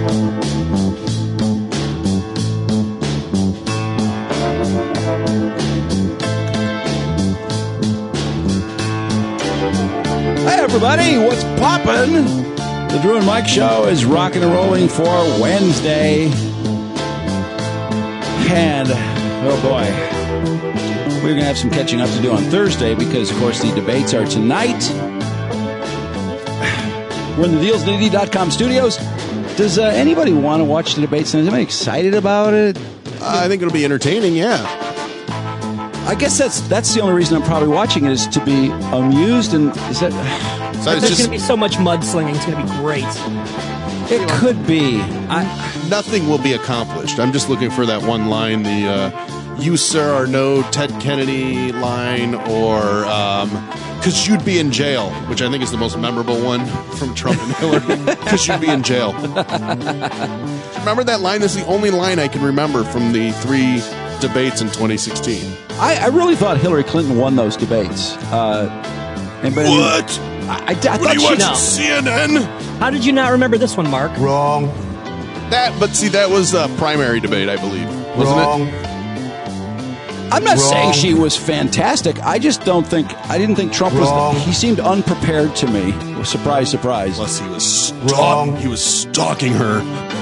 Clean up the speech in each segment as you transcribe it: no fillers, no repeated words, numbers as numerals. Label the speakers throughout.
Speaker 1: Hey, everybody, what's poppin'? The Drew and Mike Show is rocking and rolling for Wednesday. And, oh boy, we're going to have some catching up to do on Thursday because, of course, the debates are tonight. We're in the DealsNitty.com studios. Does anybody want to watch the debates tonight? Is anybody excited about it?
Speaker 2: I think it'll be entertaining, yeah.
Speaker 1: I guess that's the only reason I'm probably watching it is to be amused. And is that...
Speaker 3: There's going to be so much mudslinging. It's going to be great.
Speaker 1: It could be.
Speaker 2: Nothing will be accomplished. I'm just looking for that one line, the you, sir, are no Ted Kennedy line, or because you'd be in jail, which I think is the most memorable one from Trump and Hillary, because you'd be in jail. Remember that line? This is the only line I can remember from the 3 debates in 2016.
Speaker 1: I really thought Hillary Clinton won those debates.
Speaker 2: What?
Speaker 1: I thought
Speaker 2: what are you
Speaker 1: she...
Speaker 2: watching,
Speaker 1: No.
Speaker 2: CNN?
Speaker 3: How did you not remember this one, Mark?
Speaker 4: Wrong.
Speaker 2: But see, that was a primary debate, I believe. Wasn't
Speaker 4: Wrong.
Speaker 2: it?
Speaker 1: I'm not saying she was fantastic. I just didn't think Trump
Speaker 4: Wrong.
Speaker 1: he seemed unprepared to me. Surprise, surprise.
Speaker 2: Plus, he was
Speaker 4: Wrong.
Speaker 2: He was stalking her.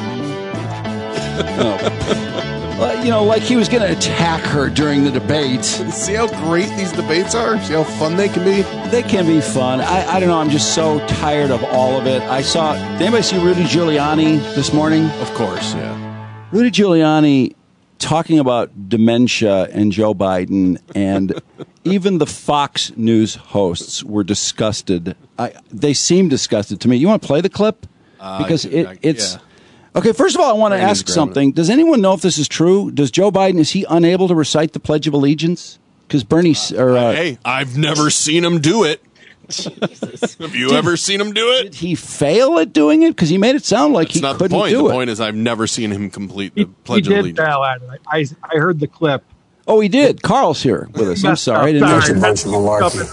Speaker 1: Like he was going to attack her during the debate.
Speaker 2: See how great these debates are? See how fun they can be?
Speaker 1: They can be fun. I don't know. I'm just so tired of all of it. Did anybody see Rudy Giuliani this morning?
Speaker 2: Of course, yeah. Rudy
Speaker 1: Giuliani talking about dementia and Joe Biden, and even the Fox News hosts were disgusted. They seem disgusted to me. You want to play the clip? Because it's... Yeah. Okay, first of all, I want to ask something. Does anyone know if this is true? Does Joe Biden, is he unable to recite the Pledge of Allegiance? Because Bernie...
Speaker 2: hey, I've never seen him do it.
Speaker 3: Jesus.
Speaker 2: Have you ever seen him do it?
Speaker 1: Did he fail at doing it? Because he made it sound like he couldn't do it.
Speaker 2: The point is I've never seen him complete the Pledge of Allegiance.
Speaker 5: He did fail at it. I heard the clip.
Speaker 1: Oh, he did. Carl's here with us. I'm sorry.
Speaker 4: That's a bunch of malarkey.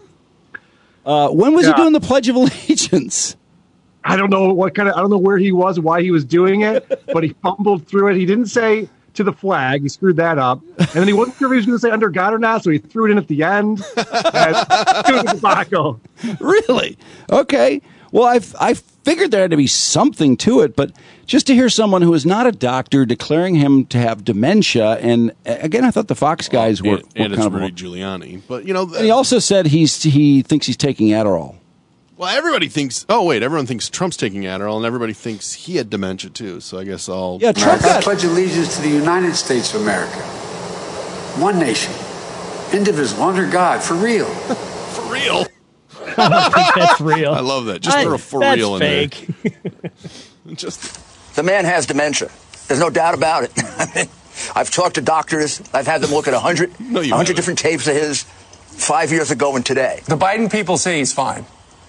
Speaker 1: When was he doing the Pledge of Allegiance?
Speaker 5: I don't know I don't know where he was, why he was doing it, but he fumbled through it. He didn't say to the flag. He screwed that up. And then he wasn't sure if he was going to say under God or not, so he threw it in at the end. It was a debacle.
Speaker 1: Really? Okay. Well, I figured there had to be something to it, but just to hear someone who is not a doctor declaring him to have dementia, and again, I thought the Fox guys were
Speaker 2: and
Speaker 1: kind
Speaker 2: it's
Speaker 1: of...
Speaker 2: Rudy Giuliani. But,
Speaker 1: and he also said he thinks he's taking Adderall.
Speaker 2: Well, everybody thinks... Oh, wait. Everyone thinks Trump's taking Adderall, and everybody thinks he had dementia, too. So I guess I'll...
Speaker 1: Yeah, Trump
Speaker 6: I pledge allegiance to the United States of America. One nation. Indivisible, under God, for real.
Speaker 2: For real?
Speaker 3: I don't think that's real.
Speaker 2: I love that. Just throw a for
Speaker 3: that's
Speaker 2: real in
Speaker 3: fake.
Speaker 2: there.
Speaker 7: The man has dementia. There's no doubt about it. I mean, I've talked to doctors. I've had them look at 100 different tapes of his 5 years ago and today.
Speaker 8: The Biden people say he's fine.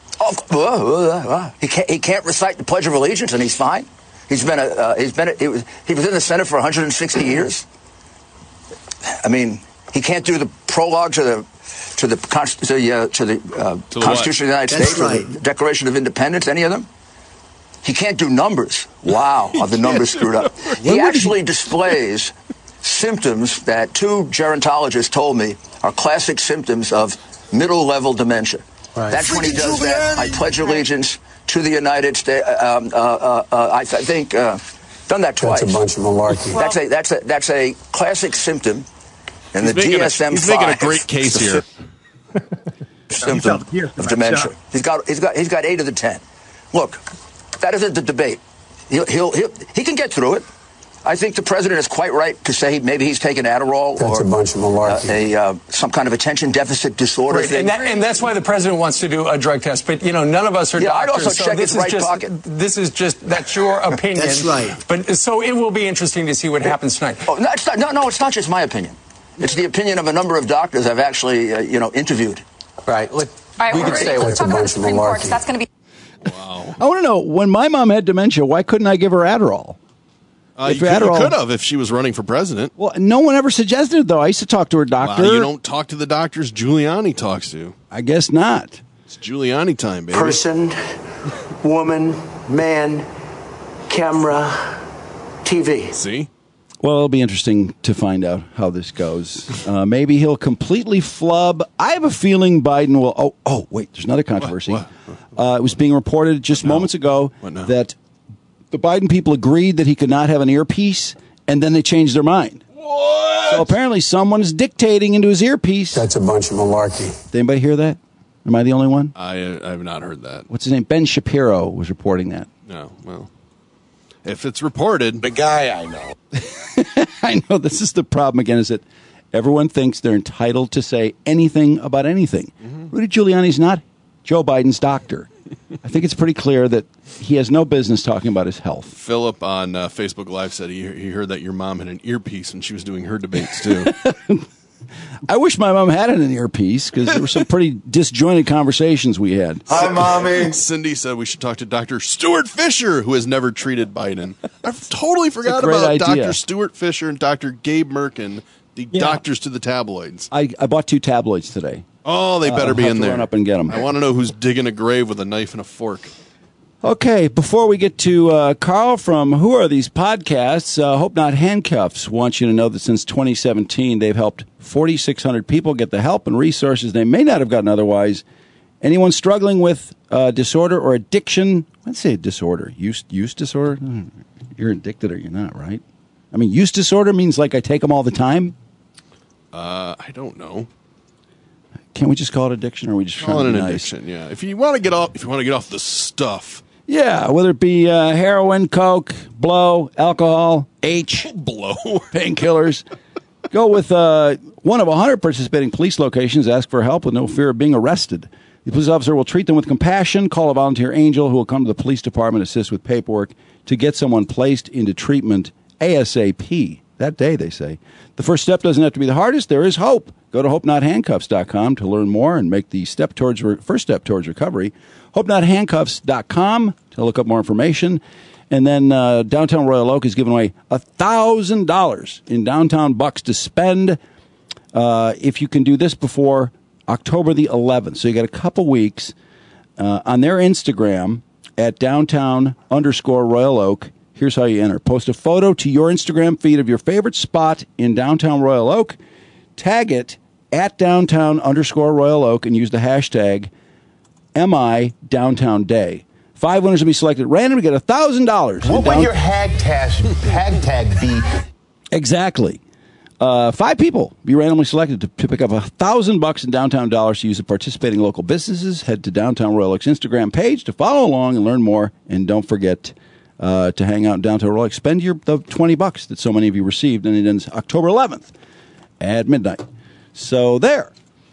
Speaker 7: Oh, he can't recite the Pledge of Allegiance, and he's fine. He was in the Senate for 160 years. I mean, he can't do the prologue to the Constitution of the United States, or the Declaration of Independence, any of them. He can't do numbers. Wow, are the numbers screwed up? He actually displays symptoms that 2 gerontologists told me are classic symptoms of middle-level dementia. Right. That's when he does that. I pledge allegiance to the United States. I think done that twice.
Speaker 4: That's a bunch of malarkey.
Speaker 7: That's a classic symptom in the DSM-5.
Speaker 2: He's making a great case here.
Speaker 7: Symptom of dementia. He's got 8 of the 10. Look, that isn't the debate. He can get through it. I think the president is quite right to say maybe he's taken Adderall
Speaker 4: or a bunch of malarkey.
Speaker 7: Some kind of attention deficit disorder thing.
Speaker 8: And that's why the president wants to do a drug test. But, none of us are doctors.
Speaker 7: I'd also check his right pocket.
Speaker 8: That's your opinion.
Speaker 6: That's right.
Speaker 8: But so it will be interesting to see what happens tonight.
Speaker 7: Oh, no, it's not just my opinion. It's the opinion of a number of doctors I've actually, interviewed.
Speaker 8: Right.
Speaker 6: All right, let's talk about the Supreme Court, because that's going to be...
Speaker 1: Wow. I want to know, when my mom had dementia, why couldn't I give her Adderall?
Speaker 2: You could have if she was running for president.
Speaker 1: Well, no one ever suggested it, though. I used to talk to her doctor.
Speaker 2: Well, you don't talk to the doctors Giuliani talks to.
Speaker 1: I guess not.
Speaker 2: It's Giuliani time, baby.
Speaker 4: Person, woman, man,
Speaker 9: camera, TV.
Speaker 2: See?
Speaker 1: Well, it'll be interesting to find out how this goes. Maybe he'll completely flub. I have a feeling Biden will. Oh, wait, there's another controversy.
Speaker 2: What?
Speaker 1: It was being reported just moments ago
Speaker 2: now?
Speaker 1: that the Biden people agreed that he could not have an earpiece, and then they changed their mind.
Speaker 2: What?
Speaker 1: So apparently someone is dictating into his earpiece.
Speaker 4: That's a bunch of malarkey.
Speaker 1: Did anybody hear that? Am I the only one?
Speaker 2: I have not heard that.
Speaker 1: What's his name? Ben Shapiro was reporting that.
Speaker 2: No, well, if it's reported.
Speaker 10: The guy I know.
Speaker 1: I know this is the problem again, is that everyone thinks they're entitled to say anything about anything. Rudy Giuliani's not Joe Biden's doctor. I think it's pretty clear that he has no business talking about his health.
Speaker 2: Philip on Facebook Live said he heard that your mom had an earpiece when she was doing her debates, too.
Speaker 1: I wish my mom had an earpiece because there were some pretty disjointed conversations we had.
Speaker 10: Hi, Mommy.
Speaker 2: Cindy said we should talk to Dr. Stuart Fisher, who has never treated Biden. I totally forgot
Speaker 1: great
Speaker 2: about
Speaker 1: idea.
Speaker 2: Dr. Stuart Fisher and Dr. Gabe Merkin, the doctors to the tabloids.
Speaker 1: I bought 2 tabloids today.
Speaker 2: Oh, they better
Speaker 1: I'll
Speaker 2: be
Speaker 1: have
Speaker 2: in
Speaker 1: to
Speaker 2: there.
Speaker 1: run up and get 'em.
Speaker 2: I want to know who's digging a grave with a knife and a fork.
Speaker 1: Okay, before we get to Carl from Who Are These Podcasts, Hope Not Handcuffs wants you to know that since 2017, they've helped 4,600 people get the help and resources they may not have gotten otherwise. Anyone struggling with disorder or addiction, let's say disorder, use disorder, you're addicted or you're not, right? I mean, use disorder means like I take them all the time?
Speaker 2: I don't know.
Speaker 1: Can't we just call it addiction, or are we just
Speaker 2: Call
Speaker 1: trying
Speaker 2: it
Speaker 1: to
Speaker 2: an
Speaker 1: be nice?
Speaker 2: addiction, yeah. If you want to get off the stuff.
Speaker 1: Yeah, whether it be heroin, coke, blow, alcohol,
Speaker 2: blow,
Speaker 1: painkillers. Go with one of 100 participating police locations. Ask for help with no fear of being arrested. The police officer will treat them with compassion. Call a volunteer angel who will come to the police department, assist with paperwork to get someone placed into treatment ASAP. That day, they say. The first step doesn't have to be the hardest. There is hope. Go to HopeNotHandcuffs.com to learn more and make the first step towards recovery. HopeNotHandcuffs.com to look up more information. And then Downtown Royal Oak is giving away $1,000 in downtown bucks to spend if you can do this before October the 11th. So you got a couple weeks on their Instagram at downtown_Royal Oak. Here's how you enter. Post a photo to your Instagram feed of your favorite spot in downtown Royal Oak. Tag it at downtown_Royal Oak and use the hashtag MIDowntownDay. 5 winners will be selected at random to get $1,000.
Speaker 10: What would your hashtag be?
Speaker 1: Exactly. 5 people be randomly selected to pick up $1,000 in downtown dollars to use at participating local businesses. Head to Downtown Royal Oak's Instagram page to follow along and learn more. And don't forget to hang out in Downtown Royal Oak. Spend the $20 that so many of you received, and it ends October 11th at midnight. So there.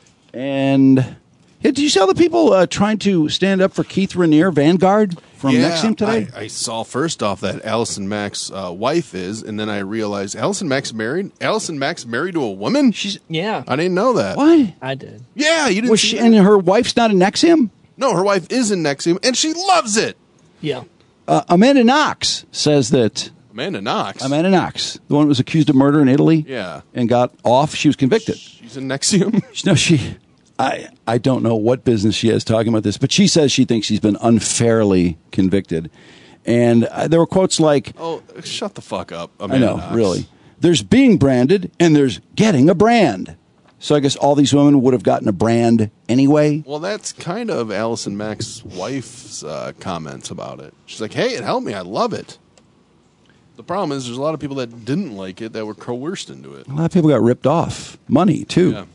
Speaker 1: And yeah, did you see all the people trying to stand up for Keith Raniere, Vanguard, from NXIVM today?
Speaker 2: I saw first off that Allison Mack's wife is, and then I realized Allison Mack's married. Allison Mack's married to a woman?
Speaker 3: Yeah.
Speaker 2: I didn't know that.
Speaker 1: What?
Speaker 3: I did.
Speaker 2: Yeah, you didn't
Speaker 1: Was
Speaker 2: see
Speaker 1: she,
Speaker 2: that?
Speaker 1: and her wife's not in NXIVM?
Speaker 2: No, her wife is in NXIVM, and she loves it.
Speaker 3: Yeah.
Speaker 1: Amanda Knox says that.
Speaker 2: Amanda Knox?
Speaker 1: Amanda Knox, the one who was accused of murder in Italy.
Speaker 2: Yeah.
Speaker 1: And got off. She was convicted.
Speaker 2: She's in NXIVM?
Speaker 1: No, I don't know what business she has talking about this, but she says she thinks she's been unfairly convicted. And there were quotes like,
Speaker 2: Oh, shut the fuck up,
Speaker 1: I
Speaker 2: Amanda
Speaker 1: know,
Speaker 2: Knox.
Speaker 1: really. There's being branded and there's getting a brand. So I guess all these women would have gotten a brand anyway.
Speaker 2: Well, that's kind of Allison Mack's wife's comments about it. She's like, hey, it helped me. I love it. The problem is there's a lot of people that didn't like it that were coerced into it.
Speaker 1: A lot of people got ripped off. Money, too.
Speaker 2: Yeah.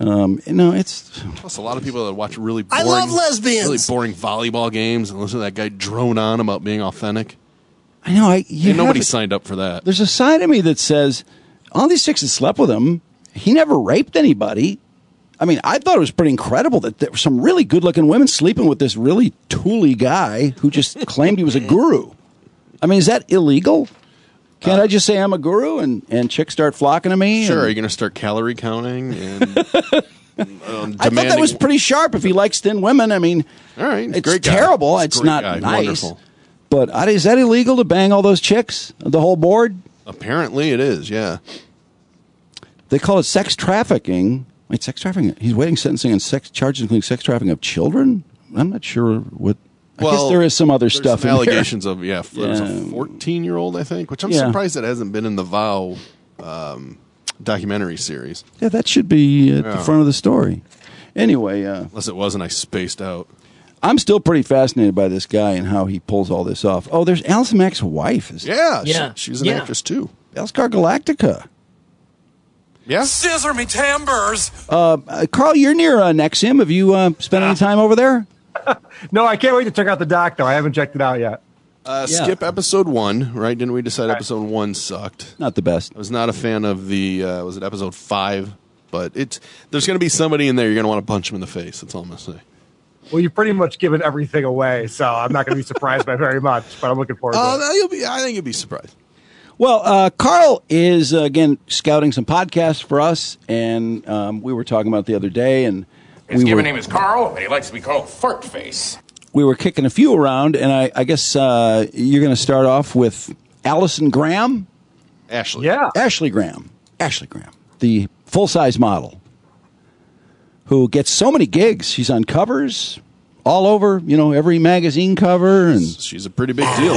Speaker 1: It's...
Speaker 2: Plus, a lot of people that watch really boring,
Speaker 10: I love lesbians.
Speaker 2: really boring volleyball games and listen to that guy drone on about being authentic.
Speaker 1: I know.
Speaker 2: Nobody signed up for that.
Speaker 1: There's a side of me that says, all these chicks that slept with him, he never raped anybody. I mean, I thought it was pretty incredible that there were some really good-looking women sleeping with this really tooly guy who just claimed he was a guru. I mean, is that illegal? Can't I just say I'm a guru and chicks start flocking to me?
Speaker 2: Sure, are you going to start calorie counting? And
Speaker 1: I thought that was pretty sharp if he likes thin women. I mean,
Speaker 2: all right,
Speaker 1: it's
Speaker 2: great guy.
Speaker 1: terrible.
Speaker 2: He's a
Speaker 1: It's
Speaker 2: great
Speaker 1: not
Speaker 2: guy.
Speaker 1: nice.
Speaker 2: Wonderful.
Speaker 1: But is that illegal to bang all those chicks, the whole board?
Speaker 2: Apparently it is, yeah.
Speaker 1: They call it sex trafficking. Wait, sex trafficking? He's waiting sentencing on sex charges including sex trafficking of children? I'm not sure what... I guess there is some other stuff
Speaker 2: Some
Speaker 1: in there.
Speaker 2: allegations of, there's a 14-year-old, I think, which I'm surprised that hasn't been in the Vow documentary series.
Speaker 1: Yeah, that should be at the front of the story. Anyway.
Speaker 2: Unless it wasn't, I spaced out.
Speaker 1: I'm still pretty fascinated by this guy and how he pulls all this off. Oh, there's Allison Mack's wife.
Speaker 2: She's an actress, too.
Speaker 1: Belscar Galactica.
Speaker 2: Yeah.
Speaker 11: Scissor me timbers.
Speaker 1: Carl, you're near Nexium. Have you spent any time over there?
Speaker 5: No, I can't wait to check out the doc, though. I haven't checked it out yet.
Speaker 2: Skip episode 1, right? Didn't we decide episode 1 sucked?
Speaker 1: Not the best.
Speaker 2: I was not a fan of the, was it episode 5? But there's going to be somebody in there you're going to want to punch him in the face. That's all I'm going to say.
Speaker 5: Well, you've pretty much given everything away, so I'm not going to be surprised by very much, but I'm looking forward to it.
Speaker 2: I think you'll be surprised.
Speaker 1: Well, Carl is, again, scouting some podcasts for us, and we were talking about it the other day. And
Speaker 11: His given name is Carl, but he likes to be called Fart Face.
Speaker 1: We were kicking a few around, and I guess you're going to start off with Allison Graham?
Speaker 2: Ashley.
Speaker 5: Yeah.
Speaker 1: Ashley Graham, the full-size model who gets so many gigs. She's on covers all over, every magazine cover. And
Speaker 2: she's a pretty big deal.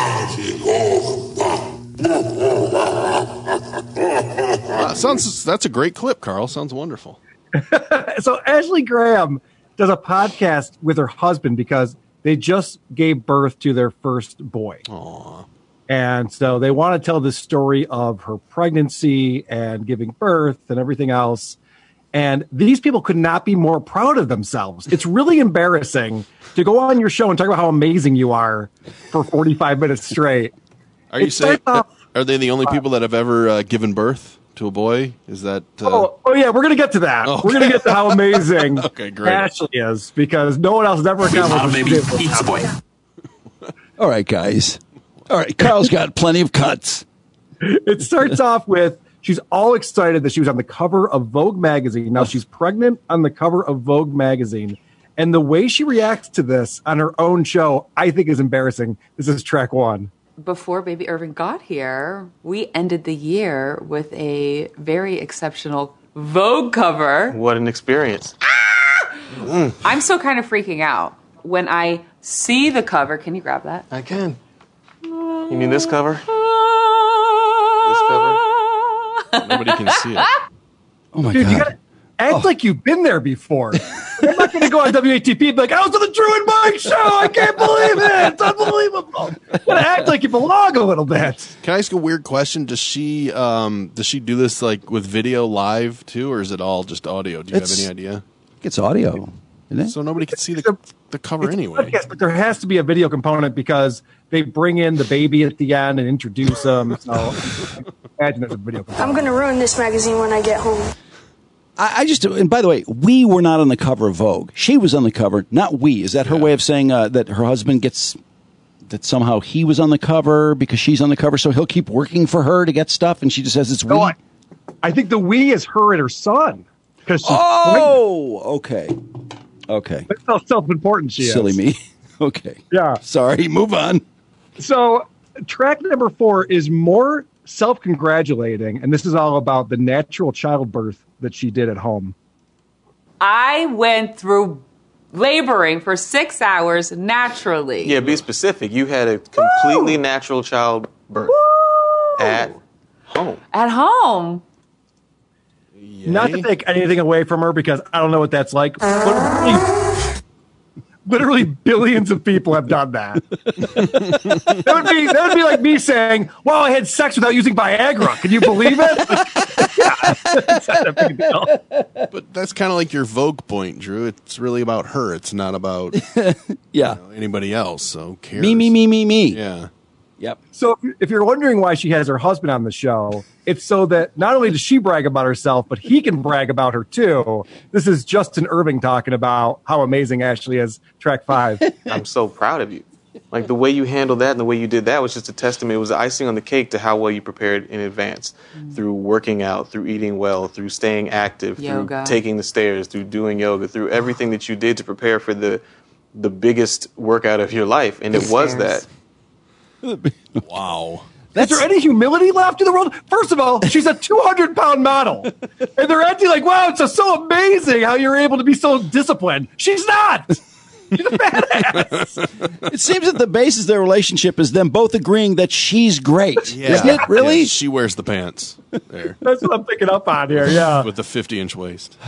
Speaker 2: That's a great clip, Carl. Sounds wonderful.
Speaker 5: So Ashley Graham does a podcast with her husband because they just gave birth to their first boy.
Speaker 2: Aww.
Speaker 5: And so they want to tell this story of her pregnancy and giving birth and everything else. And these people could not be more proud of themselves. It's really embarrassing to go on your show and talk about how amazing you are for 45 minutes straight.
Speaker 2: Are you saying, are they the only people that have ever given birth to a boy? Is that?
Speaker 5: Oh yeah, we're going to get to that.
Speaker 2: Okay.
Speaker 5: We're going to get to how amazing
Speaker 2: Okay, great.
Speaker 5: Ashley is because no one else has ever accomplished
Speaker 11: Pizza Boy.
Speaker 1: all right, guys. All right, Carl's got plenty of cuts.
Speaker 5: It starts off with she's all excited that she was on the cover of Vogue magazine. Now she's pregnant on the cover of Vogue magazine. And the way she reacts to this on her own show, I think is embarrassing. This is track 1.
Speaker 12: Before baby Irving got here, we ended the year with a very exceptional Vogue cover.
Speaker 13: What an experience.
Speaker 12: I'm still kind of freaking out. When I see the cover, can you grab that?
Speaker 13: I can. You mean this cover? This cover?
Speaker 2: Nobody can see it.
Speaker 1: Oh, my
Speaker 5: Dude,
Speaker 1: God.
Speaker 5: you gotta act like you've been there before. I'm not going to go on WATP and be like, I was on the Drew and Mike show. I can't believe it. It's unbelievable. You got to act like you belong a little bit.
Speaker 2: Can I ask a weird question? Does she do this like with video live too, or is it all just audio? Do you have any idea?
Speaker 1: It's audio, isn't it?
Speaker 2: So nobody can see the cover anyway.
Speaker 5: Yes, but there has to be a video component because they bring in the baby at the end and introduce them. So imagine there's a video component.
Speaker 14: I'm going to ruin this magazine when I get home.
Speaker 1: And by the way, we were not on the cover of Vogue. She was on the cover, not we. Is that her way of saying that her husband gets, that somehow he was on the cover because she's on the cover, so he'll keep working for her to get stuff, and she just says it's we?
Speaker 5: No, I think the we is her and her son.
Speaker 1: Okay.
Speaker 5: That's how self-important she is.
Speaker 1: Silly me. Okay.
Speaker 5: Yeah.
Speaker 1: Sorry, move on.
Speaker 5: So track number 4 is more self-congratulating, and this is all about the natural childbirth that she did at home.
Speaker 12: I went through laboring for 6 hours naturally.
Speaker 13: Yeah, be specific. You had a completely natural childbirth at home.
Speaker 12: At home.
Speaker 2: Yay.
Speaker 5: Not to take anything away from her because I don't know what that's like. But literally billions of people have done that. that would be like me saying, "Well, I had sex without using Viagra." Can you believe it? It's not a big deal.
Speaker 2: But that's kind of like your Vogue point, Drew. It's really about her. It's not about anybody else. So who cares?
Speaker 1: Me.
Speaker 2: Yeah.
Speaker 1: Yep.
Speaker 5: So if you're wondering why she has her husband on the show, it's so that not only does she brag about herself, but he can brag about her too. This is Justin Irving talking about how amazing Ashley is. Track 5.
Speaker 13: I'm so proud of you. Like the way you handled that and the way you did that was just a testament. It was the icing on the cake to how well you prepared in advance through working out, through eating well, through staying active,
Speaker 12: Yoga.
Speaker 13: through taking the stairs, through doing yoga, through everything that you did to prepare for the biggest workout of your life. And it was that.
Speaker 2: Wow.
Speaker 5: Is there any humility left in the world? First of all, she's a 200-pound model. And they're acting like, wow, it's so amazing how you're able to be so disciplined. She's not.
Speaker 1: It seems that the basis of their relationship is them both agreeing that she's great.
Speaker 2: Yeah.
Speaker 1: Isn't it really?
Speaker 2: Yeah, she wears the pants. There.
Speaker 5: That's what I'm picking up on here, yeah.
Speaker 2: With the 50-inch waist.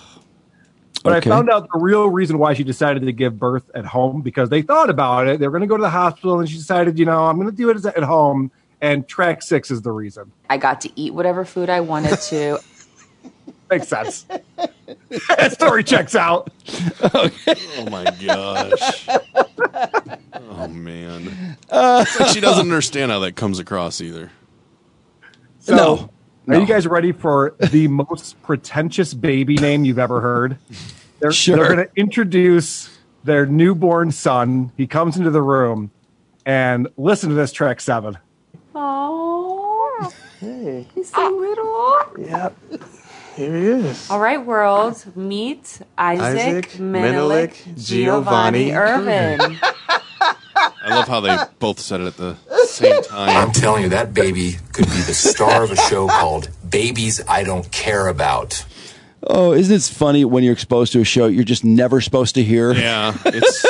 Speaker 5: But
Speaker 1: Okay.
Speaker 5: I found out the real reason why she decided to give birth at home, because they thought about it. They were going to go to the hospital, and she decided, I'm going to do it at home. And track 6 is the reason.
Speaker 12: I got to eat whatever food I wanted to.
Speaker 5: Makes sense. That story checks out.
Speaker 2: Oh, my gosh. Oh, man. It's like she doesn't understand how that comes across either.
Speaker 5: So,
Speaker 1: No.
Speaker 5: Are you guys ready for the most pretentious baby name you've ever heard?
Speaker 1: Sure.
Speaker 5: They're going to introduce their newborn son. He comes into the room, and listen to this, track 7.
Speaker 12: Oh,
Speaker 13: Hey.
Speaker 12: he's so little.
Speaker 13: Yep. Here he is.
Speaker 12: All right, world. Meet Isaac Menelik Giovanni Irvin.
Speaker 2: I love how they both said it at the same time.
Speaker 15: I'm telling you, that baby could be the star of a show called Babies I Don't Care About.
Speaker 1: Oh, isn't it funny when you're exposed to a show you're just never supposed to hear?
Speaker 2: Yeah. It's.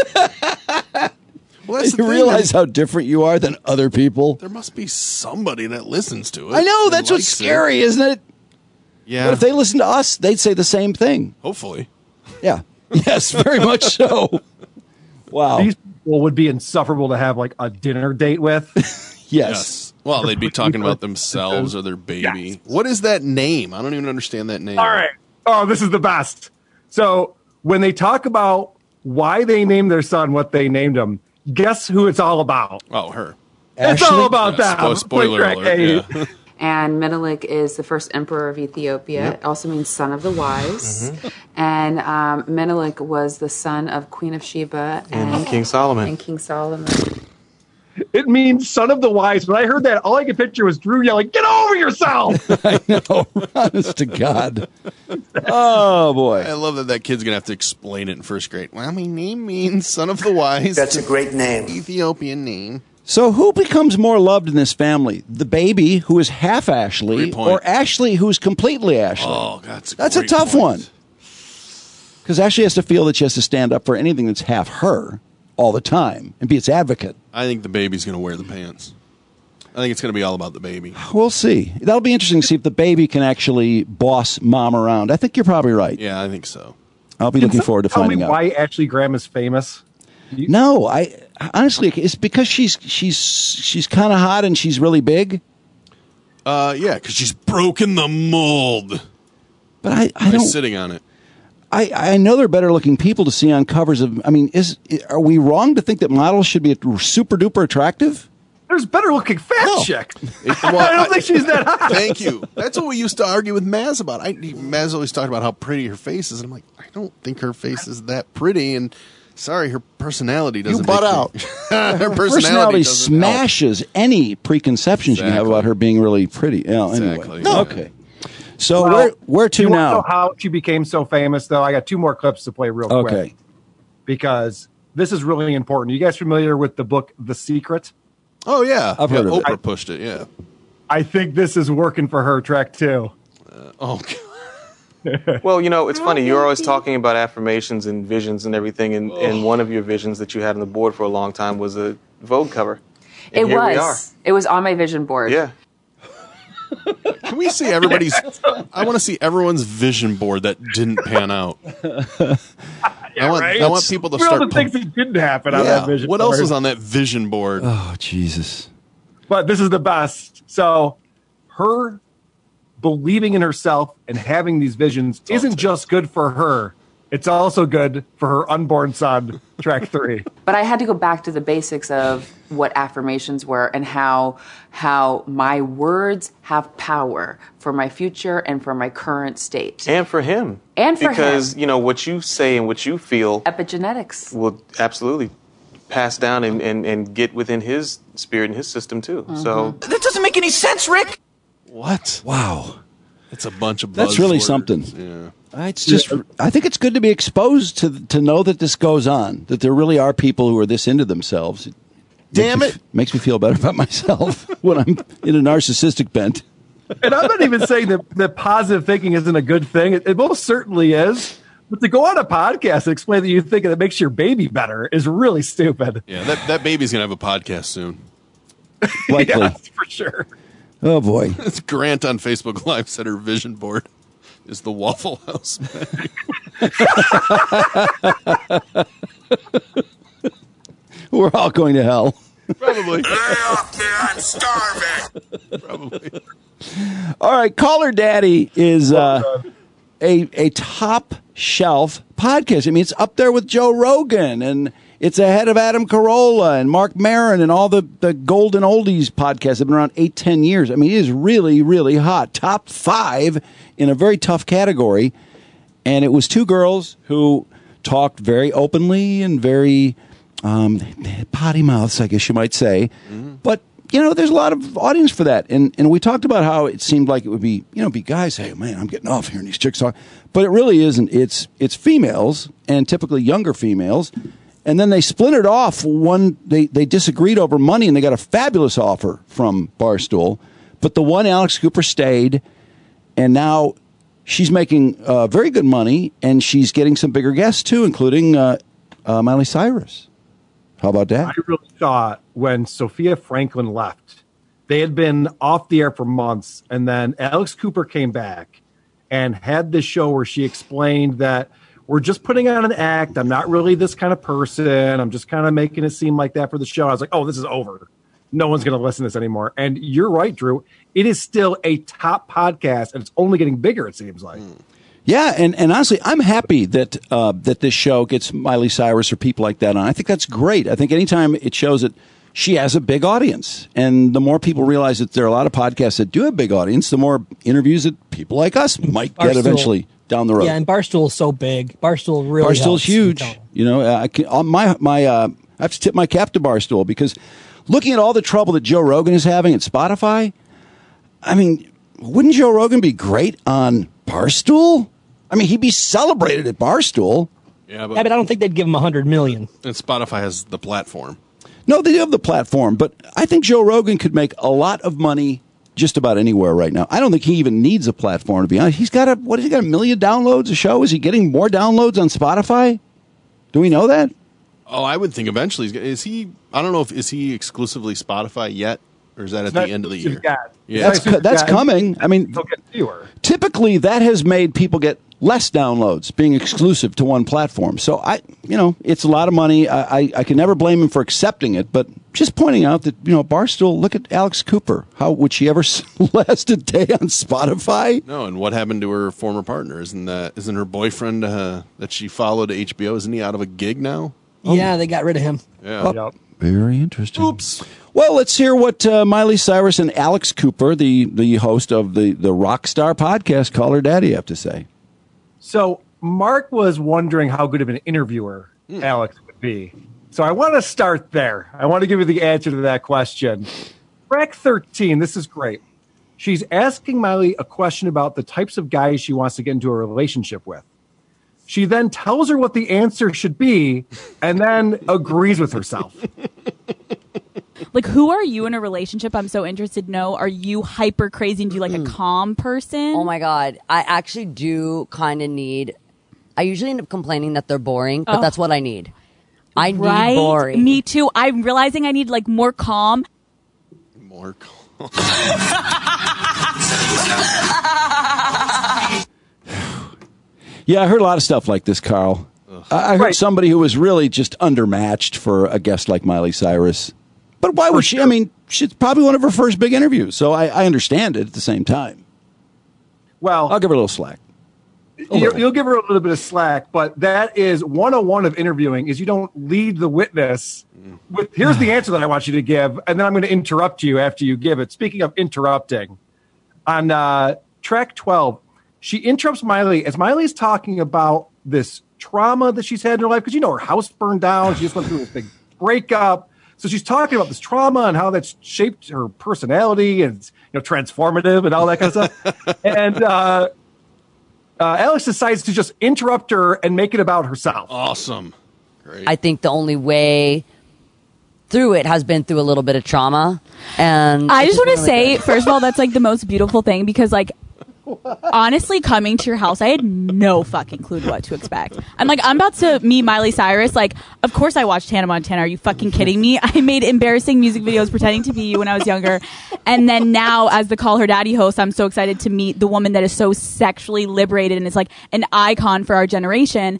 Speaker 2: Well, that's the
Speaker 1: You
Speaker 2: thing.
Speaker 1: realize how different you are than other people.
Speaker 2: There must be somebody that listens to it.
Speaker 1: I know,
Speaker 2: and
Speaker 1: that's what's
Speaker 2: likes it.
Speaker 1: scary, isn't it?
Speaker 2: Yeah.
Speaker 1: But if they listen to us, they'd say the same thing.
Speaker 2: Hopefully.
Speaker 1: Yeah. Yes, very much so. Wow.
Speaker 5: These people would be insufferable to have like a dinner date with.
Speaker 1: Yes.
Speaker 2: Well, they'd be talking about themselves or their baby.
Speaker 5: Yes.
Speaker 2: What is that name? I don't even understand that name.
Speaker 5: All right. Oh, this is the best. So when they talk about why they named their son what they named him, guess who it's all about?
Speaker 2: Oh, her.
Speaker 5: It's all about that.
Speaker 2: Spoiler
Speaker 5: Track
Speaker 2: alert.
Speaker 5: 8.
Speaker 2: Yeah.
Speaker 12: And Menelik is the first emperor of Ethiopia. It also means son of the wise. And Menelik was the son of Queen of Sheba
Speaker 13: And King Solomon.
Speaker 12: And King Solomon.
Speaker 5: It means son of the wise. When I heard that, all I could picture was Drew yelling, "Get over yourself!"
Speaker 1: I know. Honest to God. Oh, boy.
Speaker 2: I love that kid's going to have to explain it in first grade. Well, my name means son of the wise.
Speaker 9: That's a great name.
Speaker 2: Ethiopian name.
Speaker 1: So who becomes more loved in this family? The baby, who is half Ashley,
Speaker 2: Great point.
Speaker 1: or Ashley, who's completely Ashley?
Speaker 2: Oh,
Speaker 1: That's a
Speaker 2: great
Speaker 1: tough
Speaker 2: point.
Speaker 1: one. Because Ashley has to feel that she has to stand up for anything that's half her all the time and be its advocate.
Speaker 2: I think the baby's going to wear the pants. I think it's going to be all about the baby.
Speaker 1: We'll see. That'll be interesting to see if the baby can actually boss mom around. I think you're probably right.
Speaker 2: Yeah, I think so.
Speaker 1: I'll be looking forward to finding
Speaker 5: Tell
Speaker 1: out.
Speaker 5: me why Ashley Graham is famous.
Speaker 1: No, I honestly, it's because she's kind of hot and she's really big.
Speaker 2: Yeah, because she's broken the mold.
Speaker 1: But I
Speaker 2: By
Speaker 1: don't.
Speaker 2: sitting on it.
Speaker 1: I know they're better looking people to see on covers of. I mean, are we wrong to think that models should be super duper attractive?
Speaker 5: There's better looking fat chick.
Speaker 2: Well,
Speaker 5: I don't think she's that hot.
Speaker 2: Thank you. That's what we used to argue with Maz about. Maz always talked about how pretty her face is, and I'm like, I don't think her face is that pretty. And sorry, her personality doesn't.
Speaker 10: You butt
Speaker 2: make
Speaker 10: out.
Speaker 2: her
Speaker 1: Personality
Speaker 2: doesn't help.
Speaker 1: smashes any preconceptions you can have
Speaker 2: Exactly.
Speaker 1: about her being really pretty. Yeah,
Speaker 2: Exactly.
Speaker 1: Anyway.
Speaker 2: No.
Speaker 1: Okay. So
Speaker 5: Well,
Speaker 1: where to
Speaker 5: you wanna
Speaker 1: now?
Speaker 5: know how she became so famous, though? I got 2 more clips to play real quick.
Speaker 1: Okay.
Speaker 5: Because this is really important. You guys familiar with the book The Secret?
Speaker 2: Oh yeah,
Speaker 1: I've heard of it.
Speaker 2: Oprah pushed it. Yeah.
Speaker 5: I think this is working for her, track 2.
Speaker 2: Oh.
Speaker 13: Well, it's funny. You're always talking about affirmations and visions and everything, and one of your visions that you had on the board for a long time was a Vogue cover. And
Speaker 12: It
Speaker 13: here we are.
Speaker 12: was. It was on my vision board.
Speaker 13: Yeah.
Speaker 2: Can we see everybody's? I want to see everyone's vision board that didn't pan out. I want people to
Speaker 5: What are all
Speaker 2: start.
Speaker 5: the things that didn't happen on
Speaker 2: Yeah.
Speaker 5: that vision
Speaker 2: What
Speaker 5: board?
Speaker 2: else is on that vision board?
Speaker 1: Oh Jesus!
Speaker 5: But this is the best. So her believing in herself and having these visions isn't just good for her. It's also good for her unborn son, track 3.
Speaker 12: But I had to go back to the basics of what affirmations were and how my words have power for my future and for my current state.
Speaker 13: And for him.
Speaker 12: And for
Speaker 13: because,
Speaker 12: him.
Speaker 13: What you say and what you feel
Speaker 12: Epigenetics.
Speaker 13: will absolutely pass down and get within his spirit and his system, too. So
Speaker 10: That doesn't make any sense, Rick.
Speaker 2: What?
Speaker 1: Wow.
Speaker 2: It's a bunch of.
Speaker 1: That's really
Speaker 2: buzzwords.
Speaker 1: something.
Speaker 2: Yeah.
Speaker 1: It's just. I think it's good to be exposed to know that this goes on. That there really are people who are this into themselves.
Speaker 2: Damn it!
Speaker 1: Makes me feel better about myself when I'm in a narcissistic bent.
Speaker 5: And I'm not even saying that positive thinking isn't a good thing. It most certainly is. But to go on a podcast and explain that you think it makes your baby better is really stupid.
Speaker 2: Yeah, that baby's going to have a podcast soon.
Speaker 1: Likely.
Speaker 5: Yeah, for sure.
Speaker 1: Oh, boy.
Speaker 2: It's Grant on Facebook Live said her vision board is the Waffle House.
Speaker 1: We're all going to hell.
Speaker 2: Probably.
Speaker 11: Lay off me, I'm starving.
Speaker 2: Probably.
Speaker 1: All right, Caller Daddy is a top shelf podcast. I mean, it's up there with Joe Rogan, and it's ahead of Adam Carolla and Mark Maron and all the golden oldies podcasts that have been around 8-10 years. I mean, it is really, really hot. Top 5 in a very tough category. And it was two girls who talked very openly and very potty mouths, I guess you might say. Mm-hmm. But, you know, there's a lot of audience for that. And we talked about how it seemed like it would be, you know, be guys, hey, man, I'm getting off hearing these chicks talk. But it really isn't. It's females, and typically younger females. And then they splintered off. They disagreed over money, and they got a fabulous offer from Barstool. But the one, Alex Cooper, stayed, and now she's making very good money, and she's getting some bigger guests, too, including Miley Cyrus. How about that?
Speaker 5: I really thought when Sophia Franklin left, they had been off the air for months, and then Alex Cooper came back and had this show where she explained that we're just putting on an act. I'm not really this kind of person. I'm just kind of making it seem like that for the show. I was like, oh, this is over. No one's going to listen to this anymore. And you're right, Drew. It is still a top podcast, and it's only getting bigger, it seems like.
Speaker 1: Yeah, and honestly, I'm happy that that this show gets Miley Cyrus or people like that on. I think that's great. I think anytime it shows that she has a big audience, and the more people realize that there are a lot of podcasts that do have big audience, the more interviews that people like us might get eventually down the road.
Speaker 3: Yeah, and Barstool is so big. Barstool really
Speaker 1: Barstool's huge. You know, I have to tip my cap to Barstool, because looking at all the trouble that Joe Rogan is having at Spotify, I mean, wouldn't Joe Rogan be great on Barstool? I mean, he'd be celebrated at Barstool.
Speaker 2: Yeah,
Speaker 3: but I don't think they'd give him $100 million.
Speaker 2: And Spotify has the platform.
Speaker 1: No, they do have the platform, but I think Joe Rogan could make a lot of money just about anywhere right now. I don't think he even needs a platform, to be honest. He's got 1 million downloads a show? Is he getting more downloads on Spotify? Do we know that?
Speaker 2: Oh, I would think eventually. Is he? I don't know is he exclusively Spotify yet, or is that at the end of the year?
Speaker 1: Yeah, that's coming. I mean, typically that has made people get less downloads being exclusive to one platform. So it's a lot of money. I can never blame him for accepting it, but just pointing out that, Barstool, look at Alex Cooper. How would she ever last a day on Spotify?
Speaker 2: No, and what happened to her former partner? Isn't her boyfriend that she followed to HBO? Isn't he out of a gig now?
Speaker 3: Yeah, they got rid of him.
Speaker 2: Yeah.
Speaker 1: Very interesting.
Speaker 2: Oops.
Speaker 1: Well, let's hear what Miley Cyrus and Alex Cooper, the host of the Rockstar podcast, Caller Daddy, have to say.
Speaker 5: So Mark was wondering how good of an interviewer Alex would be. So I want to start there. I want to give you the answer to that question. Track 13, this is great. She's asking Miley a question about the types of guys she wants to get into a relationship with. She then tells her what the answer should be and then agrees with herself.
Speaker 16: Like, who are you in a relationship? I'm so interested to know. Are you hyper crazy and do you like a calm person?
Speaker 17: Oh my God. I actually do kind of need, I usually end up complaining that they're boring, but that's what I need. I need boring.
Speaker 16: Me too. I'm realizing I need like more calm.
Speaker 2: More calm.
Speaker 1: Yeah, I heard a lot of stuff like this, Carl. I heard somebody who was really just undermatched for a guest like Miley Cyrus. But why would she? I mean, she's probably one of her first big interviews, so I understand it at the same time.
Speaker 5: Well,
Speaker 1: I'll give her a little slack.
Speaker 5: You'll give her a little bit of slack, but that is 101 of interviewing, is you don't lead the witness with, here's the answer that I want you to give, and then I'm going to interrupt you after you give it. Speaking of interrupting, on track 12, she interrupts Miley as Miley's talking about this trauma that she's had in her life, because, her house burned down. She just went through this big breakup. So she's talking about this trauma and how that's shaped her personality and, transformative and all that kind of stuff. And Alex decides to just interrupt her and make it about herself.
Speaker 2: Awesome. Great.
Speaker 17: I think the only way through it has been through a little bit of trauma. And
Speaker 16: I just want to say, first of all, that's like the most beautiful thing, because like honestly, coming to your house, I had no fucking clue what to expect. I'm about to meet Miley Cyrus. Like, of course I watched Hannah Montana. Are you fucking kidding me? I made embarrassing music videos pretending to be you when I was younger. And then now, as the Call Her Daddy host, I'm so excited to meet the woman that is so sexually liberated and is like an icon for our generation.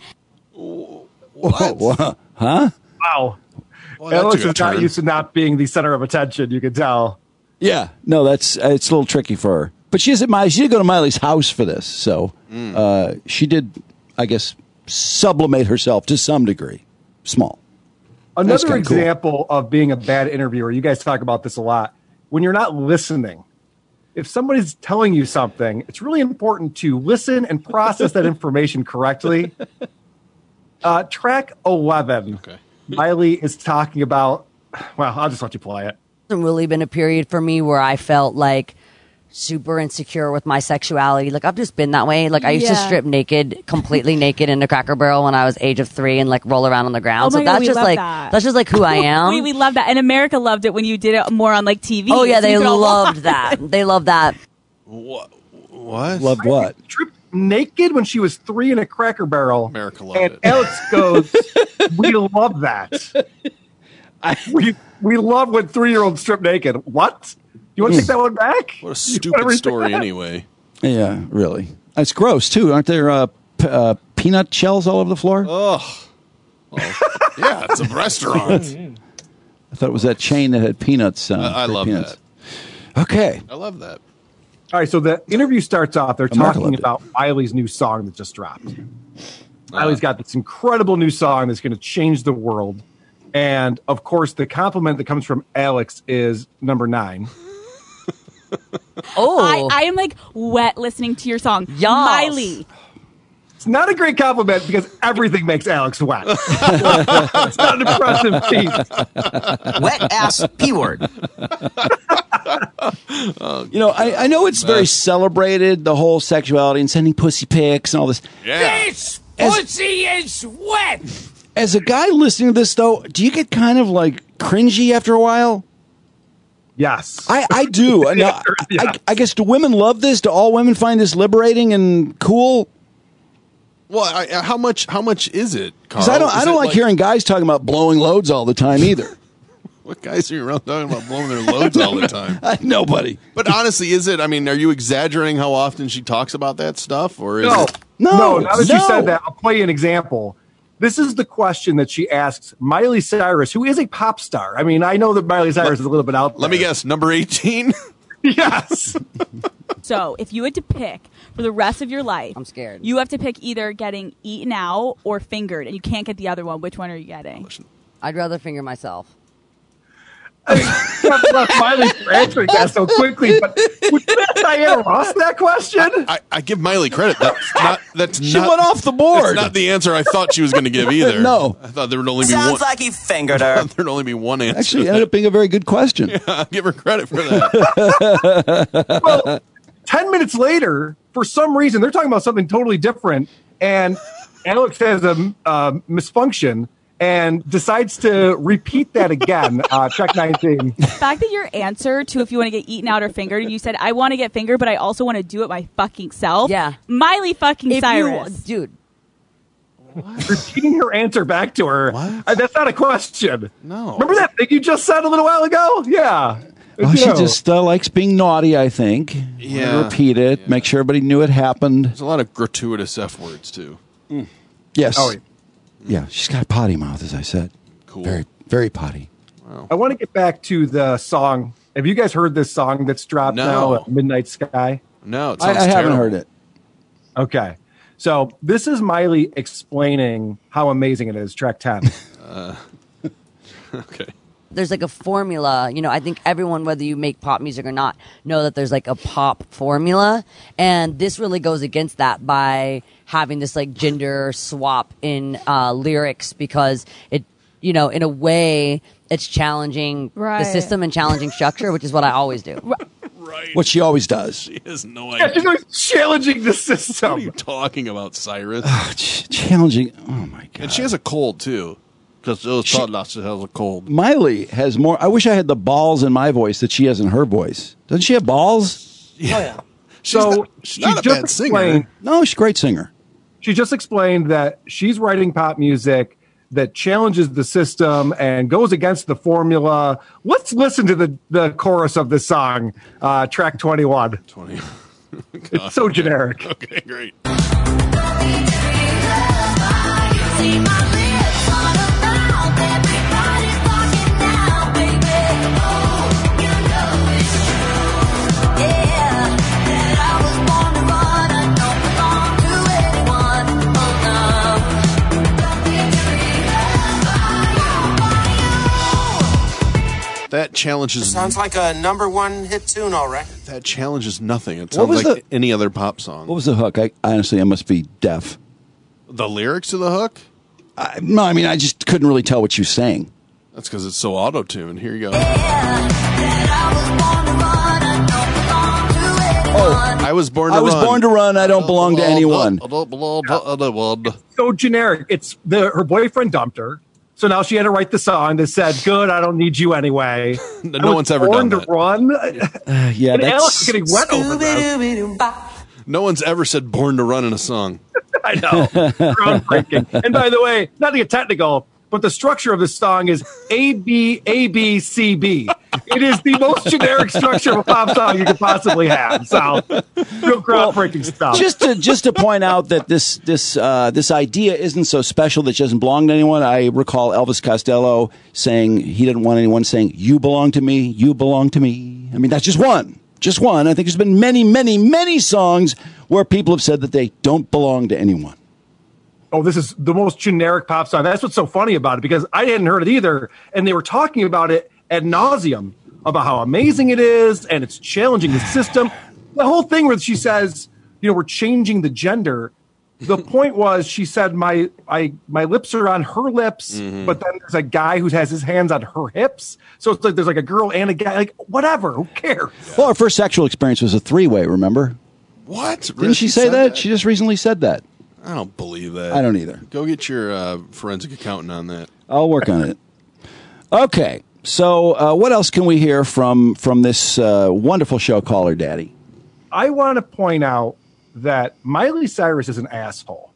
Speaker 1: What? Huh?
Speaker 5: Wow.
Speaker 2: Well, that's
Speaker 5: Alex
Speaker 2: a
Speaker 5: is
Speaker 2: good
Speaker 5: not
Speaker 2: turn.
Speaker 5: used to not being the center of attention. You can tell.
Speaker 1: Yeah. No, it's a little tricky for her. But she did go to Miley's house for this. So she did, I guess, sublimate herself to some degree. Small.
Speaker 5: Another
Speaker 1: kinda cool.
Speaker 5: example of being a bad interviewer, you guys talk about this a lot, when you're not listening. If somebody's telling you something, it's really important to listen and process that information correctly. Track 11, Miley is talking about, well, I'll just let you play it.
Speaker 17: Hasn't really been a period for me where I felt like super insecure with my sexuality. Like, I've just been that way. Like, I used to strip naked, completely naked in a Cracker Barrel when I was age of 3 and like roll around on the ground.
Speaker 16: Oh my
Speaker 17: So
Speaker 16: God,
Speaker 17: that's
Speaker 16: we
Speaker 17: just
Speaker 16: love
Speaker 17: like
Speaker 16: that.
Speaker 17: that's just like who I am.
Speaker 16: We love that. And America loved it when you did it more on like TV.
Speaker 17: Oh yeah,
Speaker 16: so
Speaker 17: they
Speaker 16: you could all
Speaker 17: loved
Speaker 16: watch.
Speaker 17: that. They loved that.
Speaker 2: What?
Speaker 1: Loved what?
Speaker 5: Stripped naked when she was 3 in a Cracker Barrel.
Speaker 2: America loved
Speaker 5: and
Speaker 2: it.
Speaker 5: Alex goes, we love that. We love when 3-year-olds strip naked. What? You want to take that one back?
Speaker 2: What a stupid story, anyway.
Speaker 1: Yeah, really. It's gross, too. Aren't there peanut shells all over the floor?
Speaker 2: Oh. Well, yeah, it's a restaurant.
Speaker 1: I thought it was that chain that had peanuts.
Speaker 2: I love
Speaker 1: peanuts.
Speaker 2: that.
Speaker 1: Okay.
Speaker 2: I love that.
Speaker 5: All right, so the interview starts off. They're
Speaker 1: America
Speaker 5: talking
Speaker 1: loved it.
Speaker 5: about Miley's new song that just dropped. Miley's got this incredible new song that's going to change the world. And, of course, the compliment that comes from Alex is number 9.
Speaker 17: Oh,
Speaker 16: I am like wet listening to your song.
Speaker 17: Yes.
Speaker 16: Miley.
Speaker 5: It's not a great compliment because everything makes Alex wet. It's not an impressive piece.
Speaker 10: Wet ass P word.
Speaker 1: You know, I know it's very celebrated, the whole sexuality and sending pussy pics and all this.
Speaker 2: Yeah.
Speaker 10: This pussy is wet.
Speaker 1: As a guy listening to this, though, do you get kind of like cringy after a while?
Speaker 5: Yes.
Speaker 1: I do. Now,
Speaker 5: Yes.
Speaker 1: I guess, do women love this? Do all women find this liberating and cool?
Speaker 2: Well, how much is it, Carl?
Speaker 1: Because I don't like hearing guys talking about blowing loads all the time either.
Speaker 2: What guys are you around talking about blowing their loads all the time?
Speaker 1: Nobody.
Speaker 2: But honestly, is it? I mean, are you exaggerating how often she talks about that stuff, or is
Speaker 5: No.
Speaker 2: it?
Speaker 5: No, now that you said that, I'll play you an example. This is the question that she asks Miley Cyrus, who is a pop star. I mean, I know that Miley Cyrus is a little bit out there.
Speaker 2: Let me guess, number 18.
Speaker 5: Yes.
Speaker 16: So if you had to pick for the rest of your life,
Speaker 17: I'm scared.
Speaker 16: You have to pick either getting eaten out or fingered, and you can't get the other one. Which one are you getting?
Speaker 17: I'd rather finger myself.
Speaker 5: God bless Miley for answering that so quickly, but would you ask Diana Ross that question?
Speaker 2: I give Miley credit. That's
Speaker 1: She went off the board.
Speaker 2: That's not the answer I thought she was going to give either.
Speaker 1: No.
Speaker 2: I thought there would only be one.
Speaker 10: Sounds like he fingered her.
Speaker 2: There'd only be one answer.
Speaker 1: Actually, it ended up being a very good question.
Speaker 2: Yeah, I'll give her credit for that.
Speaker 5: Well, 10 minutes later, for some reason, they're talking about something totally different, and Alex has a misfunction and decides to repeat that again. Check 19.
Speaker 16: The fact that your answer to if you want to get eaten out or fingered, you said, I want to get fingered, but I also want to do it my fucking self.
Speaker 17: Yeah.
Speaker 16: Miley fucking
Speaker 17: If
Speaker 16: Cyrus.
Speaker 17: dude.
Speaker 5: Repeating her answer back to her. That's not a question.
Speaker 2: No.
Speaker 5: Remember that thing you just said a little while ago? Yeah.
Speaker 1: Well, she just likes being naughty, I think.
Speaker 2: Yeah.
Speaker 1: Repeat it. Make sure everybody knew it happened.
Speaker 2: There's a lot of gratuitous F words, too.
Speaker 1: Yes.
Speaker 5: Oh, yeah.
Speaker 1: Yeah, she's got a potty mouth, as I said.
Speaker 2: Cool.
Speaker 1: Very, very potty.
Speaker 2: Wow.
Speaker 5: I want to get back to the song. Have you guys heard this song that's dropped now, Midnight Sky?
Speaker 2: No, it
Speaker 1: I
Speaker 2: sounds
Speaker 1: haven't
Speaker 2: terrible.
Speaker 1: heard it.
Speaker 5: Okay. So this is Miley explaining how amazing it is, track 10.
Speaker 2: Okay.
Speaker 17: There's like a formula, you know, I think everyone, whether you make pop music or not, know that there's like a pop formula. And this really goes against that by having this like gender swap in lyrics because it, you know, in a way it's challenging
Speaker 16: Right.
Speaker 17: the system and challenging structure, which is what I always do.
Speaker 2: Right.
Speaker 1: What she always does.
Speaker 2: She has no
Speaker 5: Yeah,
Speaker 2: idea.
Speaker 5: she's always challenging the
Speaker 2: What
Speaker 5: system.
Speaker 2: are you talking about, Cyrus?
Speaker 1: Challenging. Oh, my God.
Speaker 2: And she has a cold, too. Because she has a cold.
Speaker 1: Miley has more. I wish I had the balls in my voice that she has in her voice. Doesn't she have balls?
Speaker 2: Yeah. She's not a bad singer.
Speaker 1: No, she's a great singer.
Speaker 5: She just explained that she's writing pop music that challenges the system and goes against the formula. Let's listen to the chorus of this song, track 21. It's so generic.
Speaker 2: Okay, great. That challenges.
Speaker 9: Sounds like a #1 hit tune, all right.
Speaker 2: That challenges nothing. It sounds like any other pop song.
Speaker 1: What was the hook? I must be deaf.
Speaker 2: The lyrics to the hook?
Speaker 1: No, I mean, I just couldn't really tell what you were saying.
Speaker 2: That's because it's so auto-tuned. Here you go. I was born to run.
Speaker 1: I was born to run. I don't belong to anyone.
Speaker 5: So generic. It's her boyfriend dumped her. So now she had to write the song that said, "Good, I don't need you anyway."
Speaker 2: No one's ever done that.
Speaker 5: Born to run.
Speaker 1: Yeah,
Speaker 5: and
Speaker 1: that's
Speaker 5: Alex is getting wet over this.
Speaker 2: No one's ever said "born to run" in a song.
Speaker 5: I know, groundbreaking. And by the way, not to get technical, but the structure of this song is A-B-A-B-C-B. It is the most generic structure of a pop song you could possibly have. So, real groundbreaking stuff.
Speaker 1: Just to point out that this idea isn't so special that she doesn't belong to anyone. I recall Elvis Costello saying he didn't want anyone saying, "You belong to me, you belong to me." I mean, that's just one. Just one. I think there's been many, many, many songs where people have said that they don't belong to anyone.
Speaker 5: Oh, this is the most generic pop song. That's what's so funny about it, because I hadn't heard it either. And they were talking about it ad nauseum about how amazing it is and it's challenging the system. The whole thing where she says, we're changing the gender. The point was, she said, my lips are on her lips, but then there's a guy who has his hands on her hips. So it's like there's like a girl and a guy. Like, whatever. Who cares?
Speaker 1: Well, her first sexual experience was a three-way, remember?
Speaker 2: What?
Speaker 1: Didn't she say that? She just recently said that.
Speaker 2: I don't believe that.
Speaker 1: I don't either.
Speaker 2: Go get your forensic accountant on that.
Speaker 1: I'll work on it. Okay. So what else can we hear from this wonderful show, Call Her Daddy?
Speaker 5: I want to point out that Miley Cyrus is an asshole.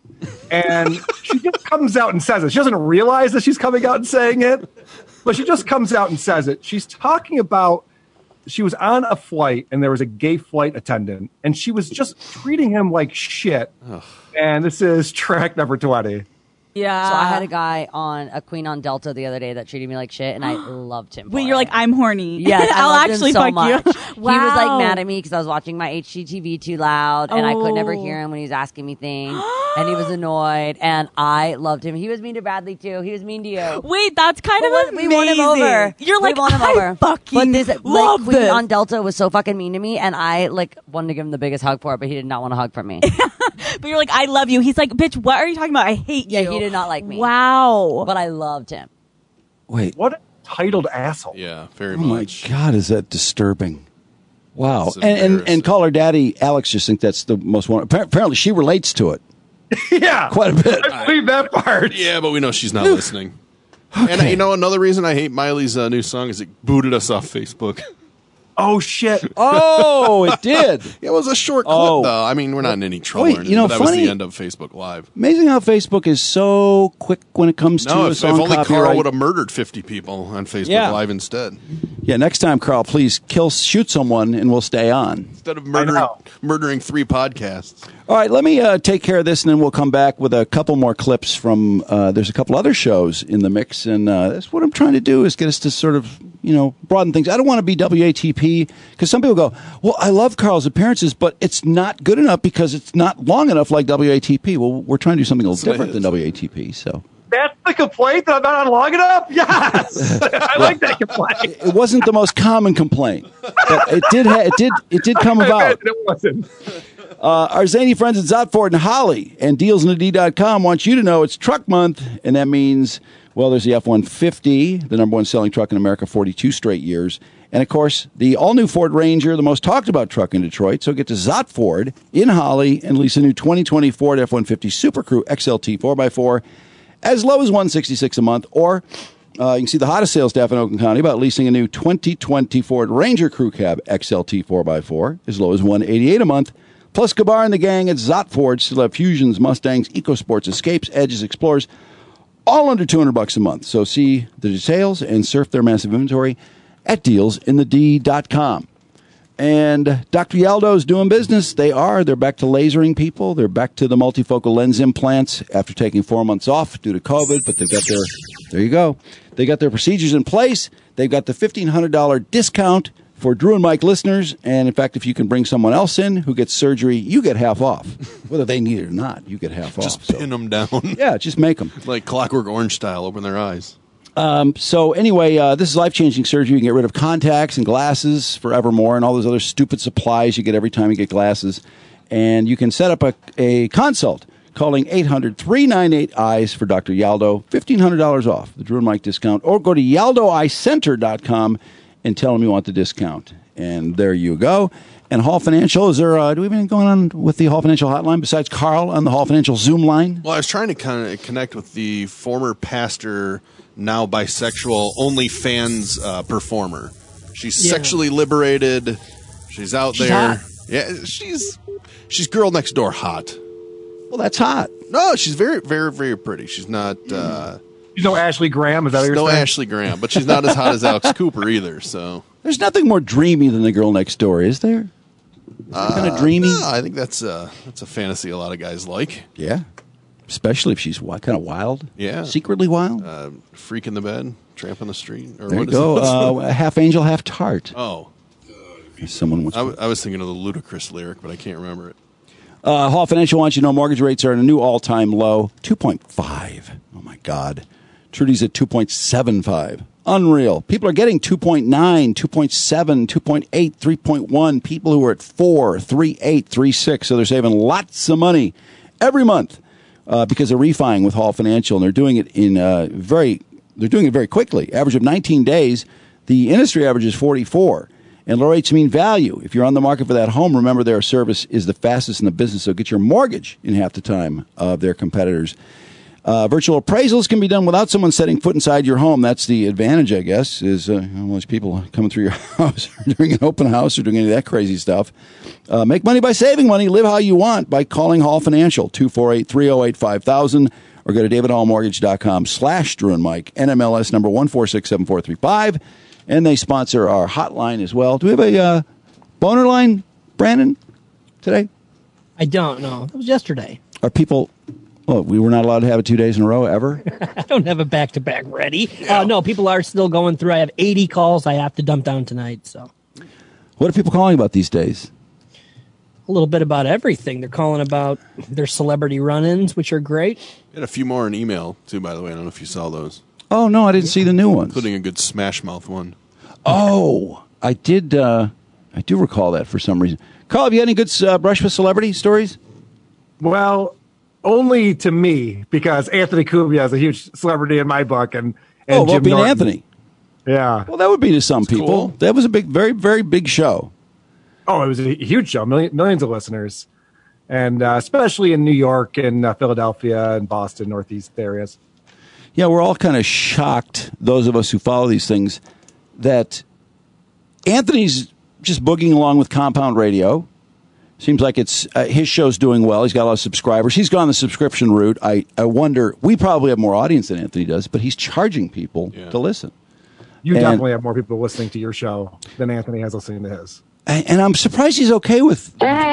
Speaker 5: And she just comes out and says it. She doesn't realize that she's coming out and saying it, but she just comes out and says it. She's talking about she was on a flight and there was a gay flight attendant, and she was just treating him like shit. Ugh. And this is track number 20.
Speaker 17: Yeah. So I had a guy on a Queen on Delta the other day that treated me like shit, and I loved him.
Speaker 16: Wait, you're like, I'm horny.
Speaker 17: Yeah,
Speaker 16: I'll actually
Speaker 17: so
Speaker 16: fuck
Speaker 17: much.
Speaker 16: you.
Speaker 17: Wow. He was like mad at me because I was watching my HGTV too loud, and I could never hear him when he was asking me things, and he was annoyed, and I loved him. He was mean to Bradley too. He was mean to you.
Speaker 16: Wait, that's kind of amazing.
Speaker 17: We won him over.
Speaker 16: You're like,
Speaker 17: we won him over.
Speaker 16: Fucking
Speaker 17: but this
Speaker 16: love
Speaker 17: Queen
Speaker 16: this.
Speaker 17: on Delta was so fucking mean to me, and I wanted to give him the biggest hug for it, but he did not want a hug from me.
Speaker 16: But you're like, I love you. He's like, bitch, what are you talking about? I hate you.
Speaker 17: Yeah, he did not like me.
Speaker 16: Wow.
Speaker 17: But I loved him.
Speaker 1: Wait.
Speaker 5: What a titled asshole.
Speaker 2: Yeah, very
Speaker 1: much. Oh, my God, is that disturbing. Wow.
Speaker 2: That's
Speaker 1: And Call Her Daddy, Alex just think that's the most one. Apparently, she relates to it.
Speaker 5: Yeah.
Speaker 1: Quite a bit.
Speaker 5: I believe that part.
Speaker 2: Yeah, but we know she's not listening. Okay. And another reason I hate Miley's new song is it booted us off Facebook.
Speaker 5: Oh, shit.
Speaker 1: Oh, it did.
Speaker 2: It was a short clip, though. I mean, we're not in any trouble.
Speaker 1: Wait,
Speaker 2: or anything, but that was
Speaker 1: funny,
Speaker 2: the end of Facebook Live.
Speaker 1: Amazing how Facebook is so quick when it comes to a
Speaker 2: if
Speaker 1: song
Speaker 2: only
Speaker 1: copyright.
Speaker 2: Carl would have murdered 50 people on Facebook Live instead.
Speaker 1: Yeah, next time, Carl, please shoot someone, and we'll stay on.
Speaker 2: Instead of murdering 3 podcasts.
Speaker 1: All right, let me take care of this, and then we'll come back with a couple more clips from. There's a couple other shows in the mix, and that's what I'm trying to do is get us to sort of broaden things. I don't want to be WATP because some people go, well, I love Carl's appearances, but it's not good enough because it's not long enough like WATP. Well, we're trying to do something a little different than WATP. So
Speaker 5: that's the complaint that I'm not on long enough. Yes, I like that complaint.
Speaker 1: It wasn't the most common complaint, but it did come about.
Speaker 5: It wasn't.
Speaker 1: Our zany friends at Zotford and Holly and DealsInAD.com want you to know it's Truck Month, and that means, well, there's the F-150, the number one selling truck in America, 42 straight years. And, of course, the all-new Ford Ranger, the most talked-about truck in Detroit. So get to Zotford in Holly and lease a new 2020 Ford F-150 Super Crew XLT 4x4 as low as $166 a month. Or you can see the hottest sales staff in Oakland County about leasing a new 2020 Ford Ranger Crew Cab XLT 4x4 as low as $188 a month. Plus, Gabar and the gang at Zott Ford still have Fusions, Mustangs, EcoSports, Escapes, Edges, Explorers, all under $200 a month. So see the details and surf their massive inventory at dealsinthed.com. And Dr. Yaldo's doing business. They're back to lasering people. They're back to the multifocal lens implants after taking 4 months off due to COVID. But they've got there you go. They got their procedures in place. They've got the $1,500 discount for Drew and Mike listeners. And in fact, if you can bring someone else in who gets surgery, you get half off. Whether they need it or not, you get half off.
Speaker 2: Just pin them down.
Speaker 1: Yeah, just make them.
Speaker 2: Like Clockwork Orange style, open their eyes.
Speaker 1: So anyway, this is life-changing surgery. You can get rid of contacts and glasses forevermore and all those other stupid supplies you get every time you get glasses. And you can set up a consult calling 800-398-EYES for Dr. Yaldo. $1,500 off the Drew and Mike discount. Or go to YaldoEyeCenter.com and tell them you want the discount. And there you go. And Hall Financial, do we have anything going on with the Hall Financial hotline besides Carl on the Hall Financial Zoom line?
Speaker 2: Well, I was trying to kind of connect with the former pastor, now bisexual, OnlyFans performer. She's sexually liberated. She's out there.
Speaker 3: Hot.
Speaker 2: Yeah, she's girl next door hot.
Speaker 1: Well, that's hot.
Speaker 2: No, she's very, very, very pretty. She's not.
Speaker 5: She's no Ashley Graham. Is that what you're
Speaker 2: no
Speaker 5: saying?
Speaker 2: Ashley Graham, but she's not as hot as Alex Cooper either. So
Speaker 1: there's nothing more dreamy than the girl next door, is there? Kind of dreamy.
Speaker 2: No, I think that's a fantasy a lot of guys like.
Speaker 1: Yeah, especially if she's kind of wild.
Speaker 2: Yeah,
Speaker 1: secretly wild.
Speaker 2: Freak in the bed, tramp on the street. Or
Speaker 1: there
Speaker 2: what
Speaker 1: you go.
Speaker 2: Is
Speaker 1: half angel, half tart.
Speaker 2: Oh,
Speaker 1: someone wants.
Speaker 2: I was thinking of the Ludacris lyric, but I can't remember it.
Speaker 1: Hall Financial wants you to know mortgage rates are at a new all-time low, 2.5. Oh my God, Trudy's at 2.75. Unreal. People are getting 2.9, 2.7, 2.8, 3.1. People who are at 4, 3.8, 3.6. So they're saving lots of money every month because they're refining with Hall Financial, and they're doing it very quickly. Average of 19 days. The industry average is 44. And low rates mean value. If you're on the market for that home, remember their service is the fastest in the business. So get your mortgage in half the time of their competitors. Virtual appraisals can be done without someone setting foot inside your home. That's the advantage, I guess, is there's people coming through your house or doing an open house or doing any of that crazy stuff. Make money by saving money. Live how you want by calling Hall Financial, 248-308-5000, or go to davidhallmortgage.com/Drew and Mike, NMLS number 1467435. And they sponsor our hotline as well. Do we have a boner line, Brandon, today?
Speaker 3: I don't know. It was yesterday.
Speaker 1: Are people... Well, we were not allowed to have it 2 days in a row, ever?
Speaker 3: I don't have a back-to-back ready. No, people are still going through. I have 80 calls I have to dump down tonight. So,
Speaker 1: what are people calling about these days?
Speaker 3: A little bit about everything. They're calling about their celebrity run-ins, which are great.
Speaker 2: We had a few more in email, too, by the way. I don't know if you saw those.
Speaker 1: Oh, no, I didn't see the new ones.
Speaker 2: Including a good Smash Mouth one.
Speaker 1: Oh, I did. I do recall that for some reason. Carl, have you had any good brush with celebrity stories?
Speaker 5: Well, only to me, because Anthony Cumia is a huge celebrity in my book, and Jim
Speaker 1: being
Speaker 5: Norton.
Speaker 1: Anthony.
Speaker 5: Yeah.
Speaker 1: Well, that would be to some people.
Speaker 2: Cool.
Speaker 1: That was a very, very big show.
Speaker 5: Oh, it was a huge show, millions of listeners, and especially in New York and Philadelphia and Boston, Northeast areas.
Speaker 1: Yeah, we're all kind of shocked, those of us who follow these things, that Anthony's just boogieing along with Compound Radio. Seems like it's his show's doing well. He's got a lot of subscribers. He's gone the subscription route. I wonder, we probably have more audience than Anthony does, but he's charging people to listen.
Speaker 5: You definitely have more people listening to your show than Anthony has listening to his.
Speaker 1: And I'm surprised he's okay with.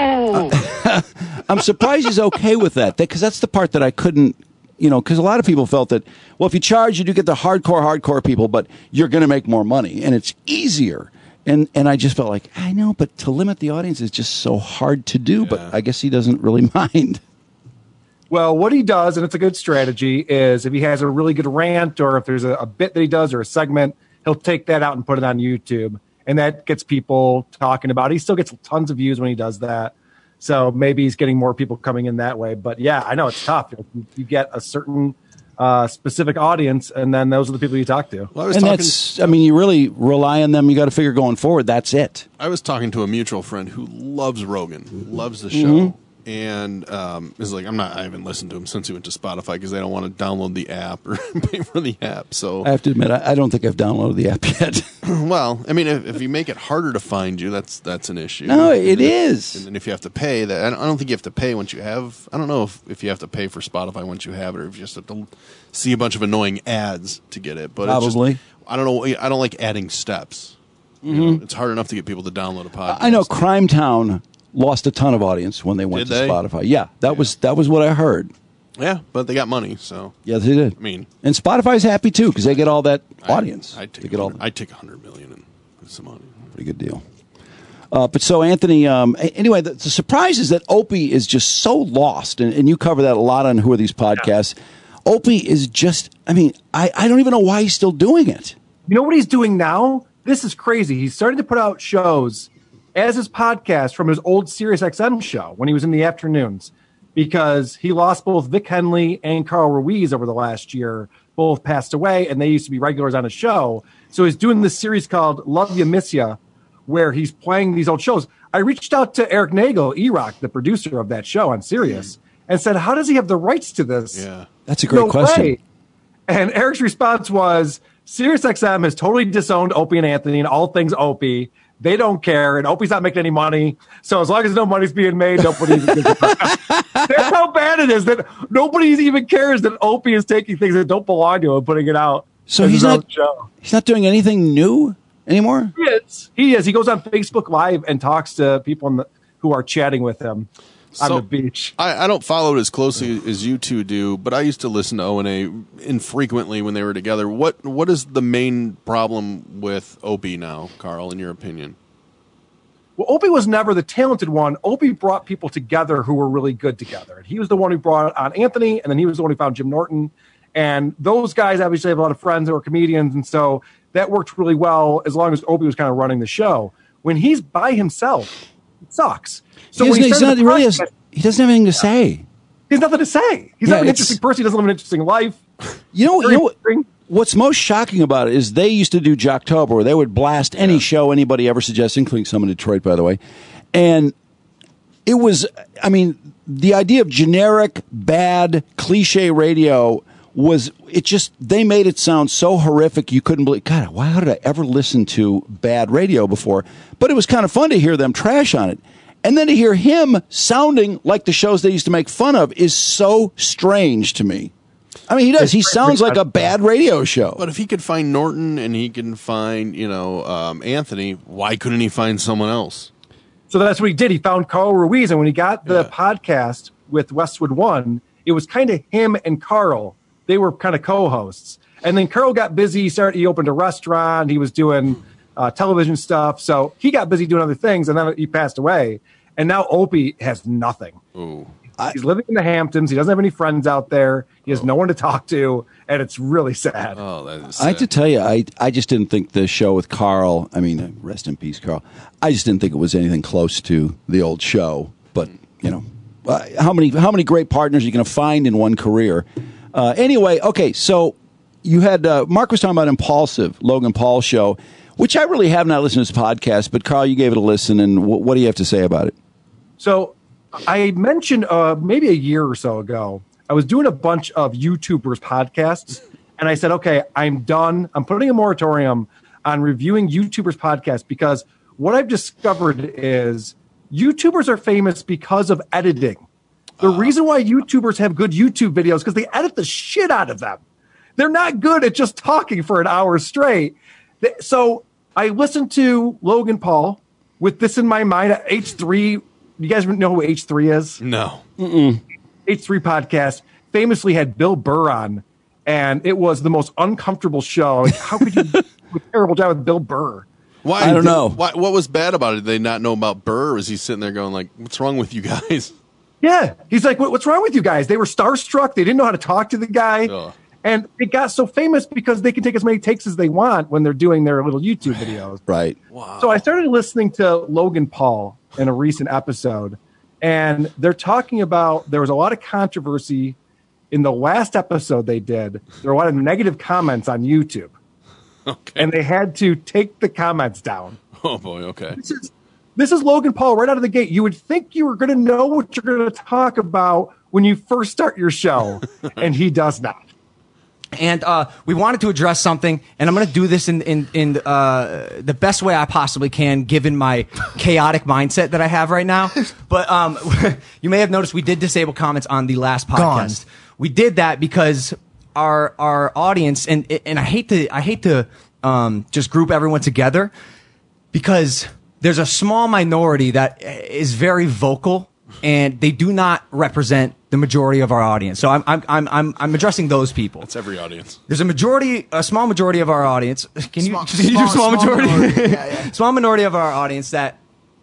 Speaker 1: I'm surprised he's okay with that, because that's the part that I couldn't. Because a lot of people felt that, well, if you charge, you do get the hardcore people, but you're going to make more money, and it's easier. And I just felt like, I know, but to limit the audience is just so hard to do. Yeah. But I guess he doesn't really mind.
Speaker 5: Well, what he does, and it's a good strategy, is if he has a really good rant or if there's a bit that he does or a segment, he'll take that out and put it on YouTube. And that gets people talking about it. He still gets tons of views when he does that. So maybe he's getting more people coming in that way. But yeah, I know it's tough. You get a certain specific audience, and then those are the people you talk to.
Speaker 2: Well,
Speaker 1: you really rely on them. You got to figure going forward. That's it.
Speaker 2: I was talking to a mutual friend who loves Rogan, who loves the show.
Speaker 1: Mm-hmm.
Speaker 2: and is like, I haven't listened to him since he went to Spotify because they don't want to download the app or pay for the app. So
Speaker 1: I have to admit, I don't think I've downloaded the app yet.
Speaker 2: Well, I mean, if you make it harder to find you, that's an issue.
Speaker 1: No, it is.
Speaker 2: And then if you have to pay, I don't think you have to pay once you have. I don't know if you have to pay for Spotify once you have it, or if you just have to see a bunch of annoying ads to get it. But
Speaker 1: Probably.
Speaker 2: It's just, I don't know. I don't like adding steps. You know, it's hard enough to get people to download a podcast.
Speaker 1: I know Crime Town lost a ton of audience when they went
Speaker 2: Did
Speaker 1: to
Speaker 2: they?
Speaker 1: Spotify. Yeah, that was what I heard.
Speaker 2: Yeah, but they got money, so
Speaker 1: Yes, they did.
Speaker 2: I mean,
Speaker 1: and Spotify's happy too because they get all that audience.
Speaker 2: I'd take $100 million and put some money.
Speaker 1: Pretty good deal. But so Anthony, anyway, the surprise is that Opie is just so lost, and you cover that a lot on Who Are These Podcasts. Yeah. Opie is just, I don't even know why he's still doing it.
Speaker 5: You know what he's doing now? This is crazy. He's starting to put out shows as his podcast from his old SiriusXM show when he was in the afternoons, because he lost both Vic Henley and Carl Ruiz over the last year. Both passed away, and they used to be regulars on his show. So he's doing this series called Love Ya Miss Ya, where he's playing these old shows. I reached out to Eric Nagel, E-Rock, the producer of that show on Sirius, and said, how does he have the rights to this?
Speaker 2: Yeah,
Speaker 1: that's a great question.
Speaker 5: Way. And Eric's response was, SiriusXM has totally disowned Opie and Anthony and all things Opie. They don't care, and Opie's not making any money. So as long as no money's being made, nobody even gives a fuck. That's how bad it is that nobody even cares that Opie is taking things that don't belong to him and putting it out.
Speaker 1: So he's not doing anything new anymore?
Speaker 5: He is. He goes on Facebook Live and talks to people who are chatting with him on the beach.
Speaker 2: I don't follow it as closely as you two do, but I used to listen to O&A infrequently when they were together. What is the main problem with Opie now, Carl, in your opinion?
Speaker 5: Well, Opie was never the talented one. Opie brought people together who were really good together. He was the one who brought on Anthony, and then he was the one who found Jim Norton. And those guys obviously have a lot of friends who are comedians, and so that worked really well as long as Opie was kind of running the show. When he's by himself, it sucks. So
Speaker 1: he doesn't have anything to say.
Speaker 5: He has nothing to say. He's not an interesting person. He doesn't live an interesting life.
Speaker 1: You know what's most shocking about it is they used to do Jocktober, where they would blast any show anybody ever suggested, including some in Detroit, by the way. And it was, the idea of generic, bad, cliche radio they made it sound so horrific you couldn't believe, God, how did I ever listen to bad radio before? But it was kind of fun to hear them trash on it. And then to hear him sounding like the shows they used to make fun of is so strange to me. He does. He sounds like a bad radio show.
Speaker 2: But if he could find Norton and he can find, Anthony, why couldn't he find someone else?
Speaker 5: So that's what he did. He found Carl Ruiz. And when he got the podcast with Westwood One, it was kind of him and Carl. They were kind of co-hosts. And then Carl got busy. He opened a restaurant. He was doing television stuff. So he got busy doing other things. And then he passed away. And now Opie has nothing.
Speaker 2: Ooh.
Speaker 5: He's living in the Hamptons. He doesn't have any friends out there. He has no one to talk to. And it's really sad.
Speaker 2: Oh, that is sad.
Speaker 1: I have to tell you, I just didn't think the show with Carl, rest in peace, Carl. I just didn't think it was anything close to the old show. But, how many great partners are you going to find in one career? Anyway, okay, so you had Mark was talking about Impulsive, Logan Paul's show, which I really have not listened to his podcast, but Carl, you gave it a listen, and what do you have to say about it?
Speaker 5: So I mentioned maybe a year or so ago, I was doing a bunch of YouTubers podcasts, and I said, okay, I'm done. I'm putting a moratorium on reviewing YouTubers podcasts because what I've discovered is YouTubers are famous because of editing. The reason why YouTubers have good YouTube videos is because they edit the shit out of them. They're not good at just talking for an hour straight. So I listened to Logan Paul with this in my mind at H3. You guys know who H3 is?
Speaker 2: No.
Speaker 5: H3 podcast famously had Bill Burr on, and it was the most uncomfortable show. Like, how could you do a terrible job with Bill Burr?
Speaker 2: Why?
Speaker 1: I don't know.
Speaker 2: What was bad about it? Did they not know about Burr? Or was he sitting there going like, what's wrong with you guys?
Speaker 5: Yeah. He's like, what's wrong with you guys? They were starstruck. They didn't know how to talk to the guy.
Speaker 2: Ugh.
Speaker 5: And it got so famous because they can take as many takes as they want when they're doing their little YouTube videos.
Speaker 1: Right.
Speaker 2: Wow.
Speaker 5: So I started listening to Logan Paul in a recent episode, and they're talking about there was a lot of controversy in the last episode they did. There were a lot of negative comments on YouTube.
Speaker 2: Okay.
Speaker 5: And they had to take the comments down.
Speaker 2: Oh, boy. Okay.
Speaker 5: This is Logan Paul right out of the gate. You would think you were going to know what you're going to talk about when you first start your show, and he does not.
Speaker 18: And we wanted to address something, and I'm going to do this in the best way I possibly can, given my chaotic mindset that I have right now. But you may have noticed we did disable comments on the last podcast. We did that because our audience, and I hate to just group everyone together, because there's a small minority that is very vocal, and they do not represent the majority of our audience. So I'm addressing those people.
Speaker 2: That's every audience.
Speaker 18: There's a small majority of our audience. Can you do small majority?
Speaker 19: Yeah.
Speaker 18: Small minority of our audience that,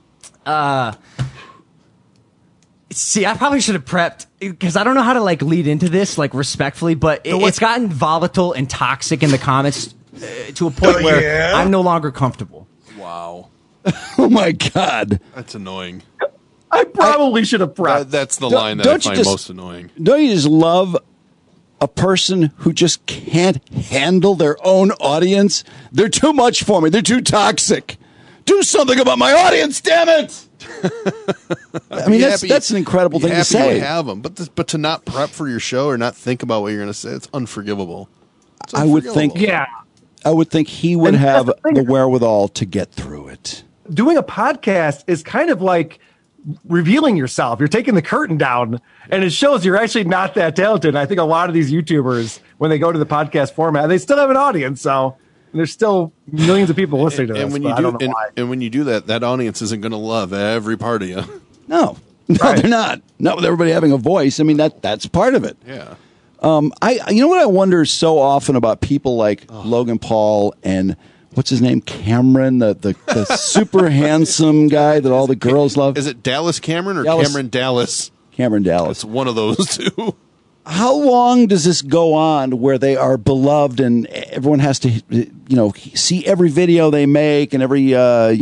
Speaker 18: see, I probably should have prepped, because I don't know how to like lead into this like respectfully, but it's gotten volatile and toxic in the comments to a point where I'm no longer comfortable.
Speaker 2: Wow.
Speaker 1: Oh my God.
Speaker 2: That's annoying.
Speaker 5: I probably should have prepped.
Speaker 2: That's the line that I find most annoying.
Speaker 1: Don't you just love a person who just can't handle their own audience? They're too much for me. They're too toxic. Do something about my audience, damn it! I mean, that's an incredible thing to say.
Speaker 2: You have them, but to not prep for your show or not think about what you're going to say, it's unforgivable.
Speaker 1: I would think, I would think he would have the wherewithal to get through it.
Speaker 5: Doing a podcast is kind of like revealing yourself. You're taking the curtain down, and it shows you're actually not that talented. And I think a lot of these YouTubers, when they go to the podcast format, they still have an audience, so there's still millions of people listening to this.
Speaker 2: And when you do that, that audience isn't going to love every part of you.
Speaker 1: No, they're not. Not with everybody having a voice. I mean, that's part of it.
Speaker 2: Yeah.
Speaker 1: You know what I wonder so often about people like Logan Paul and what's his name, Cameron, the super handsome guy that all the girls love.
Speaker 2: Is it Dallas Cameron or Cameron Dallas?
Speaker 1: Cameron Dallas.
Speaker 2: It's one of those two.
Speaker 1: How long does this go on where they are beloved and everyone has to, see every video they make and every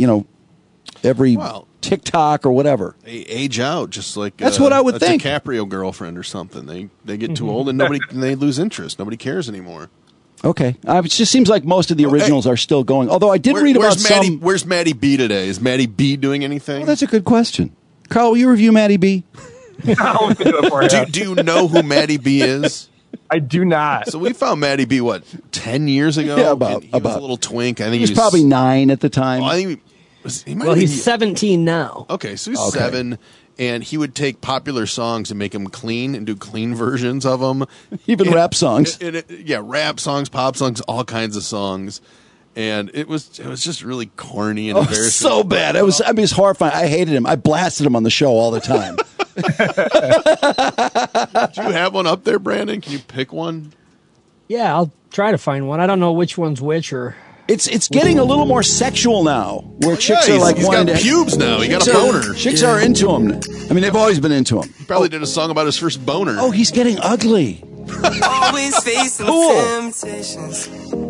Speaker 1: TikTok or whatever?
Speaker 2: They age out just like
Speaker 1: that's what I would think.
Speaker 2: DiCaprio girlfriend or something. They get too old and they lose interest. Nobody cares anymore.
Speaker 1: Okay. It just seems like most of the originals are still going. Although I did read about some.
Speaker 2: Where's Maddie B today? Is Maddie B doing anything?
Speaker 1: Well, that's a good question. Carl, will you review Maddie B?
Speaker 5: I'll do it for you.
Speaker 2: Do you know who Maddie B is?
Speaker 5: I do not.
Speaker 2: So we found Maddie B, 10 years ago?
Speaker 1: Yeah, about.
Speaker 2: He was a little twink. I think
Speaker 1: he was probably 9 at the time.
Speaker 2: I think
Speaker 3: he's 17 now.
Speaker 2: Okay, so he's 7. And he would take popular songs and make them clean and do clean versions of them.
Speaker 1: Even rap songs.
Speaker 2: Rap songs, pop songs, all kinds of songs. And it was just really corny and embarrassing.
Speaker 1: So bad. It was horrifying. I hated him. I blasted him on the show all the time.
Speaker 2: Do you have one up there, Brandon? Can you pick one?
Speaker 3: Yeah, I'll try to find one. I don't know which one's which or...
Speaker 1: It's getting a little more sexual now, where chicks are like
Speaker 2: he's got pubes now. He got a boner.
Speaker 1: Chicks are into him. I mean, they've always been into him.
Speaker 2: He probably did a song about his first boner.
Speaker 1: Oh, he's getting ugly.
Speaker 10: Always facing temptations.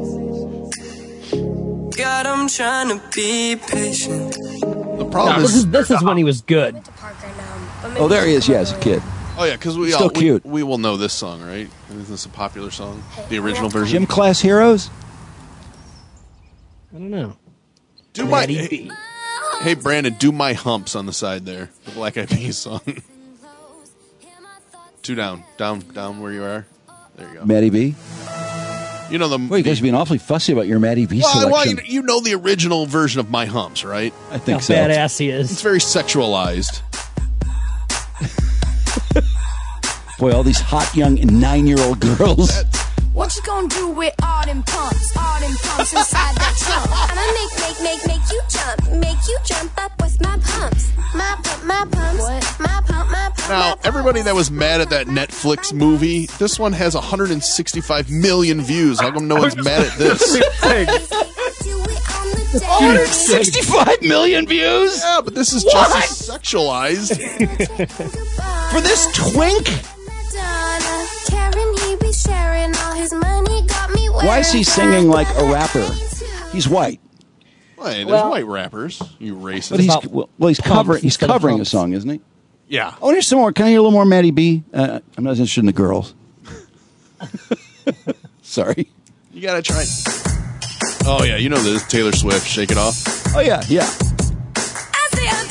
Speaker 10: God, I'm trying to be patient.
Speaker 2: The problem
Speaker 3: this is when he was good.
Speaker 1: Oh, there he is. Yeah, as a kid.
Speaker 2: Oh yeah, because we will know this song, right? Isn't this a popular song? The original version.
Speaker 1: Gym Class Heroes.
Speaker 3: I don't know.
Speaker 2: Hey, Brandon, do My Humps on the side there. The Black Eyed Peas song. 2 down where you are. There you go.
Speaker 1: Maddie B.
Speaker 2: You know
Speaker 1: Well, you guys are being awfully fussy about your Maddie B selection.
Speaker 2: Well, you know the original version of My Humps, right?
Speaker 1: I think so.
Speaker 3: How badass he is.
Speaker 2: It's very sexualized.
Speaker 1: Boy, all these hot young 9-year-old girls.
Speaker 20: What you gonna do with all them pumps inside that trunk? I'ma make you jump up with my pumps. My pumps, what? My pump.
Speaker 2: Now, everybody that was mad at that Netflix movie, this one has 165 million views. How come no one's mad at this?
Speaker 1: 165 million views?
Speaker 2: Yeah, but this is just as sexualized.
Speaker 1: For this twink? Why is he singing like a rapper? He's white.
Speaker 2: Wait, there's white rappers. You racist.
Speaker 1: But he's covering a song, isn't he?
Speaker 2: Yeah.
Speaker 1: Oh, here's some more. Can I hear a little more Maddie B? I'm not interested in the girls. Sorry.
Speaker 2: You gotta try. Oh yeah, you know this. Taylor Swift, Shake It Off.
Speaker 1: Oh yeah.
Speaker 20: I say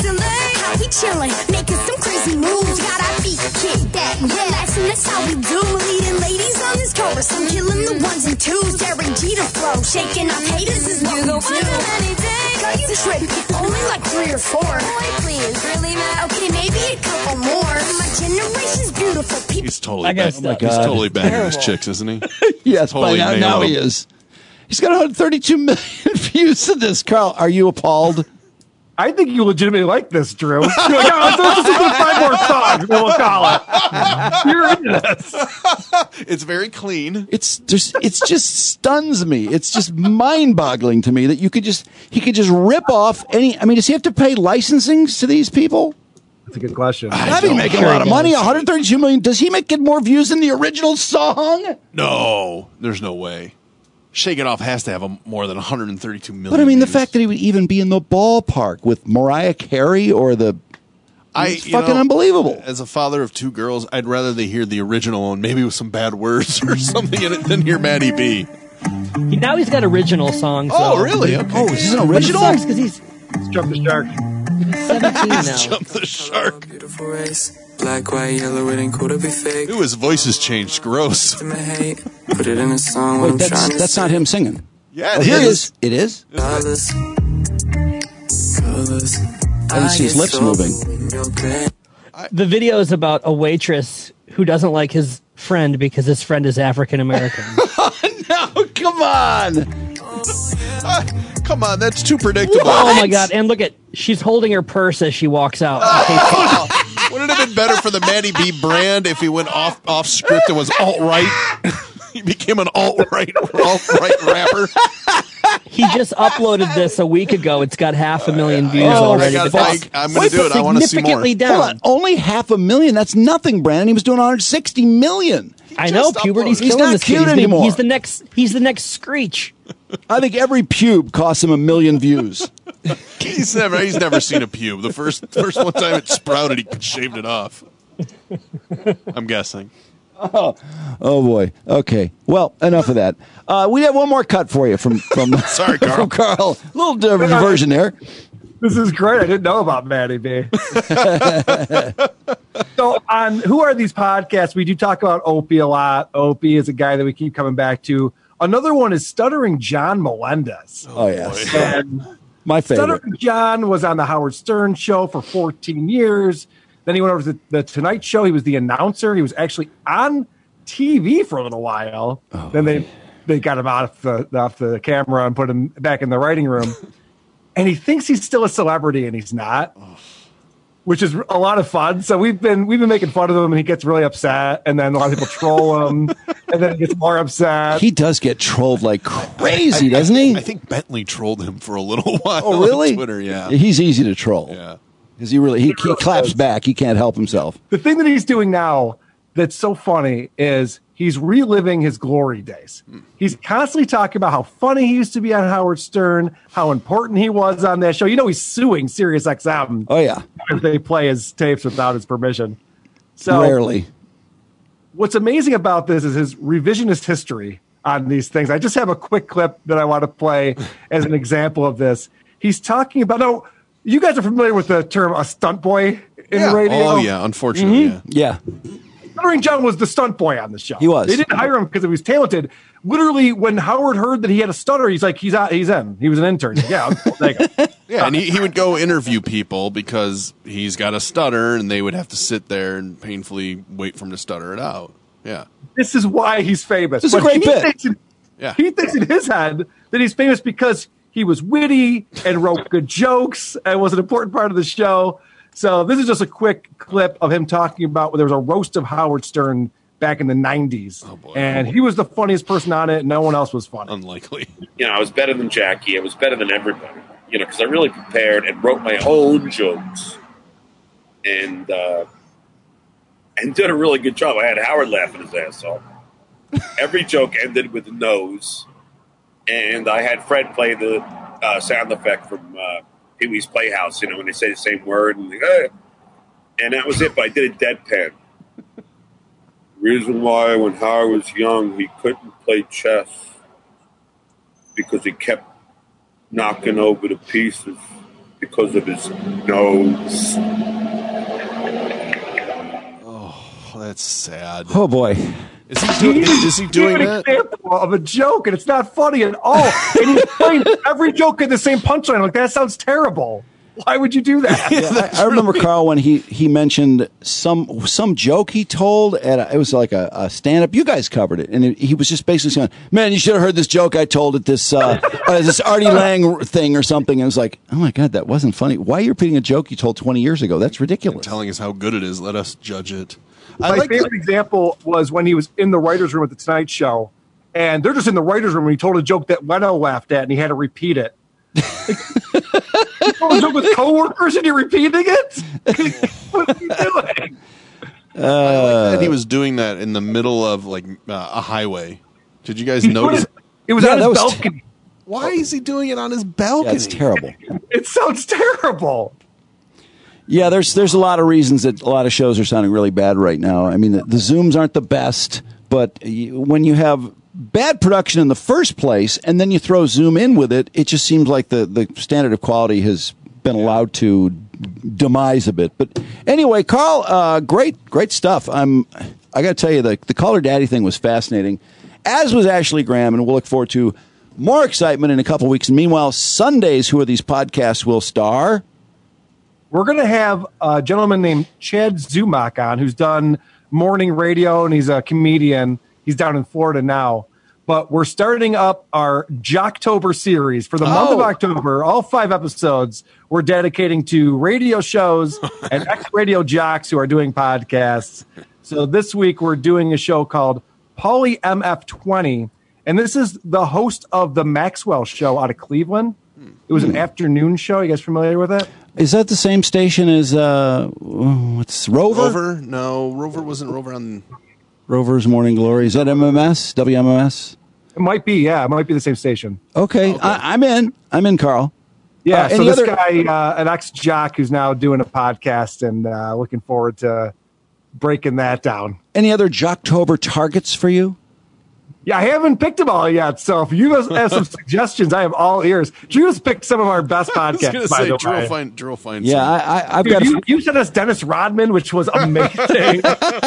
Speaker 20: chillin', making some crazy moves. Got our feet kicked back, relaxing, that's how we do. We're leading ladies on this chorus. I'm killing the ones and twos. Derek Jeter flow, shaking off haters is what we do. Girl, you trippin', only like 3 or 4. Boy, please, really, man? Okay, maybe a couple more. My generation's beautiful. People.
Speaker 2: He's totally banging his chicks, isn't he?
Speaker 1: Yes,
Speaker 2: Totally
Speaker 1: by now
Speaker 2: nailed
Speaker 1: he
Speaker 2: him.
Speaker 1: is. He's got 132 million views to this. Carl, are you appalled?
Speaker 5: I think you legitimately like this, Drew. You're like, oh, let's listen to 5 more songs, we'll call it. You're into this.
Speaker 2: It's very clean.
Speaker 1: It's just stuns me. It's just mind-boggling to me that he could just rip off any. I mean, does he have to pay licensing to these people?
Speaker 5: That's a good question.
Speaker 1: I'd be making a lot of money. 132 million. Does he get more views than the original song?
Speaker 2: No, there's no way. Shake It Off has to have more than 132 million.
Speaker 1: But I mean,
Speaker 2: views.
Speaker 1: the fact that he would even be in the ballpark with Mariah Carey or it's fucking unbelievable.
Speaker 2: As a father of 2 girls, I'd rather they hear the original and maybe with some bad words or something in it than hear Maddie B.
Speaker 3: Now he's got original songs.
Speaker 2: Oh,
Speaker 3: though.
Speaker 2: really? Okay.
Speaker 1: Oh, is this an original?
Speaker 3: But it sucks because he's
Speaker 5: Jump the Shark.
Speaker 3: 17 now.
Speaker 2: Jump the Shark.
Speaker 10: Beautiful race. Black, white, yellow, it ain't cool to be fake.
Speaker 2: Ooh, his voice has changed. Gross.
Speaker 10: Put it in a song.
Speaker 1: Wait, that's not him singing.
Speaker 2: Yeah,
Speaker 1: here it is. It is?
Speaker 10: Colors.
Speaker 1: I didn't see his lips moving.
Speaker 3: The video is about a waitress who doesn't like his friend because his friend is African American.
Speaker 1: No, come on.
Speaker 2: Come on, that's too predictable.
Speaker 3: Oh my god! And look at she's holding her purse as she walks out.
Speaker 2: Wouldn't it have been better for the Maddie B brand if he went off script and was alt-right? He became an alt-right rapper.
Speaker 3: He just uploaded this a week ago. It's got 500,000 views already.
Speaker 2: I'm going to do it. I want to see more.
Speaker 3: Significantly down.
Speaker 1: Hold on, only 500,000. That's nothing, Brandon. He was doing 160 million.
Speaker 3: I know puberty's
Speaker 1: He's
Speaker 3: killing
Speaker 1: not
Speaker 3: this kid.
Speaker 1: cute anymore.
Speaker 3: He's the next Screech.
Speaker 1: I think every pube costs him 1 million views.
Speaker 2: He's never seen a pube. The first one time it sprouted, he shaved it off. I'm guessing.
Speaker 1: Oh boy. Okay. Well, enough of that. We have one more cut for you from
Speaker 2: Sorry, Carl.
Speaker 1: from Carl. A little different version there.
Speaker 5: This is great. I didn't know about Maddie B. So on Who Are These Podcasts, we do talk about Opie a lot. Opie is a guy that we keep coming back to. Another one is Stuttering John Melendez.
Speaker 1: Oh, yes.
Speaker 5: And
Speaker 1: my favorite.
Speaker 5: Stuttering John was on the Howard Stern show for 14 years. Then he went over to the Tonight Show. He was the announcer. He was actually on TV for a little while.
Speaker 1: Oh,
Speaker 5: then they got him off the camera and put him back in the writing room. And he thinks he's still a celebrity, and he's not, which is a lot of fun. So we've been making fun of him, and he gets really upset, and then a lot of people troll him, and then he gets more upset.
Speaker 1: He does get trolled like crazy, doesn't he?
Speaker 2: I think Bentley trolled him for a little while.
Speaker 1: Oh, really?
Speaker 2: On Twitter, yeah.
Speaker 1: He's easy to troll.
Speaker 2: Yeah.
Speaker 1: Because he claps back. He can't help himself.
Speaker 5: The thing that he's doing now that's so funny is he's reliving his glory days. He's constantly talking about how funny he used to be on Howard Stern, how important he was on that show. You know, he's suing SiriusXM.
Speaker 1: Oh, yeah.
Speaker 5: If they play his tapes without his permission. So
Speaker 1: rarely.
Speaker 5: What's amazing about this is his revisionist history on these things. I just have a quick clip that I want to play as an example of this. He's talking about, no, you guys are familiar with the term a stunt boy in radio?
Speaker 2: Oh, yeah, unfortunately,
Speaker 1: yeah.
Speaker 5: Stuttering John was the stunt boy on the show.
Speaker 1: He was.
Speaker 5: They didn't hire him because he was talented. Literally, when Howard heard that he had a stutter, he's like, he's in. He was an intern. Yeah,
Speaker 2: yeah, and he would go interview people because he's got a stutter, and they would have to sit there and painfully wait for him to stutter it out. Yeah.
Speaker 5: This is why he's famous.
Speaker 1: This is a great bit.
Speaker 5: He thinks in his head that he's famous because he was witty and wrote good jokes and was an important part of the show. So this is just a quick clip of him talking about when there was a roast of Howard Stern back in the 90s.
Speaker 2: Oh, boy.
Speaker 5: And he was the funniest person on it, and no one else was funny.
Speaker 2: Unlikely.
Speaker 11: You know, I was better than Jackie. I was better than everybody. You know, because I really prepared and wrote my own jokes. And did a really good job. I had Howard laughing his ass off. Every joke ended with a nose. And I had Fred play the sound effect from Pee-wee's Playhouse, you know, when they say the same word. And that was it, but I did a deadpan. Reason why when Howard was young, he couldn't play chess because he kept knocking over the pieces because of his nose.
Speaker 2: That's sad.
Speaker 1: Oh boy.
Speaker 2: Is he doing
Speaker 5: an
Speaker 2: that?
Speaker 5: example of a joke, and it's not funny at all. And he's playing every joke in the same punchline. Like, that sounds terrible. Why would you do that?
Speaker 1: Yeah, I remember Carl when he mentioned some joke he told it was like a stand up. You guys covered it, and he was just basically saying, "Man, you should have heard this joke I told at this this Artie Lang thing or something." And it was like, "Oh my god, that wasn't funny. Why are you repeating a joke you told 20 years ago? That's ridiculous."
Speaker 2: Telling us how good it is. Let us judge it.
Speaker 5: My favorite example was when he was in the writer's room at the Tonight Show, and they're just in the writer's room, and he told a joke that Leno laughed at, and he had to repeat it. He told a joke with coworkers, and you're repeating it? What are you doing?
Speaker 2: I like that he was doing that in the middle of like a highway. Did you guys notice?
Speaker 5: It was on his balcony.
Speaker 2: Why is he doing it on his balcony?
Speaker 1: That's terrible.
Speaker 5: It sounds terrible.
Speaker 1: Yeah, there's a lot of reasons that a lot of shows are sounding really bad right now. I mean, the Zooms aren't the best, but when you have bad production in the first place and then you throw Zoom in with it, it just seems like the standard of quality has been allowed to demise a bit. But anyway, Carl, great stuff. I got to tell you, the Call Her Daddy thing was fascinating, as was Ashley Graham, and we'll look forward to more excitement in a couple weeks. And meanwhile, Sundays, who are these podcasts, will star?
Speaker 5: We're going to have a gentleman named Chad Zumock on, who's done morning radio, and he's a comedian. He's down in Florida now. But we're starting up our Jocktober series for the month of October. All 5 episodes we're dedicating to radio shows and ex-radio jocks who are doing podcasts. So this week we're doing a show called Pauly MF20. And this is the host of the Maxwell Show out of Cleveland. It was an afternoon show. You guys familiar with it?
Speaker 1: Is that the same station as what's Rover?
Speaker 2: Rover? No, Rover wasn't Rover on
Speaker 1: Rover's Morning Glory. Is that MMS? WMMS?
Speaker 5: It might be, yeah. It might be the same station.
Speaker 1: Okay. I'm in, Carl.
Speaker 5: Yeah, so this guy, an ex-jock who's now doing a podcast, and looking forward to breaking that down.
Speaker 1: Any other Jocktober targets for you?
Speaker 5: Yeah, I haven't picked them all yet, so if you guys have some suggestions, I have all ears. Drew has picked some of our best podcasts, by the way.
Speaker 2: Drew will find
Speaker 1: yeah,
Speaker 2: some.
Speaker 1: I've got.
Speaker 5: You sent us Dennis Rodman, which was amazing.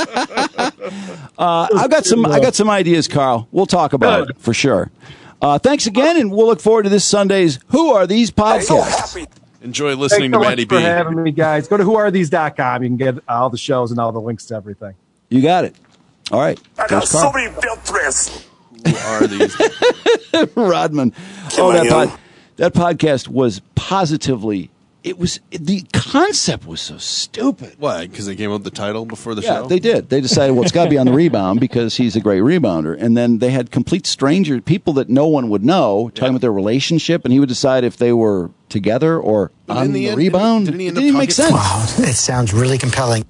Speaker 1: I got some ideas, Carl. We'll talk about it for sure. Thanks again, and we'll look forward to this Sunday's Who Are These Podcasts.
Speaker 2: Enjoy listening to Matty B.
Speaker 5: Thanks so much for having me, guys. Go to whoarethese.com. You can get all the shows and all the links to everything.
Speaker 1: You got it. All right.
Speaker 20: I got so many filters.
Speaker 2: Who are these?
Speaker 1: Rodman. That podcast was positively. The concept was so stupid.
Speaker 2: Why? Because they came up with the title before the
Speaker 1: Yeah,
Speaker 2: show?
Speaker 1: they did. They decided, well, it's got to be on the rebound because he's a great rebounder. And then they had complete strangers, people that no one would know, talking about their relationship, and he would decide if they were together or on the rebound.
Speaker 2: Didn't he
Speaker 1: It
Speaker 2: end up
Speaker 1: didn't make sense.
Speaker 19: Wow, it sounds really compelling.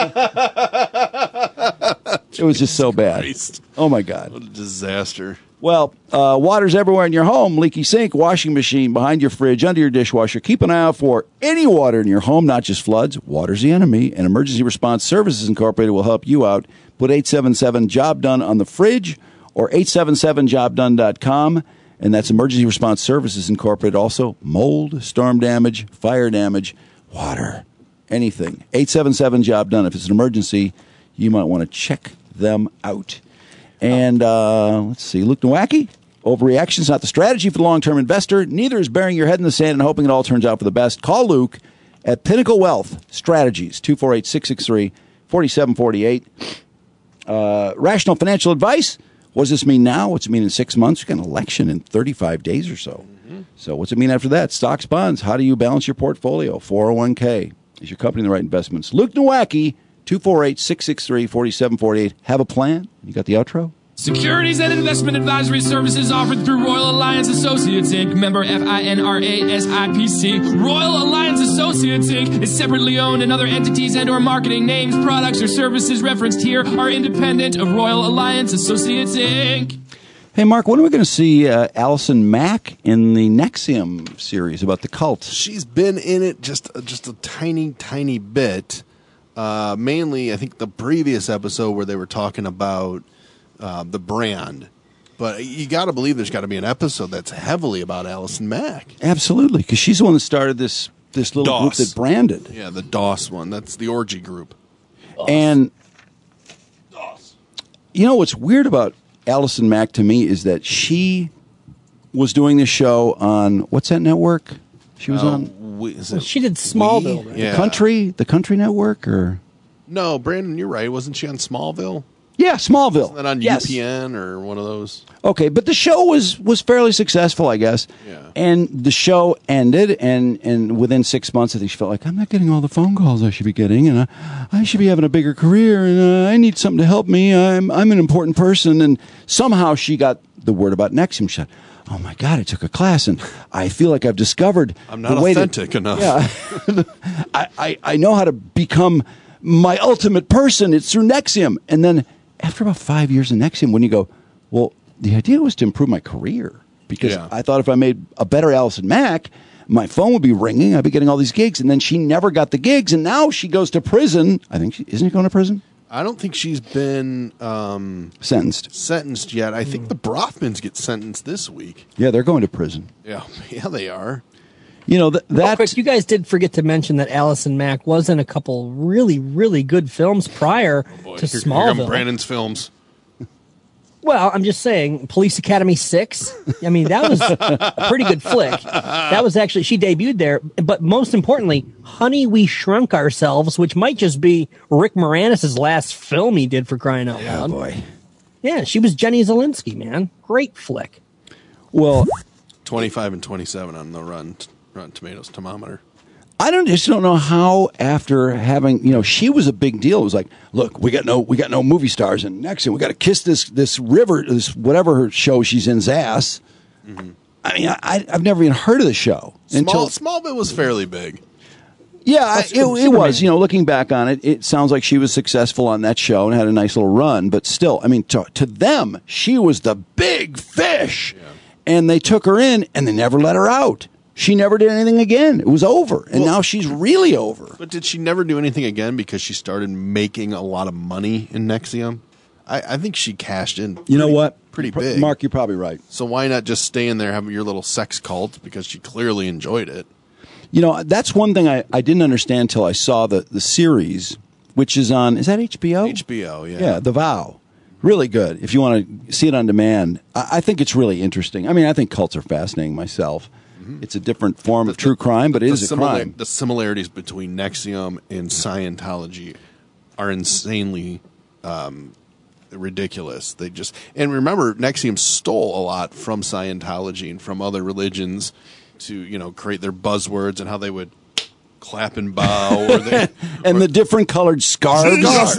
Speaker 1: It was just so bad.
Speaker 2: Christ.
Speaker 1: Oh, my God.
Speaker 2: What a disaster.
Speaker 1: Well, water's everywhere in your home. Leaky sink, washing machine, behind your fridge, under your dishwasher. Keep an eye out for any water in your home, not just floods. Water's the enemy, and Emergency Response Services Incorporated will help you out. Put 877-JOB-DONE on the fridge or 877jobdone.com, and that's Emergency Response Services Incorporated. Also, mold, storm damage, fire damage, water, anything. 877-JOB-DONE. If it's an emergency, you might want to check them out. And let's see, Luke Nowacki, overreaction is not the strategy for the long-term investor. Neither is burying your head in the sand and hoping it all turns out for the best. Call Luke at Pinnacle Wealth Strategies, 248-663-4748. Rational financial advice. What does this mean now? What's it mean in 6 months? We've got an election in 35 days or so. So what's it mean after that? Stocks, bonds. How do you balance your portfolio? 401k. Is your company in the right investments? Luke Nowacki. 248-663-4748. Have a plan? You got the outro?
Speaker 21: Securities and investment advisory services offered through Royal Alliance Associates, Inc., member FINRA SIPC. Royal Alliance Associates, Inc. is separately owned, and other entities and or marketing names, products, or services referenced here are independent of Royal Alliance Associates, Inc.
Speaker 1: Hey, Mark, when are we going to see Allison Mack in the NXIVM series about the cult?
Speaker 2: She's been in it just a tiny, tiny bit. Mainly, I think the previous episode where they were talking about the brand. But you got to believe there's got to be an episode that's heavily about Allison Mack.
Speaker 1: Absolutely, because she's the one that started this little
Speaker 2: DOS
Speaker 1: group that branded.
Speaker 2: Yeah, the DOS one. That's the orgy group.
Speaker 1: And You know what's weird about Allison Mack to me is that she was doing this show on what's that network? She was on.
Speaker 3: She did Smallville. Right?
Speaker 1: The country network, or
Speaker 2: no? Brandon, you're right. Wasn't she on Smallville?
Speaker 1: Yeah, Smallville.
Speaker 2: Isn't that on UPN or one of those?
Speaker 1: Okay, but the show was fairly successful, I guess.
Speaker 2: Yeah.
Speaker 1: And the show ended, and within 6 months, I think she felt like, I'm not getting all the phone calls I should be getting, and I should be having a bigger career, and I need something to help me. I'm an important person. And somehow she got the word about NXIVM. She said, oh my God, I took a class, and I feel like I've discovered
Speaker 2: I'm not authentic enough.
Speaker 1: Yeah, I know how to become my ultimate person. It's through NXIVM. And then after about 5 years in NXIVM, when you go, well, the idea was to improve my career, because I thought if I made a better Allison Mack, my phone would be ringing. I'd be getting all these gigs. And then she never got the gigs. And now she goes to prison. I think isn't she going to prison?
Speaker 2: I don't think she's been
Speaker 1: sentenced
Speaker 2: yet. I think the Brofmans get sentenced this week.
Speaker 1: Yeah, they're going to prison.
Speaker 2: Yeah, they are.
Speaker 1: You know,
Speaker 3: Real quick, you guys did forget to mention that Allison Mack was in a couple really, really good films prior to Smallville.
Speaker 2: Here come Brandon's films.
Speaker 3: Well, I'm just saying, Police Academy 6. I mean, that was a pretty good flick. That was actually, she debuted there. But most importantly, Honey, We Shrunk Ourselves, which might just be Rick Moranis' last film he did, for crying out loud.
Speaker 1: Boy.
Speaker 3: Yeah, she was Jenny Zielinski, man. Great flick.
Speaker 1: Well,
Speaker 2: 25 and 27 on the Rotten Tomatoes thermometer.
Speaker 1: I just don't know how, after having, she was a big deal. It was like, look, we got no movie stars in NXIVM. We got to kiss this river, this whatever her show she's in's ass. Mm-hmm. I mean, I've never even heard of the show until
Speaker 2: Smallville was fairly big.
Speaker 1: Yeah, it was. Looking back on it, it sounds like she was successful on that show and had a nice little run. But still, I mean, to them, she was the big fish, and they took her in and they never let her out. She never did anything again. It was over. And now she's really over.
Speaker 2: But did she never do anything again because she started making a lot of money in NXIVM? I think she cashed in.
Speaker 1: You know what?
Speaker 2: Pretty big.
Speaker 1: Mark, you're probably right.
Speaker 2: So why not just stay in there, have your little sex cult, because she clearly enjoyed it.
Speaker 1: That's one thing I didn't understand until I saw the series, which is on, is that HBO?
Speaker 2: HBO, yeah.
Speaker 1: Yeah, The Vow. Really good. If you want to see it on demand, I think it's really interesting. I mean, I think cults are fascinating myself. It's a different form of true crime, but it is a crime.
Speaker 2: The similarities between NXIVM and Scientology are insanely ridiculous. And remember, NXIVM stole a lot from Scientology and from other religions to create their buzzwords and how they would clap and bow,
Speaker 1: and the different colored scarves.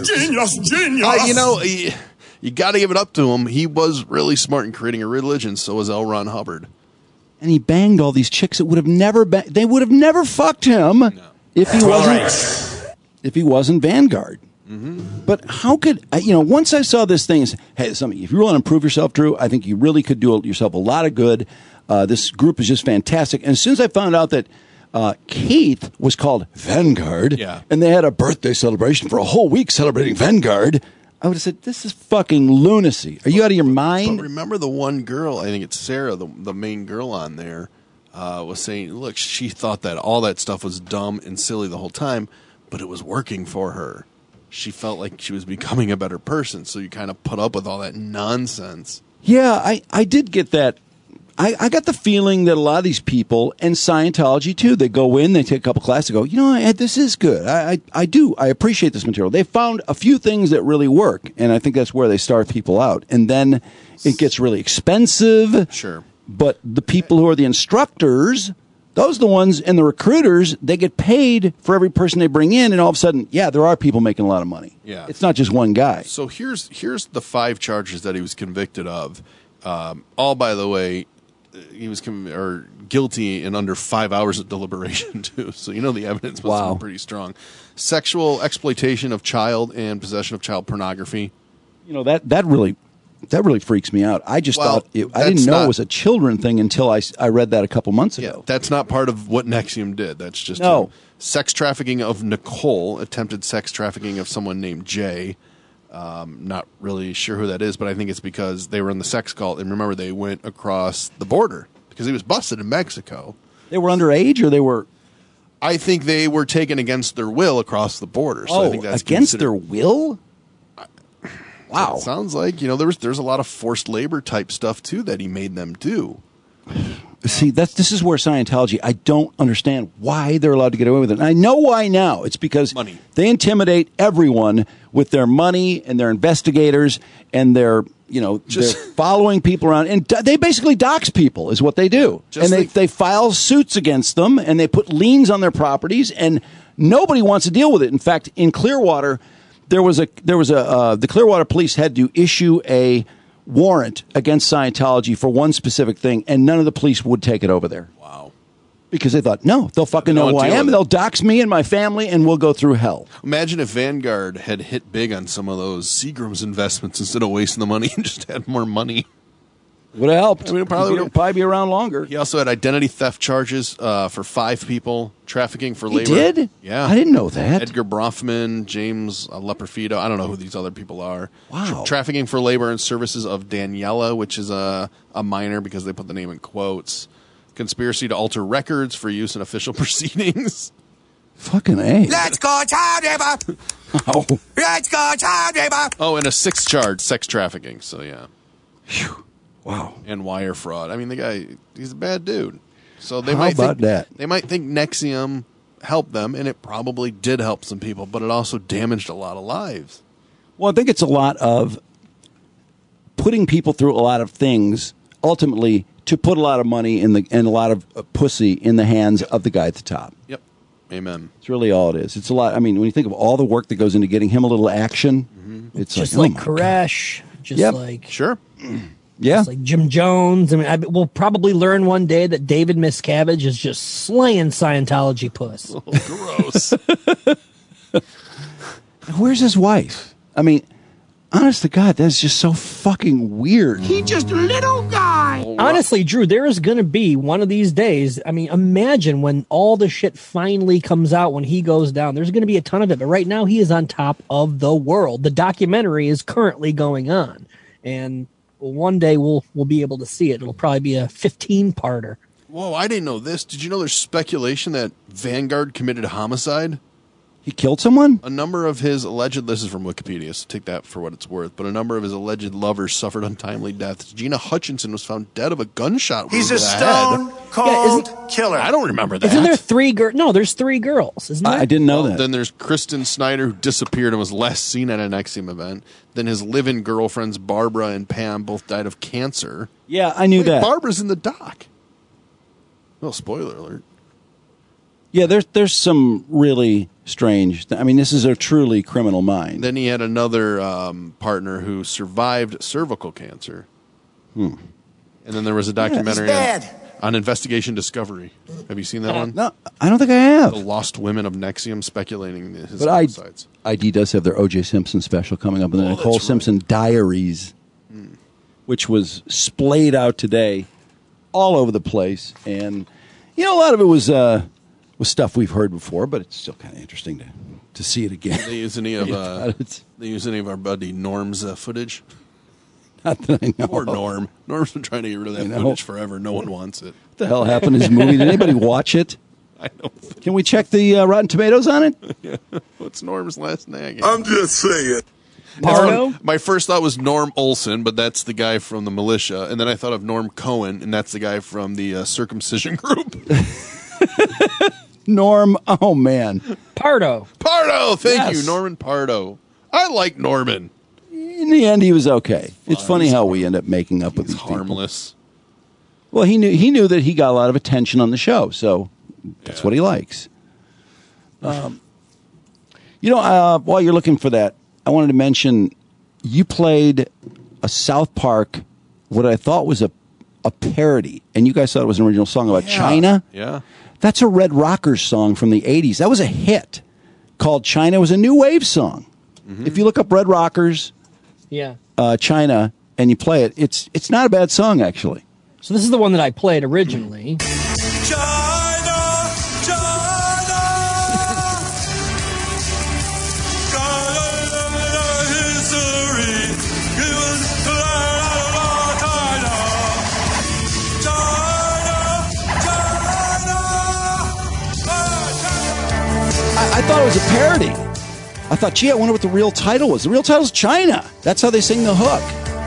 Speaker 2: Genius! You got to give it up to him. He was really smart in creating a religion. So was L. Ron Hubbard.
Speaker 1: And he banged all these chicks that would have never they would have never fucked him if he wasn't Vanguard. Mm-hmm. But how could once I saw this thing, hey, something, if you want to improve yourself, Drew, I think you really could do yourself a lot of good. This group is just fantastic. And as soon as I found out that Keith was called Vanguard, and they had a birthday celebration for a whole week celebrating Vanguard, I would have said, this is fucking lunacy. Are you out of your mind?
Speaker 2: But remember the one girl, I think it's Sarah, the main girl on there, was saying, look, she thought that all that stuff was dumb and silly the whole time, but it was working for her. She felt like she was becoming a better person, so you kind of put up with all that nonsense.
Speaker 1: Yeah, I did get that. I got the feeling that a lot of these people, and Scientology too, they go in, they take a couple classes, they go, this is good. I appreciate this material. They found a few things that really work, and I think that's where they start people out. And then it gets really expensive.
Speaker 2: Sure.
Speaker 1: But the people who are the instructors, those are the ones, and the recruiters, they get paid for every person they bring in, and all of a sudden, there are people making a lot of money.
Speaker 2: Yeah.
Speaker 1: It's not just one guy.
Speaker 2: So here's the 5 charges that he was convicted of. All, by the way, he was guilty in under 5 hours of deliberation too. So the evidence must have been pretty strong. Sexual exploitation of child and possession of child pornography.
Speaker 1: That really freaks me out. I just thought I didn't know it was a children thing until I read that a couple months ago.
Speaker 2: Yeah, that's not part of what NXIVM did. That's just sex trafficking of Nicole, attempted sex trafficking of someone named Jay. Not really sure who that is, but I think it's because they were in the sex cult, and remember they went across the border because he was busted in Mexico.
Speaker 1: They were underage, or they were?
Speaker 2: I think they were taken against their will across the border. So I think that's
Speaker 1: against their will? Wow.
Speaker 2: It sounds like, there's a lot of forced labor type stuff too that he made them do.
Speaker 1: See, this is where Scientology, I don't understand why they're allowed to get away with it. And I know why now. It's because
Speaker 2: money.
Speaker 1: They intimidate everyone with their money and their investigators and their, they're following people around. And they basically dox people is what they do. And they file suits against them and they put liens on their properties and nobody wants to deal with it. In fact, in Clearwater, the Clearwater police had to issue a warrant against Scientology for one specific thing, and none of the police would take it over there.
Speaker 2: Wow.
Speaker 1: Because they thought, no, they'll fucking know who I am. They'll dox me and my family, and we'll go through hell.
Speaker 2: Imagine if Vanguard had hit big on some of those Seagram's investments instead of wasting the money and just had more money.
Speaker 1: Would have helped.
Speaker 2: I mean, it'd
Speaker 1: probably be around longer.
Speaker 2: He also had identity theft charges for 5 people, trafficking for labor.
Speaker 1: He did?
Speaker 2: Yeah.
Speaker 1: I didn't know that.
Speaker 2: Edgar Brofman, James Leperfido. I don't know who these other people are.
Speaker 1: Wow.
Speaker 2: Trafficking for labor and services of Daniela, which is a minor because they put the name in quotes. Conspiracy to alter records for use in official proceedings.
Speaker 1: Fucking A.
Speaker 9: Let's go, child labor.
Speaker 1: Oh.
Speaker 9: Let's go, child labor.
Speaker 2: Oh, and a 6th charge, sex trafficking. So, yeah.
Speaker 1: Whew. Wow.
Speaker 2: And wire fraud. I mean, the guy, he's a bad dude. So they
Speaker 1: How
Speaker 2: might
Speaker 1: about that?
Speaker 2: They might think NXIVM helped them, and it probably did help some people, but it also damaged a lot of lives.
Speaker 1: Well, I think it's a lot of putting people through a lot of things, ultimately, to put a lot of money and a lot of pussy in the hands of the guy at the top.
Speaker 2: Yep. Amen.
Speaker 1: It's really all it is. It's a lot. I mean, when you think of all the work that goes into getting him a little action, it's
Speaker 3: just
Speaker 1: like,
Speaker 3: like Koresh, just like
Speaker 2: sure.
Speaker 1: Yeah.
Speaker 3: Just like Jim Jones. I mean, we'll probably learn one day that David Miscavige is just slaying Scientology puss.
Speaker 2: Oh, gross.
Speaker 1: Where's his wife? I mean, honest to God, that's just so fucking weird.
Speaker 9: He just a little guy.
Speaker 3: Honestly, Drew, there is going to be one of these days. I mean, imagine when all the shit finally comes out when he goes down. There's going to be a ton of it. But right now, he is on top of the world. The documentary is currently going on. And one day we'll be able to see it. It'll probably be a 15-parter.
Speaker 2: Whoa, I didn't know this. Did you know there's speculation that Vanguard committed homicide?
Speaker 1: He killed someone?
Speaker 2: A number of his alleged, this is from Wikipedia, so take that for what it's worth, but a number of his alleged lovers suffered untimely deaths. Gina Hutchinson was found dead of a gunshot.
Speaker 9: He's a
Speaker 2: wound to the head.
Speaker 9: stone-cold killer.
Speaker 2: I don't remember that.
Speaker 3: Isn't there 3 girls? No, there's 3 girls. Isn't there?
Speaker 1: I didn't know that.
Speaker 2: Then there's Kristen Snyder, who disappeared and was last seen at an NXIVM event. Then his live-in girlfriends, Barbara and Pam, both died of cancer.
Speaker 1: Yeah, I knew that.
Speaker 2: Barbara's in the doc. Well, spoiler alert.
Speaker 1: Yeah, there's some really strange. I mean, this is a truly criminal mind.
Speaker 2: Then he had another partner who survived cervical cancer. And then there was a documentary on Investigation Discovery. Have you seen that one?
Speaker 1: No, I don't think I have.
Speaker 2: The Lost Women of NXIVM, speculating his
Speaker 1: But
Speaker 2: homicides.
Speaker 1: ID does have their O.J. Simpson special coming up, and the Nicole Simpson Diaries, which was splayed out today all over the place. And, a lot of it was stuff we've heard before, but it's still kind of interesting to see it again.
Speaker 2: They use any of our buddy Norm's footage?
Speaker 1: Not that I know.
Speaker 2: Poor Norm. Norm's been trying to get rid of that footage forever. No one wants it.
Speaker 1: What the hell happened to his movie? Did anybody watch it?
Speaker 2: I don't.
Speaker 1: Can we check the Rotten Tomatoes on it?
Speaker 2: Yeah. What's Norm's last name?
Speaker 9: I'm just saying.
Speaker 3: Pardo?
Speaker 2: My first thought was Norm Olson, but that's the guy from the militia. And then I thought of Norm Cohen, and that's the guy from the circumcision group.
Speaker 1: Norm, oh man.
Speaker 3: Pardo,
Speaker 2: thank you, Norman Pardo. I like Norman.
Speaker 1: In the end, he was okay. It's funny how we end up making up with these
Speaker 2: harmless.
Speaker 1: People. Well, he knew that he got a lot of attention on the show, so that's what he likes. While you're looking for that, I wanted to mention you played a South Park, what I thought was a parody, and you guys thought it was an original song about China.
Speaker 2: Yeah.
Speaker 1: That's a Red Rockers song from the 80s. That was a hit called China. It was a new wave song. If you look up Red Rockers, China, and you play it, it's not a bad song, actually.
Speaker 3: So this is the one that I played originally.
Speaker 1: I thought it was a parody. I thought, gee, I wonder what the real title was. The real title is China. That's how they sing the hook.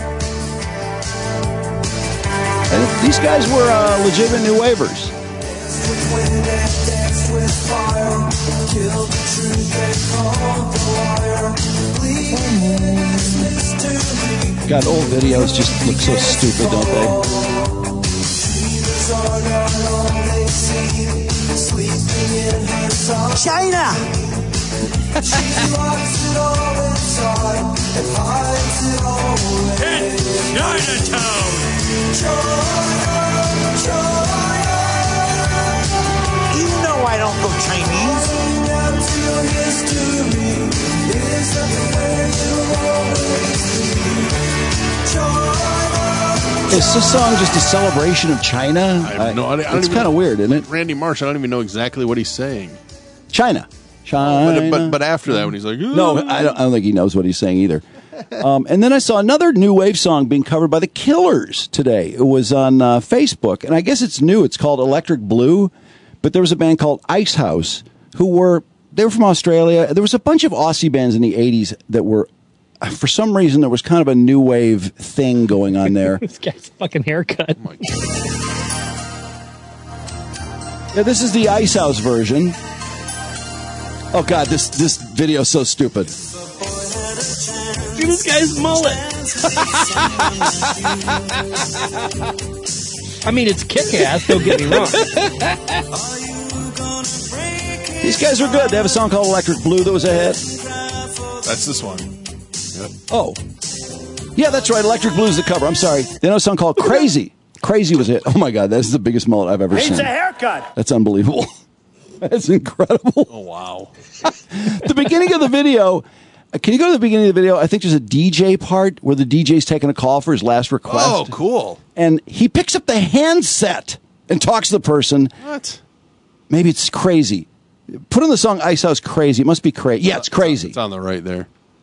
Speaker 1: And these guys were legitimate new wavers. God, old videos just look so stupid, don't they?
Speaker 9: China! Chinatown! You know I don't go Chinese.
Speaker 1: Is this song just a celebration of China?
Speaker 2: I have no idea.
Speaker 1: It's kind of weird, isn't it?
Speaker 2: Randy Marsh, I don't even know exactly what he's saying.
Speaker 1: China.
Speaker 2: But after that, when he's like, ooh.
Speaker 1: No, I don't think he knows what he's saying either. And then I saw another new wave song being covered by the Killers today. It was on Facebook, and I guess it's new. It's called Electric Blue, but there was a band called Ice House they were from Australia. There was a bunch of Aussie bands in the 80s that were, for some reason, there was kind of a new wave thing going on there.
Speaker 3: This guy's fucking haircut.
Speaker 2: Oh my God.
Speaker 1: Yeah, this is the Ice House version. Oh God, this video is so stupid.
Speaker 3: See this guy's mullet. I mean, it's kick-ass, don't get me wrong.
Speaker 1: These guys are good. They have a song called Electric Blue that was a hit.
Speaker 2: That's this one. Yep.
Speaker 1: Oh. Yeah, that's right. Electric Blue is the cover. I'm sorry. They know a song called Crazy. Crazy was a hit. Oh my God, that's the biggest mullet I've ever seen.
Speaker 9: Needs a haircut.
Speaker 1: That's unbelievable. That's incredible.
Speaker 2: Oh, wow.
Speaker 1: The beginning of the video, can you go to the beginning of the video? I think there's a DJ part where the DJ's taking a call for his last request.
Speaker 2: Oh, cool.
Speaker 1: And he picks up the handset and talks to the person.
Speaker 2: What?
Speaker 1: Maybe it's Crazy. Put on the song Ice House Crazy. It must be crazy. Yeah, it's Crazy.
Speaker 2: It's on the right there.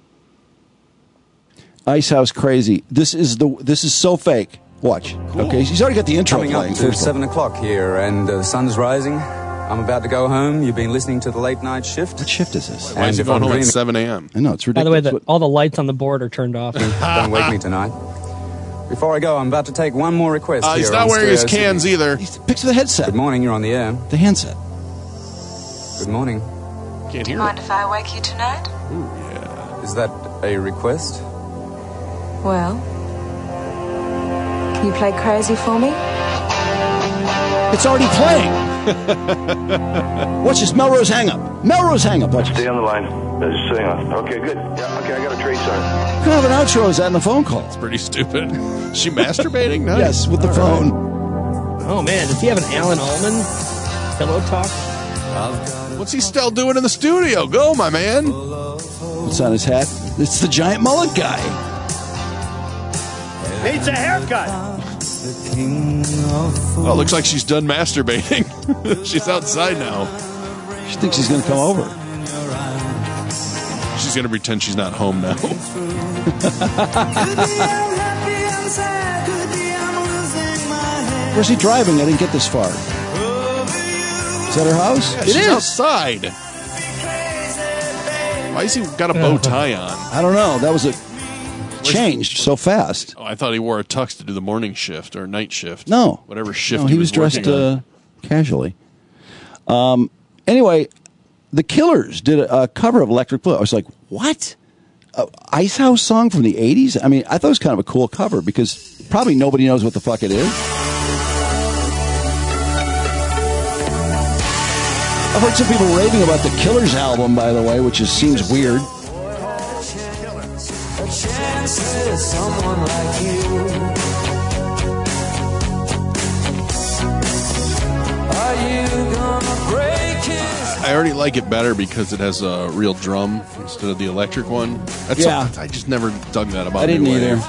Speaker 1: Ice House Crazy. This is so fake. Watch. Cool. Okay, he's already got the intro
Speaker 7: Coming
Speaker 1: playing.
Speaker 7: up to 7 o'clock here, and the sun's rising. I'm about to go home. You've been listening to the late night shift.
Speaker 1: What shift is this?
Speaker 2: Why is it going home at 7 a.m.?
Speaker 1: I know, it's
Speaker 3: By
Speaker 1: ridiculous.
Speaker 3: the way, all the lights on the board are turned off.
Speaker 7: Don't wake me tonight. Before I go, I'm about to take one more request here.
Speaker 2: He's not wearing his cans either.
Speaker 1: He picks the headset.
Speaker 7: Good morning, you're on the air.
Speaker 1: The handset.
Speaker 7: Good morning.
Speaker 2: Can't hear
Speaker 22: Mind
Speaker 2: it.
Speaker 22: if I wake you tonight?
Speaker 2: Ooh, yeah.
Speaker 7: Is that a request?
Speaker 22: Well, can you play Crazy for me?
Speaker 1: It's already playing. Watch this Melrose Hang Up. Melrose Hang Up. Watch
Speaker 23: Stay on the line. Just stay on. Okay, good. Yeah, okay, I got a trace on it.
Speaker 1: What kind of an outro is that in the phone call?
Speaker 2: It's pretty stupid. Is she masturbating? Nice.
Speaker 1: Yes, with the phone.
Speaker 3: Oh, man. Does he have an Alan Allman pillow talk?
Speaker 2: What's he still doing in the studio? Go, my man.
Speaker 1: What's on his hat? It's the giant mullet guy.
Speaker 9: Needs a haircut.
Speaker 2: Oh, looks like she's done masturbating. She's outside now.
Speaker 1: She thinks he's going to come over.
Speaker 2: She's going to pretend she's not home now.
Speaker 1: Where's he driving? I didn't get this far. Is that her house?
Speaker 2: Yeah,
Speaker 1: It
Speaker 2: she's
Speaker 1: is.
Speaker 2: outside. Why has he got a bow tie on?
Speaker 1: I don't know. That was changed so fast.
Speaker 2: Oh, I thought he wore a tux to do the morning shift or night shift.
Speaker 1: No.
Speaker 2: Whatever shift
Speaker 1: No, he was dressed
Speaker 2: working on.
Speaker 1: casually. Anyway, the Killers did a cover of Electric Blue. I was like, what? Ice House song from the 80s? I mean, I thought it was kind of a cool cover because probably nobody knows what the fuck it is. I've heard some people raving about the Killers album, by the way, which seems weird.
Speaker 2: I already like it better because it has a real drum instead of the electric one. That's
Speaker 1: Yeah.
Speaker 2: I just never dug that about
Speaker 1: I didn't
Speaker 2: New Wave.
Speaker 1: either.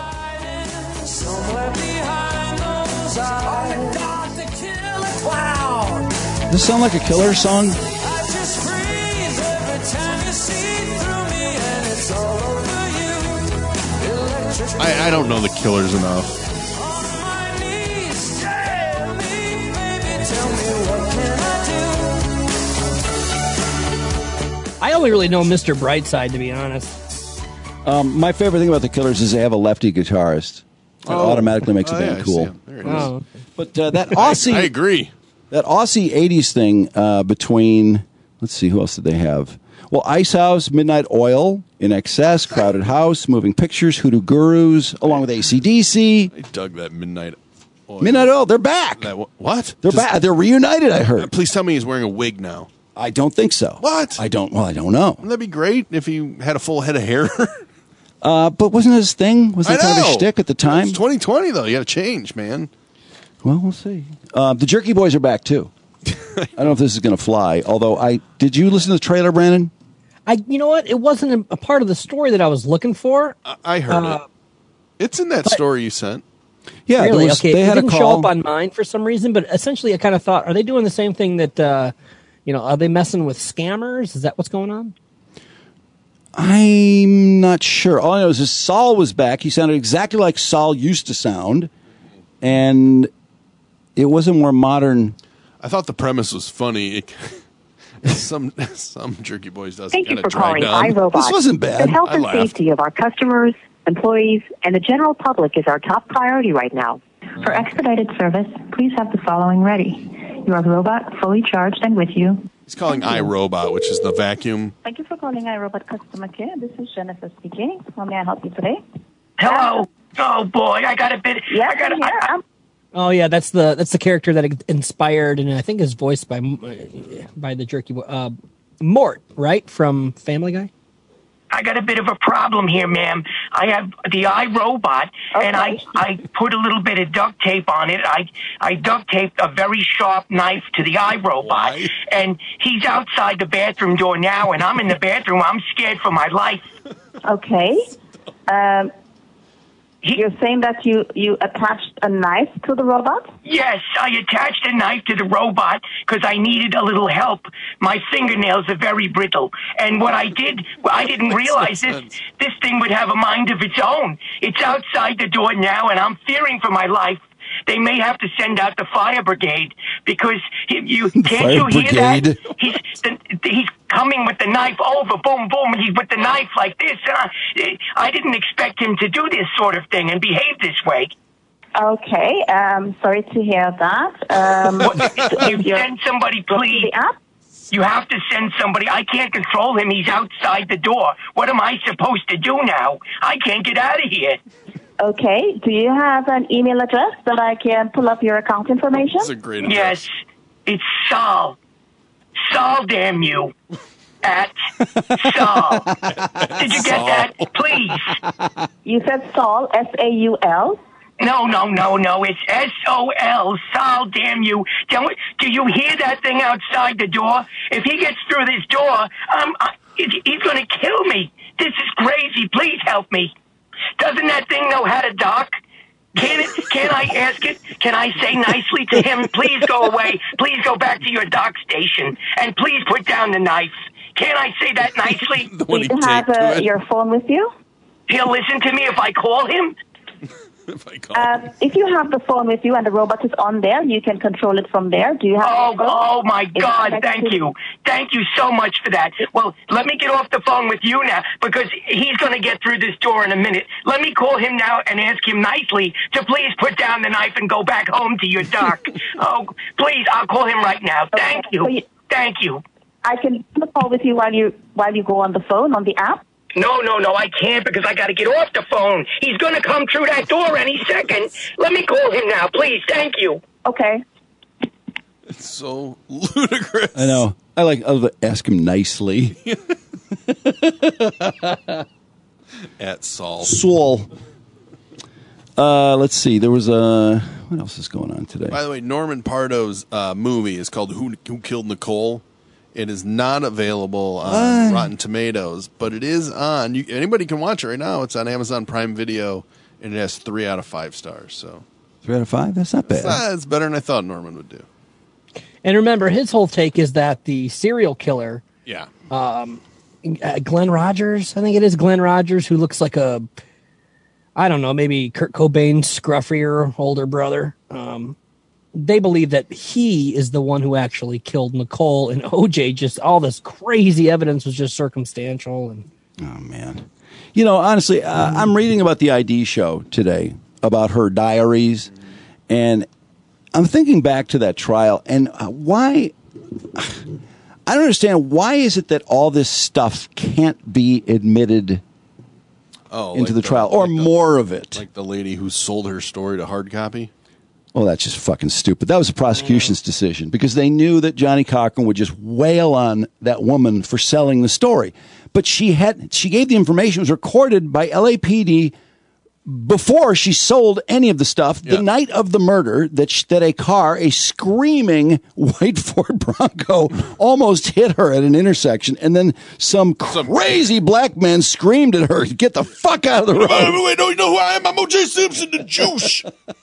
Speaker 1: Does this sound like a Killers song?
Speaker 2: I don't know the Killers enough.
Speaker 3: I only really know Mr. Brightside, to be honest.
Speaker 1: My favorite thing about the Killers is they have a lefty guitarist. It automatically makes a band cool.
Speaker 2: There it is.
Speaker 1: But that Aussie,
Speaker 2: I agree.
Speaker 1: That Aussie '80s thing between, let's see, who else did they have? Well, Ice House, Midnight Oil, In Excess, Crowded House, Moving Pictures, Hoodoo Gurus, along with AC/DC.
Speaker 2: I dug that Midnight Oil.
Speaker 1: Midnight Oil, they're back.
Speaker 2: What?
Speaker 1: They're back. They're reunited, I heard.
Speaker 2: Please tell me he's wearing a wig now.
Speaker 1: I don't think so.
Speaker 2: What?
Speaker 1: I don't know.
Speaker 2: Wouldn't that be great if he had a full head of hair?
Speaker 1: But wasn't it his thing? Was that kind of a shtick at the time?
Speaker 2: It's 2020, though. You got to change, man.
Speaker 1: Well, we'll see. The Jerky Boys are back, too. I don't know if this is going to fly. Although, did you listen to the trailer, Brandon?
Speaker 3: You know what? It wasn't a part of the story that I was looking for.
Speaker 2: I heard it. It's in that story you sent.
Speaker 1: Yeah,
Speaker 3: really?
Speaker 1: they
Speaker 3: It
Speaker 1: had
Speaker 3: didn't
Speaker 1: a call.
Speaker 3: show up on mine for some reason, but essentially I kind of thought, are they doing the same thing that, are they messing with scammers? Is that what's going on?
Speaker 1: I'm not sure. All I know is Saul was back. He sounded exactly like Saul used to sound, and it was a more modern.
Speaker 2: I thought the premise was funny. Some Jerky Boys does.
Speaker 4: Thank you for calling iRobot.
Speaker 1: This wasn't bad.
Speaker 4: The health
Speaker 2: I
Speaker 4: and
Speaker 2: laughed.
Speaker 4: safety of our customers, employees, and the general public is our top priority right now.
Speaker 6: For expedited service, please have the following ready. Your robot fully charged and with you.
Speaker 2: He's calling iRobot, which is the vacuum.
Speaker 6: Thank you for calling iRobot Customer Care. This is Jennifer speaking. How may I help you today?
Speaker 9: Hello. Oh boy, I got a bit.
Speaker 6: Yes,
Speaker 3: Oh yeah, that's the character that inspired, and I think is voiced by the Jerky Boy, Mort, right, from Family Guy.
Speaker 9: I got a bit of a problem here, ma'am. I have the iRobot, and I put a little bit of duct tape on it. I duct taped a very sharp knife to the iRobot, and he's outside the bathroom door now, and I'm in the bathroom. I'm scared for my life.
Speaker 6: Okay. You're saying that you attached a knife to the robot?
Speaker 9: Yes, I attached a knife to the robot because I needed a little help. My fingernails are very brittle. And what I did, I didn't realize this thing would have a mind of its own. It's outside the door now, and I'm fearing for my life. They may have to send out the fire brigade because can't you hear that? He's coming with the knife over, boom, boom, and he's with the knife like this. And I didn't expect him to do this sort of thing and behave this way.
Speaker 6: Okay, sorry to hear that.
Speaker 9: You send somebody, please. You have to send somebody. I can't control him. He's outside the door. What am I supposed to do now? I can't get out of here.
Speaker 6: Okay, do you have an email address that I can pull up your account information?
Speaker 2: That's a great address.
Speaker 9: Yes, it's Saul. Saul, damn you. At Saul. Did you get that? Please.
Speaker 6: You said Saul, S-A-U-L?
Speaker 9: No. It's S-O-L. Saul, damn you. Do you hear that thing outside the door? If he gets through this door, he's going to kill me. This is crazy. Please help me. Doesn't that thing know how to dock? Can I ask it? Can I say nicely to him, please go away, please go back to your dock station, and please put down the knife? Can I say that nicely?
Speaker 6: Do you have your phone with you?
Speaker 9: He'll listen to me if I call him?
Speaker 6: If you have the phone with you and the robot is on there, you can control it from there. Do you have
Speaker 9: Oh my God, thank you. Thank you so much for that. Well, let me get off the phone with you now because he's going to get through this door in a minute. Let me call him now and ask him nicely to please put down the knife and go back home to your dock. Oh, please, I'll call him right now. Thank you. Thank you.
Speaker 6: I can call with you while you go on the phone on the app.
Speaker 9: No, I can't because I got to get off the phone. He's going to come through that door any second. Let me call him now, please. Thank you.
Speaker 6: Okay.
Speaker 2: It's so ludicrous.
Speaker 1: I know. I like to ask him nicely.
Speaker 2: At Saul.
Speaker 1: Saul. Let's see. There was what else is going on today?
Speaker 2: By the way, Norman Pardo's movie is called Who Killed Nicole? It is not available on Rotten Tomatoes, but it is on. Anybody can watch it right now. It's on Amazon Prime Video, and it has 3 out of 5 stars. So
Speaker 1: 3 out of 5? That's not bad.
Speaker 2: It's better than I thought Norman would do.
Speaker 3: And remember, his whole take is that the serial killer, Glenn Rogers, I think it is Glenn Rogers, who looks like maybe Kurt Cobain's scruffier older brother. they believe that he is the one who actually killed Nicole, and OJ just all this crazy evidence was just circumstantial. And
Speaker 1: oh man, honestly, I'm reading about the ID show today about her diaries, and I'm thinking back to that trial and why. I don't understand, why is it that all this stuff can't be admitted into the trial, or more of it?
Speaker 2: Like the lady who sold her story to hard copy?
Speaker 1: Oh, that's just fucking stupid. That was the prosecution's decision because they knew that Johnny Cochran would just wail on that woman for selling the story. But she gave the information, it was recorded by LAPD before she sold any of the stuff, the night of the murder, that a screaming white Ford Bronco almost hit her at an intersection, and then some crazy black man screamed at her, "Get the fuck out of the road!"
Speaker 2: Wait, don't you know who I am? I'm O.J. Simpson, the juice.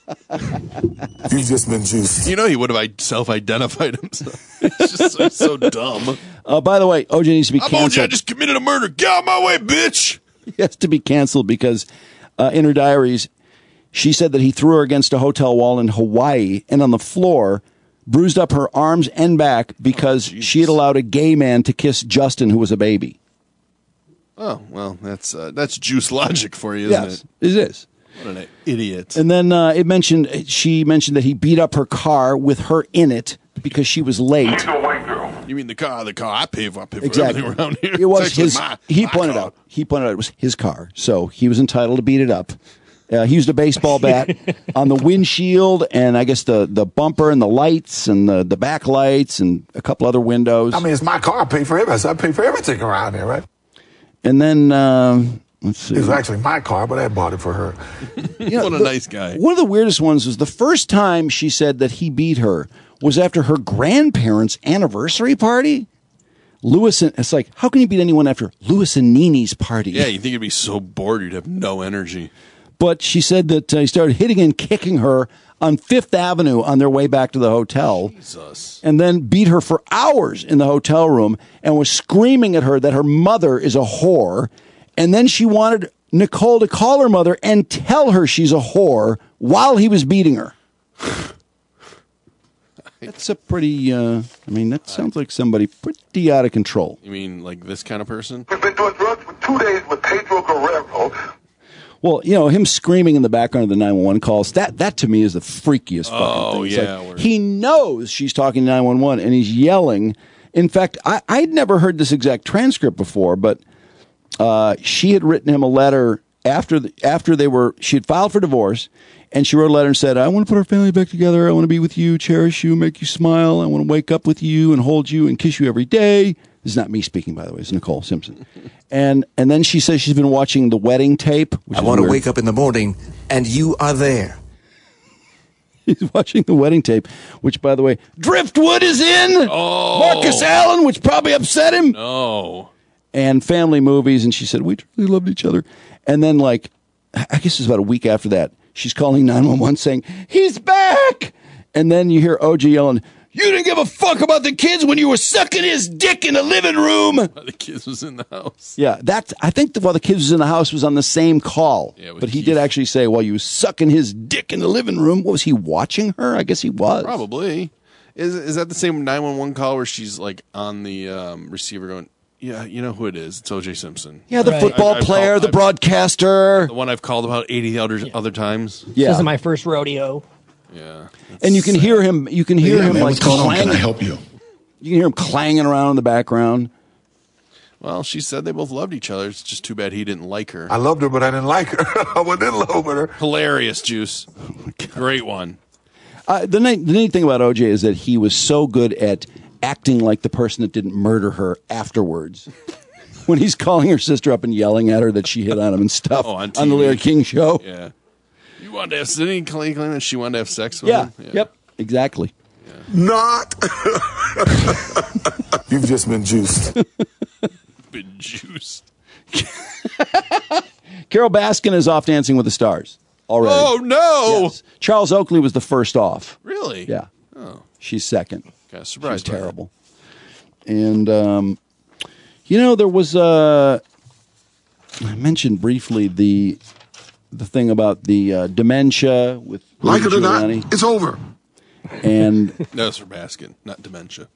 Speaker 8: You've just been juiced.
Speaker 2: He would have self-identified himself. It's just so dumb.
Speaker 1: By the way, OJ needs to be canceled.
Speaker 2: OJ, I just committed a murder. Get out of my way, bitch.
Speaker 1: He has to be canceled because in her diaries, she said that he threw her against a hotel wall in Hawaii and on the floor bruised up her arms and back because she had allowed a gay man to kiss Justin, who was a baby.
Speaker 2: Oh, well, that's juice logic for you, isn't it?
Speaker 1: Yes, it is.
Speaker 2: What an idiot.
Speaker 1: And then she mentioned that he beat up her car with her in it because she was late.
Speaker 2: She's a white girl. You mean the car I pay for
Speaker 1: Exactly.
Speaker 2: everything around here.
Speaker 1: It was
Speaker 2: It's
Speaker 1: his.
Speaker 2: actually
Speaker 1: He pointed out it was his car, so he was entitled to beat it up. He used a baseball bat on the windshield and I guess the bumper and the lights and the back lights and a couple other windows.
Speaker 8: I mean, it's my car. I pay for everything. I pay for everything around here, right?
Speaker 1: And then let's see.
Speaker 8: It was actually my car, but I bought it for her.
Speaker 2: What a nice guy.
Speaker 1: One of the weirdest ones was the first time she said that he beat her was after her grandparents' anniversary party. It's like, how can you beat anyone after Louis and Nini's party?
Speaker 2: Yeah, you think you'd be so bored you'd have no energy.
Speaker 1: But she said that he started hitting and kicking her on Fifth Avenue on their way back to the hotel.
Speaker 2: Jesus.
Speaker 1: And then beat her for hours in the hotel room and was screaming at her that her mother is a whore. And then she wanted Nicole to call her mother and tell her she's a whore while he was beating her. That's a pretty, that sounds like somebody pretty out of control.
Speaker 2: You mean like this kind of person?
Speaker 8: We've been doing drugs for 2 days with Pedro Guerrero.
Speaker 1: Well, him screaming in the background of the 911 calls, that to me is the freakiest fucking thing. It's
Speaker 2: yeah.
Speaker 1: like, he knows she's talking to 911 and he's yelling. In fact, I'd never heard this exact transcript before, but she had written him a letter after she had filed for divorce, and she wrote a letter and said, "I want to put our family back together. I want to be with you, cherish you, make you smile. I want to wake up with you and hold you and kiss you every day." This is not me speaking, by the way. It's Nicole Simpson. And then she says she's been watching the wedding tape.
Speaker 8: I want to wake up in the morning and you are there.
Speaker 1: He's watching the wedding tape, which, by the way, Driftwood is in.
Speaker 2: Oh.
Speaker 1: Marcus Allen, which probably upset him.
Speaker 2: No.
Speaker 1: And family movies. And she said, we truly loved each other. And then, I guess it's about a week after that, she's calling 911 saying, "He's back." And then you hear OJ yelling, "You didn't give a fuck about the kids when you were sucking his dick in the living room."
Speaker 2: The kids was in the house.
Speaker 1: Yeah, I think while the kids was in the house was on the same call.
Speaker 2: Yeah,
Speaker 1: but he did actually say while you was sucking his dick in the living room. What was he watching her? I guess he was.
Speaker 2: Probably. Is that the same 911 call where she's on the receiver going, "Yeah, you know who it is. It's O.J. Simpson."
Speaker 1: Yeah, the football player, the broadcaster.
Speaker 2: The one I've called about 80 other times.
Speaker 1: Yeah.
Speaker 3: This isn't my first rodeo.
Speaker 2: Yeah.
Speaker 1: And you can hear him. You can hear him
Speaker 8: what's going on? Can I
Speaker 1: clanging.
Speaker 8: help you?
Speaker 1: You can hear him clanging around in the background.
Speaker 2: Well, she said they both loved each other. It's just too bad he didn't like her.
Speaker 8: I loved her, but I didn't like her. I wasn't in love with her.
Speaker 2: Hilarious, Juice. Great one.
Speaker 1: The neat thing about OJ is that he was so good at acting like the person that didn't murder her afterwards. When he's calling her sister up and yelling at her that she hit on him and stuff
Speaker 2: on
Speaker 1: the Larry King show.
Speaker 2: Yeah. You wanted to have, didn't he claim that she wanted to have sex with
Speaker 1: Yeah.
Speaker 2: him? Yeah.
Speaker 1: Yep. Exactly.
Speaker 8: Not. You've just been juiced.
Speaker 2: Been juiced.
Speaker 1: Carol Baskin is off Dancing with the Stars already.
Speaker 2: Oh, no.
Speaker 1: Yes. Charles Oakley was the first off.
Speaker 2: Really?
Speaker 1: Yeah.
Speaker 2: Oh.
Speaker 1: She's second.
Speaker 2: Got surprised.
Speaker 1: She's terrible. And, there was I mentioned briefly the thing about the dementia with
Speaker 8: Like it or not,
Speaker 1: Giuliani.
Speaker 8: it's over.
Speaker 1: And
Speaker 2: That's for Baskin, not dementia.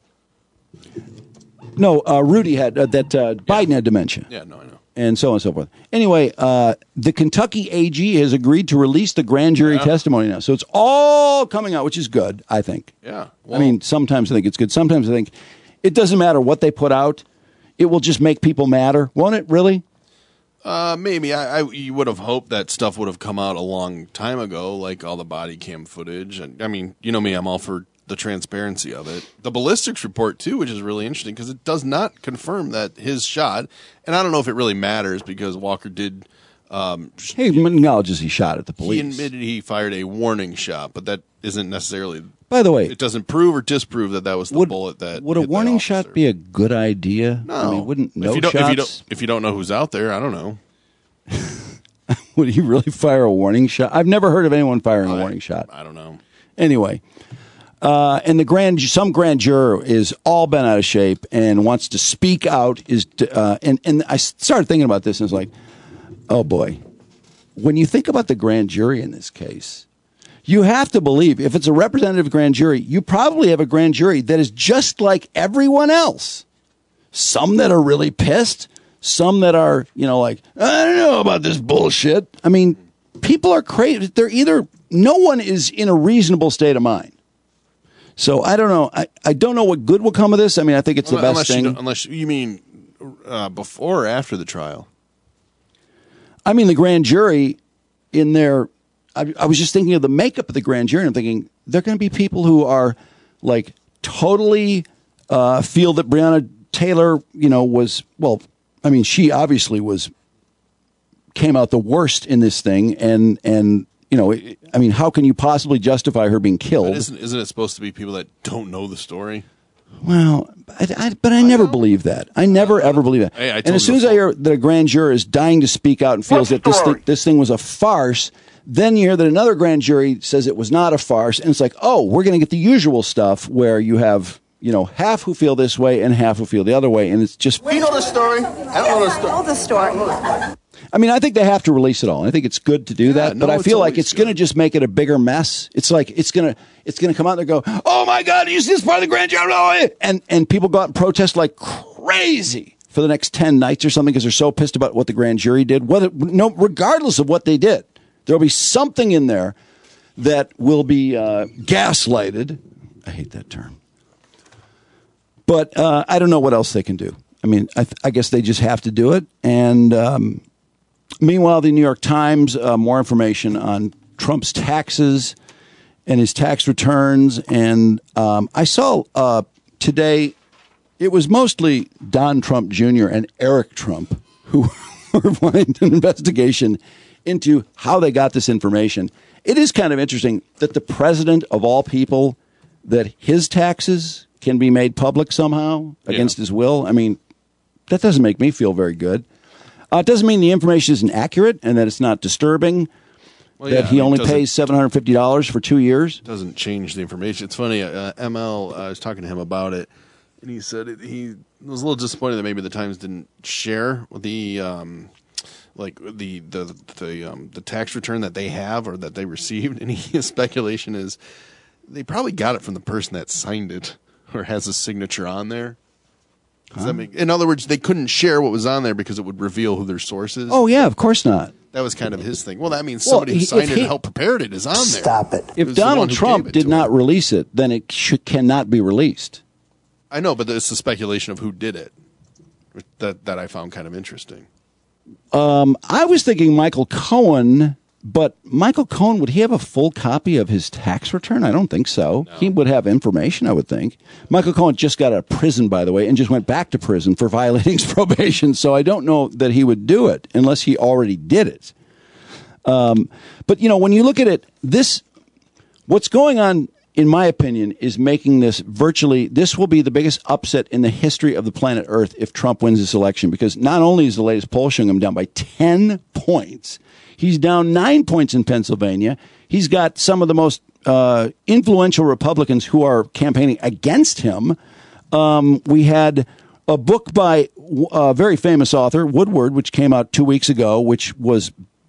Speaker 1: no, Rudy had Biden had dementia.
Speaker 2: Yeah, no, I know.
Speaker 1: And so on and so forth. Anyway, the Kentucky AG has agreed to release the grand jury testimony now. So it's all coming out, which is good, I think.
Speaker 2: Yeah.
Speaker 1: I mean, sometimes I think it's good. Sometimes I think it doesn't matter what they put out. It will just make people madder. Won't it, really?
Speaker 2: Maybe. You would have hoped that stuff would have come out a long time ago, like all the body cam footage. And I mean, you know me, I'm all for the transparency of it. The ballistics report, too, which is really interesting because it does not confirm that his shot, and I don't know if it really matters because Walker did...
Speaker 1: he acknowledges he shot at the police.
Speaker 2: He admitted he fired a warning shot, but that isn't necessarily...
Speaker 1: By the way...
Speaker 2: It doesn't prove or disprove that was the bullet that
Speaker 1: Would a
Speaker 2: hit that
Speaker 1: warning
Speaker 2: officer.
Speaker 1: shot be a good idea?
Speaker 2: No.
Speaker 1: I mean, wouldn't
Speaker 2: If you don't know who's out there, I don't know.
Speaker 1: Would he really fire a warning shot? I've never heard of anyone firing a warning shot.
Speaker 2: I don't know.
Speaker 1: Anyway, and some grand juror is all bent out of shape and wants to speak out. And I started thinking about this and it's like, oh boy, when you think about the grand jury in this case, you have to believe if it's a representative grand jury, you probably have a grand jury that is just like everyone else. Some that are really pissed. Some that are, like, I don't know about this bullshit. I mean, people are crazy. No one is in a reasonable state of mind. So I don't know. I don't know what good will come of this. I mean, I think it's the best thing.
Speaker 2: Unless you mean before or after the trial?
Speaker 1: I mean, the grand jury in their, I was just thinking of the makeup of the grand jury. And I'm thinking they're going to be people who are like totally feel that Breonna Taylor, was, well, I mean, she obviously came out the worst in this thing. And I mean, how can you possibly justify her being killed?
Speaker 2: But isn't it supposed to be people that don't know the story?
Speaker 1: Well, but I never believe that. I never, ever believe that.
Speaker 2: Hey,
Speaker 1: and as soon as I hear that a grand juror is dying to speak out and feels that this thing was a farce, then you hear that another grand jury says it was not a farce. And it's like, oh, we're going to get the usual stuff where you have, half who feel this way and half who feel the other way. And it's just...
Speaker 12: Do you know the story? I don't know the story. I know the story.
Speaker 1: I mean, I think they have to release it all. I think it's good to do that, but I feel like it's going to just make it a bigger mess. It's like it's going to come out and go, "Oh my God, you see this part of the grand jury?" And people go out and protest like crazy for the next 10 nights or something because they're so pissed about what the grand jury did. Regardless of what they did, there'll be something in there that will be gaslighted. I hate that term, but I don't know what else they can do. I mean, I guess they just have to do it. And meanwhile, the New York Times, more information on Trump's taxes and his tax returns. And I saw today, it was mostly Don Trump Jr. and Eric Trump who were wanting an investigation into how they got this information. It is kind of interesting that the president of all people, that his taxes can be made public somehow against his will. I mean, that doesn't make me feel very good. It doesn't mean the information isn't accurate and that it's not disturbing.
Speaker 2: Well,
Speaker 1: that he only pays $750 for 2 years.
Speaker 2: Doesn't change the information. It's funny. ML, I was talking to him about it, and he said he was a little disappointed that maybe the Times didn't share the the tax return that they have or that they received. And his speculation is they probably got it from the person that signed it or has a signature on there. Does that make, in other words, they couldn't share what was on there because it would reveal who their source is?
Speaker 1: Oh, yeah, of course not.
Speaker 2: That was kind of his thing. Well, that means somebody who signed it and helped prepare it is on there.
Speaker 1: Stop it. If Donald Trump did not release it, then it cannot be released.
Speaker 2: I know, but it's the speculation of who did it that I found kind of interesting.
Speaker 1: I was thinking Michael Cohen, but Michael Cohen, would he have a full copy of his tax return? I don't think so. No. He would have information, I would think. Michael Cohen just got out of prison, by the way, and just went back to prison for violating his probation, so I don't know that he would do it unless he already did it. But, when you look at it, what's going on, in my opinion, is making this this will be the biggest upset in the history of the planet Earth if Trump wins this election, because not only is the latest poll showing him down by 10 points, he's down 9 points in Pennsylvania. He's got some of the most influential Republicans who are campaigning against him. We had a book by a very famous author, Woodward, which came out 2 weeks ago, which was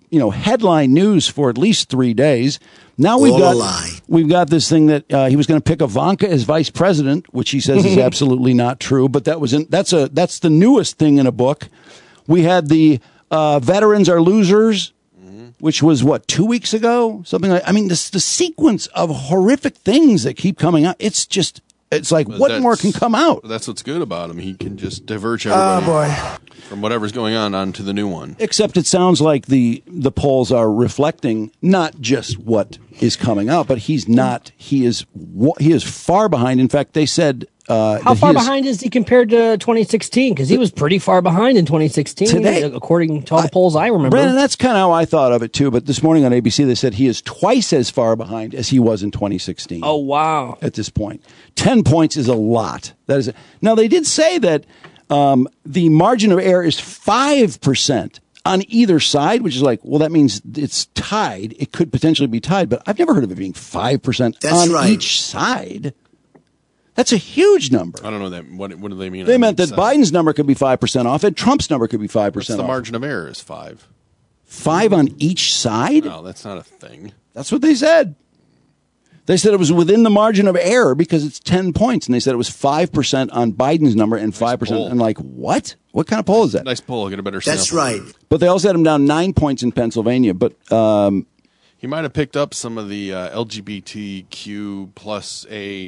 Speaker 1: headline news for at least 3 days. Now we've got this thing that he was going to pick Ivanka as vice president, which he says is absolutely not true. But that's the newest thing in a book. We had the veterans are losers, which was 2 weeks ago, something like. I mean, the sequence of horrific things that keep coming out. It's like, what more can come out?
Speaker 2: That's what's good about him. He can just diverge everybody from whatever's going on onto the new one.
Speaker 1: Except it sounds like the polls are reflecting not just what is coming out, but he's not. He is far behind. In fact, they said.
Speaker 3: How far behind is he compared to 2016? Because he was pretty far behind in 2016, today, according to all the polls I remember.
Speaker 1: Brandon, that's kind of how I thought of it, too. But this morning on ABC, they said he is twice as far behind as he was in 2016.
Speaker 3: Oh, wow.
Speaker 1: At this point. 10 points is a lot. Now, they did say that the margin of error is 5% on either side, which is like, well, that means it's tied. It could potentially be tied. But I've never heard of it being 5% on each side. That's a huge number.
Speaker 2: I don't know that. What do they mean?
Speaker 1: They meant that Biden's number could be 5% off and Trump's number could be 5% off.
Speaker 2: The margin of error is 5.
Speaker 1: 5 on each side?
Speaker 2: No, that's not a thing.
Speaker 1: That's what they said. They said it was within the margin of error because it's 10 points. And they said it was 5% on Biden's number and 5%. And like, what? What kind of poll is that?
Speaker 2: Nice poll. Get a better
Speaker 8: That's right.
Speaker 1: But they also had him down 9 points in Pennsylvania. But
Speaker 2: he might have picked up some of the LGBTQ plus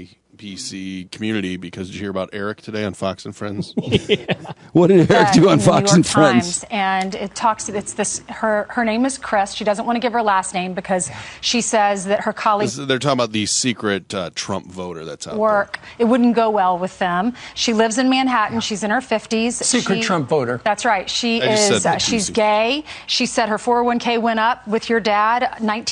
Speaker 2: PC community because did you hear about Eric today on Fox and Friends?
Speaker 1: What did Eric do on Fox and Friends?
Speaker 13: And it talks. It's this. Her name is Chris. She doesn't want to give her last name because she says that her colleagues.
Speaker 2: They're talking about the secret Trump voter that's out
Speaker 13: work. It wouldn't go well with them. She lives in Manhattan. She's in her 50s.
Speaker 14: Secret Trump voter.
Speaker 13: That's right. She's gay. She said her 401k went up with your dad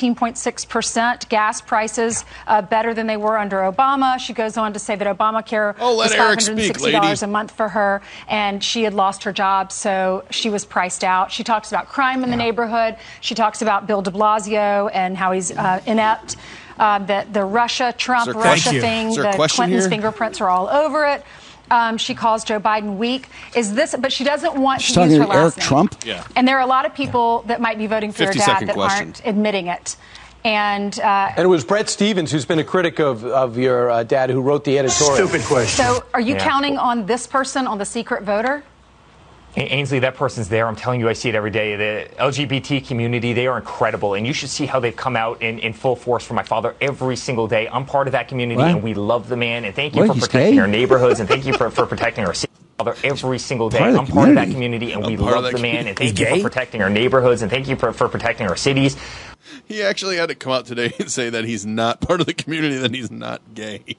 Speaker 13: 19.6%. Gas prices better than they were under Obama. She goes on to say that Obamacare was $560 a month for her, and she had lost her job, so she was priced out. She talks about crime in the neighborhood. She talks about Bill de Blasio and how he's inept. The Russia-Trump thing, the Clinton's fingerprints are all over it. She calls Joe Biden weak. But she doesn't want to use her last
Speaker 1: Eric
Speaker 13: name.
Speaker 1: Trump?
Speaker 2: Yeah.
Speaker 13: And there are a lot of people that might be voting for her dad that aren't admitting it. And
Speaker 14: it was Brett Stevens, who's been a critic of your dad, who wrote the editorial.
Speaker 8: Stupid question.
Speaker 13: So are you counting on this person, on the secret voter?
Speaker 15: Ainsley, that person's there. I'm telling you, I see it every day. The LGBT community, they are incredible. And you should see how they've come out in full force for my father every single day. I'm part of that community, and we love the man. And thank you for protecting our neighborhoods, and thank you for protecting our city. Every single day. I'm part of that community, and we love the man. And thank you for protecting our neighborhoods, and thank you for protecting our cities.
Speaker 2: He actually had to come out today and say that he's not part of the community, that he's not gay.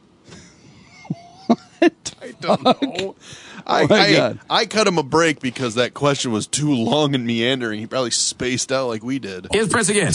Speaker 2: I don't know. I cut him a break because that question was too long and meandering. He probably spaced out like we did.
Speaker 21: Here's Press again.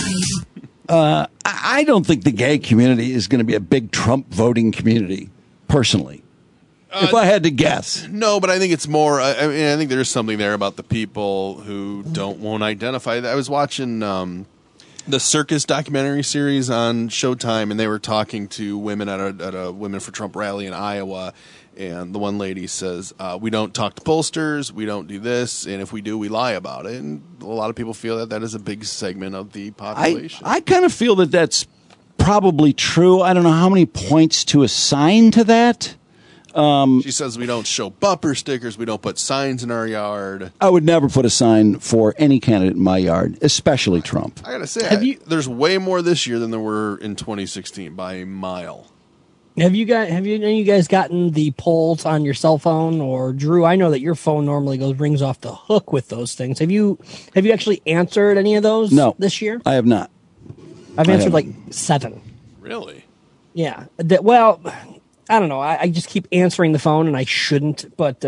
Speaker 1: I don't think the gay community is going to be a big Trump voting community, personally. If I had to guess.
Speaker 2: No, but I think it's more, I think there's something there about the people who won't identify. I was watching the Circus documentary series on Showtime, and they were talking to women at a Women for Trump rally in Iowa, and the one lady says, we don't talk to pollsters, we don't do this, and if we do, we lie about it. And a lot of people feel that is a big segment of the population.
Speaker 1: I kind of feel that that's probably true. I don't know how many points to assign to that.
Speaker 2: She says we don't show bumper stickers, we don't put signs in our yard.
Speaker 1: I would never put a sign for any candidate in my yard, especially Trump.
Speaker 2: I gotta say, there's way more this year than there were in 2016 by a mile.
Speaker 3: Have you guys gotten the polls on your cell phone? Or Drew, I know that your phone normally rings off the hook with those things. Have you actually answered any of those this year?
Speaker 1: I have not.
Speaker 3: I've answered like 7.
Speaker 2: Really?
Speaker 3: Yeah. I don't know. I just keep answering the phone, and I shouldn't. But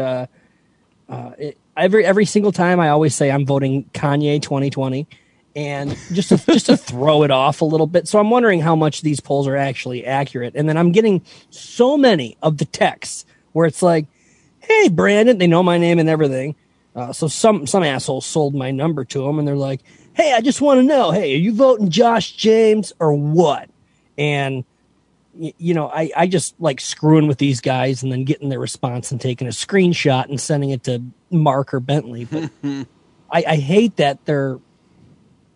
Speaker 3: every single time, I always say I'm voting Kanye 2020, and just to throw it off a little bit. So I'm wondering how much these polls are actually accurate. And then I'm getting so many of the texts where it's like, "Hey, Brandon," they know my name and everything. So some asshole sold my number to them, and they're like, "Hey, I just want to know. Hey, are you voting Josh James or what?" And I just like screwing with these guys and then getting their response and taking a screenshot and sending it to Mark or Bentley. But I hate that they're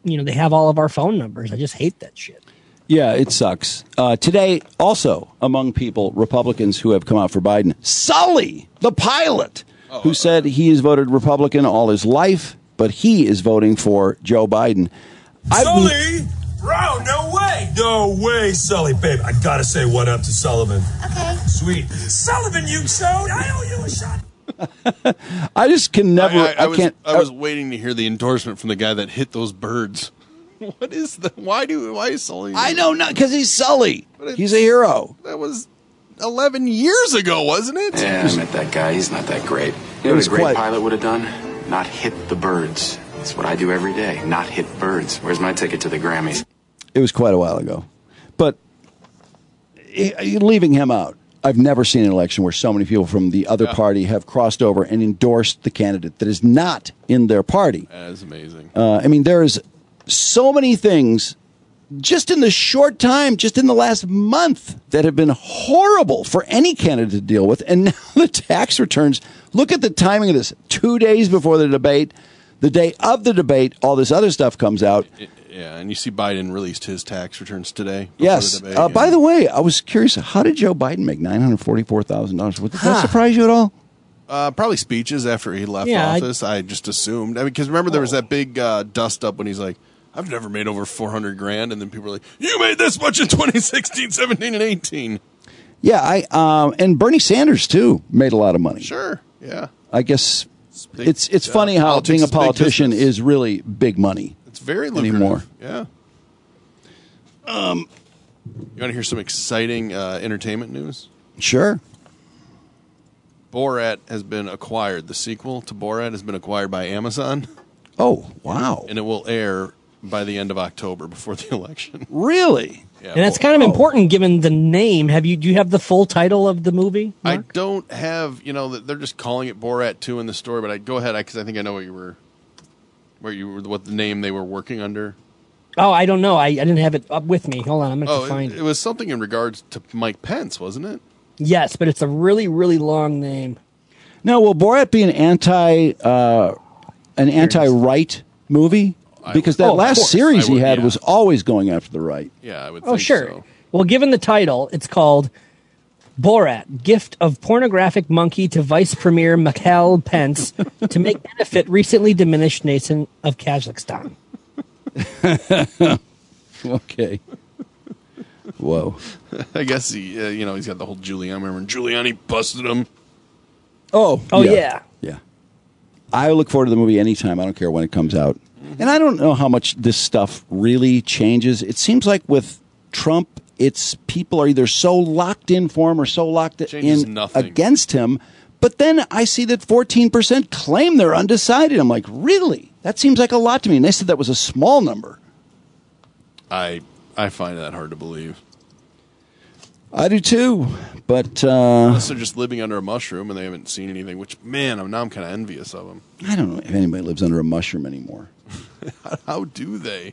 Speaker 3: they have all of our phone numbers. I just hate that shit.
Speaker 1: Yeah, it sucks. Today, also among people, Republicans who have come out for Biden, Sully, the pilot, who said he has voted Republican all his life, but he is voting for Joe Biden.
Speaker 16: Sully! Bro, no way! No way, Sully, babe. I gotta say what up to Sullivan.
Speaker 20: Okay.
Speaker 16: Sweet. Sullivan, you showed. I owe you a shot.
Speaker 1: I just can never. I
Speaker 2: was waiting to hear the endorsement from the guy that hit those birds. What is the? Why is Sully?
Speaker 1: I know not because he's Sully. He's a hero.
Speaker 2: That was 11 years ago, wasn't it?
Speaker 17: Yeah, I met that guy. He's not that great. You know what a great pilot would have done? Not hit the birds. That's what I do every day. Not hit birds. Where's my ticket to the Grammys?
Speaker 1: It was quite a while ago, but leaving him out. I've never seen an election where so many people from the other party have crossed over and endorsed the candidate that is not in their party.
Speaker 2: That is amazing.
Speaker 1: I mean, there is so many things just in the short time, just in the last month, that have been horrible for any candidate to deal with. And now the tax returns, look at the timing of this. 2 days before the debate, the day of the debate, all this other stuff comes out.
Speaker 2: Yeah, and you see Biden released his tax returns today.
Speaker 1: Yes.
Speaker 2: The debate,
Speaker 1: by the way, I was curious, how did Joe Biden make $944,000? Did that surprise you at all?
Speaker 2: Probably speeches after he left office. I just assumed. I mean, because remember there was that big dust up when he's like, I've never made over $400,000, and then people were like, "You made this much in 2016, 17, and 18."
Speaker 1: Yeah, and Bernie Sanders too made a lot of money.
Speaker 2: Sure, yeah.
Speaker 1: I guess it's funny how being a politician is really big money.
Speaker 2: It's very lucrative
Speaker 1: anymore.
Speaker 2: Yeah. You want to hear some exciting entertainment news?
Speaker 1: Sure.
Speaker 2: Borat has been acquired. The sequel to Borat has been acquired by Amazon.
Speaker 1: Oh, wow!
Speaker 2: And it will air by the end of October, before the election.
Speaker 1: Really?
Speaker 2: Yeah,
Speaker 3: and that's kind of important given the name. Do you have the full title of the movie, Mark?
Speaker 2: I don't have, they're just calling it Borat 2 in the story, but go ahead, because I think I know what the name they were working under.
Speaker 3: Oh, I don't know. I didn't have it up with me. Hold on, I'm going to find it.
Speaker 2: It was something in regards to Mike Pence, wasn't it?
Speaker 3: Yes, but it's a really, really long name.
Speaker 1: Now, will Borat be an anti-right movie? Because that last series he had was always going after the right.
Speaker 2: Yeah, I would think
Speaker 3: sure.
Speaker 2: so.
Speaker 3: Well, given the title, it's called Borat, Gift of Pornographic Monkey to Vice Premier Mikhail Pence to make benefit recently diminished nation of Kazakhstan.
Speaker 1: Okay. Whoa.
Speaker 2: I guess he's got the whole Giuliani. I remember Giuliani busted him.
Speaker 1: Oh
Speaker 3: yeah.
Speaker 1: Yeah. I look forward to the movie anytime. I don't care when it comes out. And I don't know how much this stuff really changes. It seems like with Trump, it's people are either so locked in for him or so locked in against him. But then I see that 14% claim they're undecided. I'm like, really? That seems like a lot to me. And they said that was a small number.
Speaker 2: I find that hard to believe.
Speaker 1: I do too, but
Speaker 2: unless they're just living under a mushroom and they haven't seen anything. Which, man, now I'm kind of envious of them.
Speaker 1: I don't know if anybody lives under a mushroom anymore.
Speaker 2: How do they?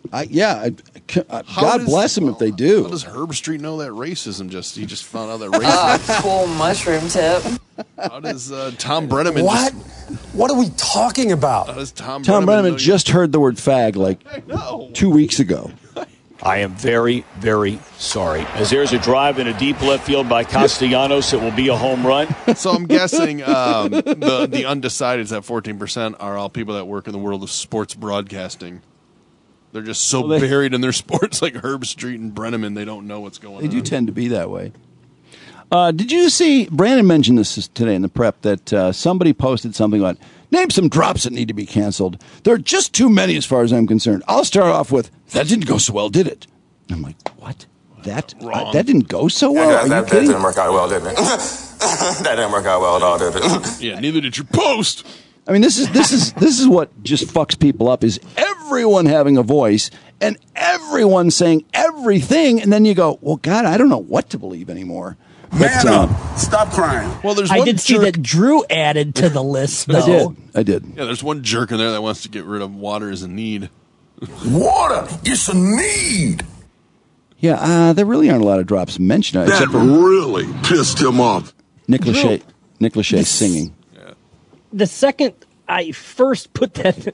Speaker 1: God bless them if they do.
Speaker 2: How does Herb Street know that racism? He just found out that racism.
Speaker 18: Full mushroom tip.
Speaker 2: How does Tom Brenneman?
Speaker 18: What are we talking about?
Speaker 2: How does Tom
Speaker 1: Brenneman just heard the word fag like 2 weeks ago.
Speaker 24: I am very, very sorry. As there's a drive in a deep left field by Castellanos, it will be a home run.
Speaker 2: So I'm guessing the undecideds at 14% are all people that work in the world of sports broadcasting. They're just so buried in their sports, like Herb Street and Brenneman, they don't know what's going on.
Speaker 1: They do tend to be that way. Did you see, Brandon mentioned this today in the prep, that somebody posted something on, name some drops that need to be canceled. There are just too many as far as I'm concerned. I'll start off with, that didn't go so well, did it? I'm like, what? That didn't go so well?
Speaker 8: That didn't work out well, did it? That didn't work out well at all, did it?
Speaker 2: Yeah, neither did your post.
Speaker 1: I mean, this is what just fucks people up, is everyone having a voice and everyone saying everything, and then you go, well, God, I don't know what to believe anymore.
Speaker 8: Man up. Stop crying.
Speaker 2: Well,
Speaker 3: I did see that Drew added to the list, though.
Speaker 1: I did.
Speaker 2: Yeah, there's one jerk in there that wants to get rid of water as a need.
Speaker 8: Water is a need.
Speaker 1: Yeah, there really aren't a lot of drops mentioned.
Speaker 8: That really pissed him off.
Speaker 1: Nick Lachey singing.
Speaker 3: The second I first put that,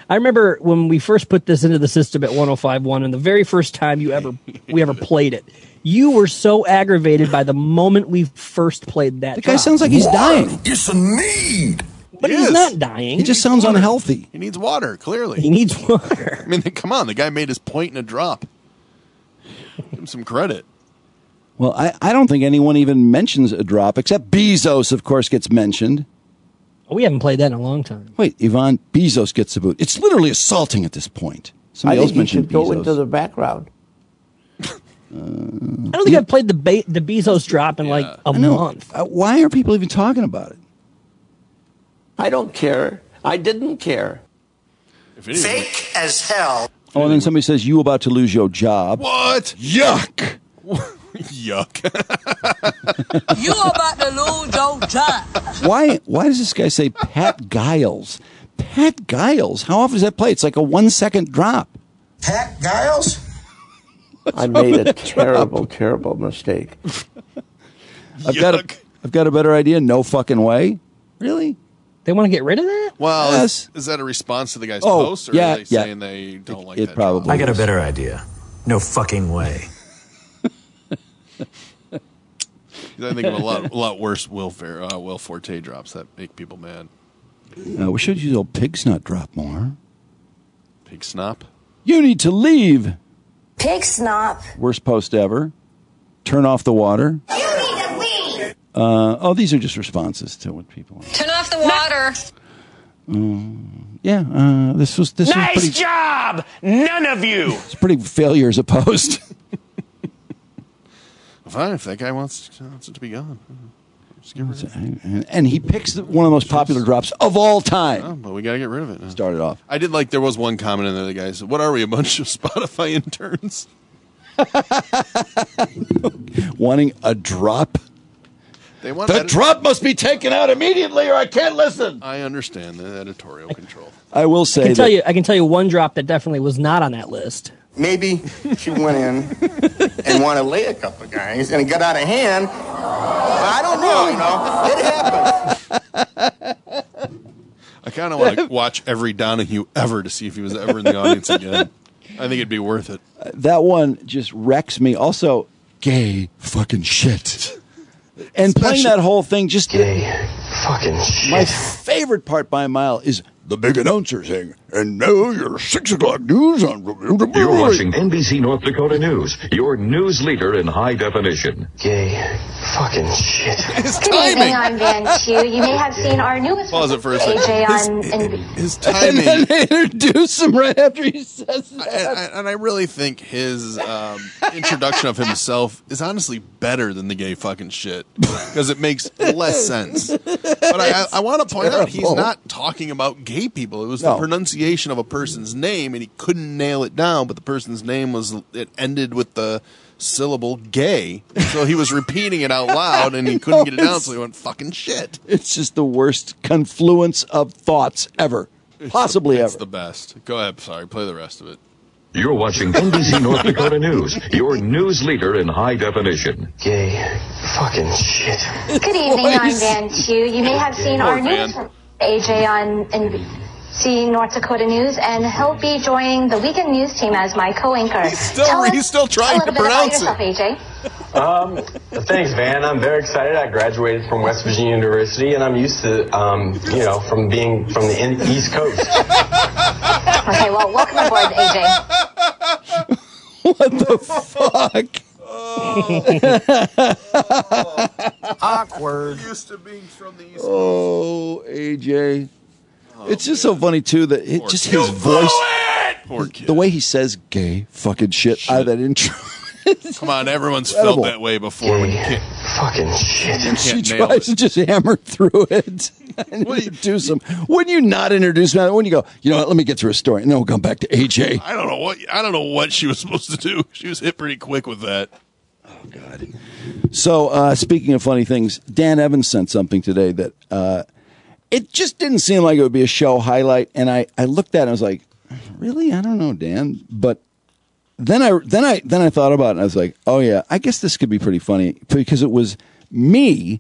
Speaker 3: I remember when we first put this into the system at 105.1, and the very first time we ever played it, you were so aggravated by the moment we first played that.
Speaker 1: The guy sounds like he's dying.
Speaker 16: It's a need.
Speaker 3: But he's not dying.
Speaker 1: He just sounds unhealthy.
Speaker 2: He needs water, clearly.
Speaker 3: He needs water.
Speaker 2: I mean, come on. The guy made his point in a drop. Give him some credit.
Speaker 1: Well, I don't think anyone even mentions a drop, except Bezos, of course, gets mentioned.
Speaker 3: We haven't played that in a long time.
Speaker 1: Wait, Yvonne, Bezos gets the boot. It's literally assaulting at this point. Somebody else mentioned Bezos.
Speaker 5: Go into the background.
Speaker 3: I don't think I've played the Bezos drop in like a month.
Speaker 1: Why are people even talking about it?
Speaker 5: I don't care. I didn't care.
Speaker 16: Fake as hell.
Speaker 1: Oh, and then somebody says, you about to lose your job.
Speaker 2: What?
Speaker 1: Yuck.
Speaker 2: Yuck.
Speaker 20: You about to lose your job.
Speaker 1: Why does this guy say Pat Giles? Pat Giles? How often does that play? It's like a 1 second drop.
Speaker 16: Pat Giles?
Speaker 5: I made a terrible mistake.
Speaker 1: I've got a better idea. No fucking way. Really?
Speaker 3: They want to get rid of that?
Speaker 2: Well,
Speaker 1: yes.
Speaker 2: Is that a response to the guy's post, or are they saying they don't like that?
Speaker 1: Probably.
Speaker 10: I got a better idea. No fucking way.
Speaker 2: I think of a lot worse Will Forte drops that make people mad.
Speaker 1: We should use old pig snot drop more.
Speaker 2: Pig snop?
Speaker 1: You need to leave.
Speaker 20: Pig snop.
Speaker 1: Worst post ever. Turn off the water.
Speaker 20: You need to leave.
Speaker 1: These are just responses to what people.
Speaker 20: Turn off the water.
Speaker 1: This was
Speaker 15: nice
Speaker 1: pretty,
Speaker 15: job, none of you.
Speaker 1: It's pretty failure as a post.
Speaker 2: Fine, if that guy wants it to be gone. Just get rid of it.
Speaker 1: And he picks one of the most popular drops of all time.
Speaker 2: Oh, but we got to get rid of it now.
Speaker 1: Start it off.
Speaker 2: I did like there was one comment in there. The guy said, "What are we, a bunch of Spotify interns?"
Speaker 1: Wanting a drop.
Speaker 2: The
Speaker 1: drop must be taken out immediately, or I can't listen.
Speaker 2: I understand the editorial control.
Speaker 1: I will say
Speaker 3: I can tell you one drop that definitely was not on that list.
Speaker 12: Maybe she went in and wanted to lay a couple of guys, and it got out of hand. I don't know, It happened.
Speaker 2: I kind of want to watch every Donahue ever to see if he was ever in the audience again. I think it'd be worth it.
Speaker 1: That one just wrecks me. Also, gay fucking shit. And playing that whole thing just...
Speaker 12: Gay fucking shit.
Speaker 1: My favorite part by a mile is the big announcer saying, and now your 6 o'clock news on...
Speaker 11: You're watching NBC North Dakota News, your news leader in high definition.
Speaker 12: Gay fucking shit.
Speaker 6: Good evening, I'm Van Chu. You may have seen our newest
Speaker 2: Pause it for a second.
Speaker 6: AJ on NBC.
Speaker 2: His timing...
Speaker 1: And then they introduce him right after he says that.
Speaker 2: And I really think his introduction of himself is honestly better than the gay fucking shit, because it makes less sense. But I want to point out, he's not talking about gay people. It was the pronunciation of a person's name, and he couldn't nail it down, but the person's name it ended with the syllable gay. So he was repeating it out loud, and he couldn't get it down, so he went fucking shit.
Speaker 1: It's just the worst confluence of thoughts ever. Possibly
Speaker 2: It's
Speaker 1: ever.
Speaker 2: the best. Go ahead. Sorry. Play the rest of it.
Speaker 11: You're watching NBC North Dakota News, your news leader in high definition.
Speaker 12: Gay fucking shit.
Speaker 6: Good evening, I'm Van Chu. You may have seen our newest AJ on NBC North Dakota News, and he'll be joining the weekend news team as my co-anchor.
Speaker 2: He's still trying to pronounce
Speaker 6: it. AJ.
Speaker 19: Thanks, Van. I'm very excited. I graduated from West Virginia University, and I'm used to, from being from the East Coast.
Speaker 6: Okay, well, welcome aboard, AJ.
Speaker 1: What the fuck?
Speaker 12: Awkward.
Speaker 2: Used to being from the East
Speaker 1: Coast. Oh, AJ. It's just so funny, too, that his voice, the way he says gay fucking shit out of that intro.
Speaker 2: Come on, everyone's felt that way before when you can't
Speaker 12: fucking shit.
Speaker 1: She tries to just hammer through it and introduce him. Wouldn't you not introduce him? When you go, you know what, let me get through a story, and then we'll come back to AJ.
Speaker 2: I don't know what she was supposed to do. She was hit pretty quick with that.
Speaker 1: Oh God. So speaking of funny things, Dan Evans sent something today that it just didn't seem like it would be a show highlight, and I looked at it and I was like, really? I don't know, Dan. But then I thought about it and I was like, oh yeah, I guess this could be pretty funny, because it was me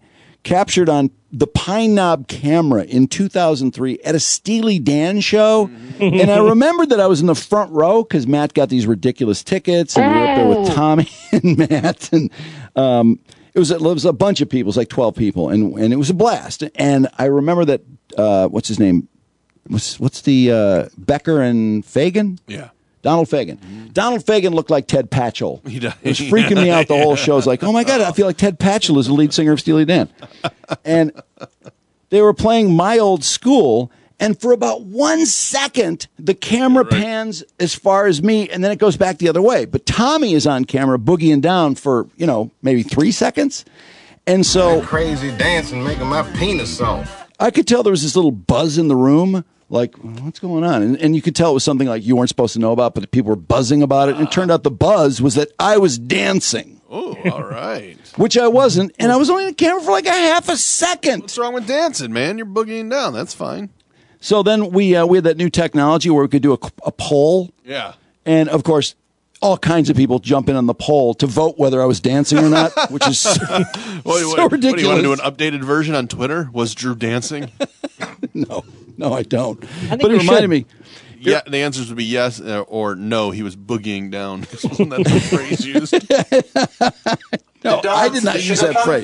Speaker 1: captured on the Pine Knob camera in 2003 at a Steely Dan show. And I remembered that I was in the front row because Matt got these ridiculous tickets, and we were up there with Tommy and Matt. And it was a bunch of people. It was like 12 people, and it was a blast. And I remember that, what's his name? What's the Becker and Fagan?
Speaker 2: Yeah.
Speaker 1: Donald Fagen. Donald Fagen looked like Ted Patchell.
Speaker 2: He does.
Speaker 1: It was freaking me out the whole show. I was like, oh my God, I feel like Ted Patchell is the lead singer of Steely Dan. And they were playing My Old School, and for about 1 second, the camera pans as far as me, and then it goes back the other way. But Tommy is on camera boogieing down for, maybe 3 seconds. And so...
Speaker 12: crazy dancing making my penis soft.
Speaker 1: I could tell there was this little buzz in the room. Like, what's going on? And you could tell it was something like you weren't supposed to know about, but people were buzzing about it. And it turned out the buzz was that I was dancing.
Speaker 2: Oh, all right.
Speaker 1: Which I wasn't. And I was only on camera for like a half a second.
Speaker 2: What's wrong with dancing, man? You're boogieing down. That's fine.
Speaker 1: So then we had that new technology where we could do a poll.
Speaker 2: Yeah.
Speaker 1: And, of course, all kinds of people jump in on the poll to vote whether I was dancing or not, which is so ridiculous.
Speaker 2: What, do you want to do an updated version on Twitter? Was Drew dancing?
Speaker 1: No, I don't. But it reminded me.
Speaker 2: Yeah, the answers would be yes or no. He was boogieing down. Wasn't that the phrase used?
Speaker 1: No, I did not use that phrase.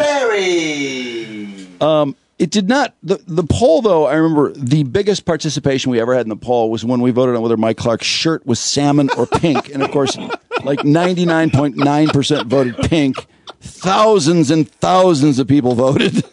Speaker 1: It did not. The poll, though, I remember the biggest participation we ever had in the poll was when we voted on whether Mike Clark's shirt was salmon or pink. And, of course, like 99.9% voted pink. Thousands and thousands of people voted.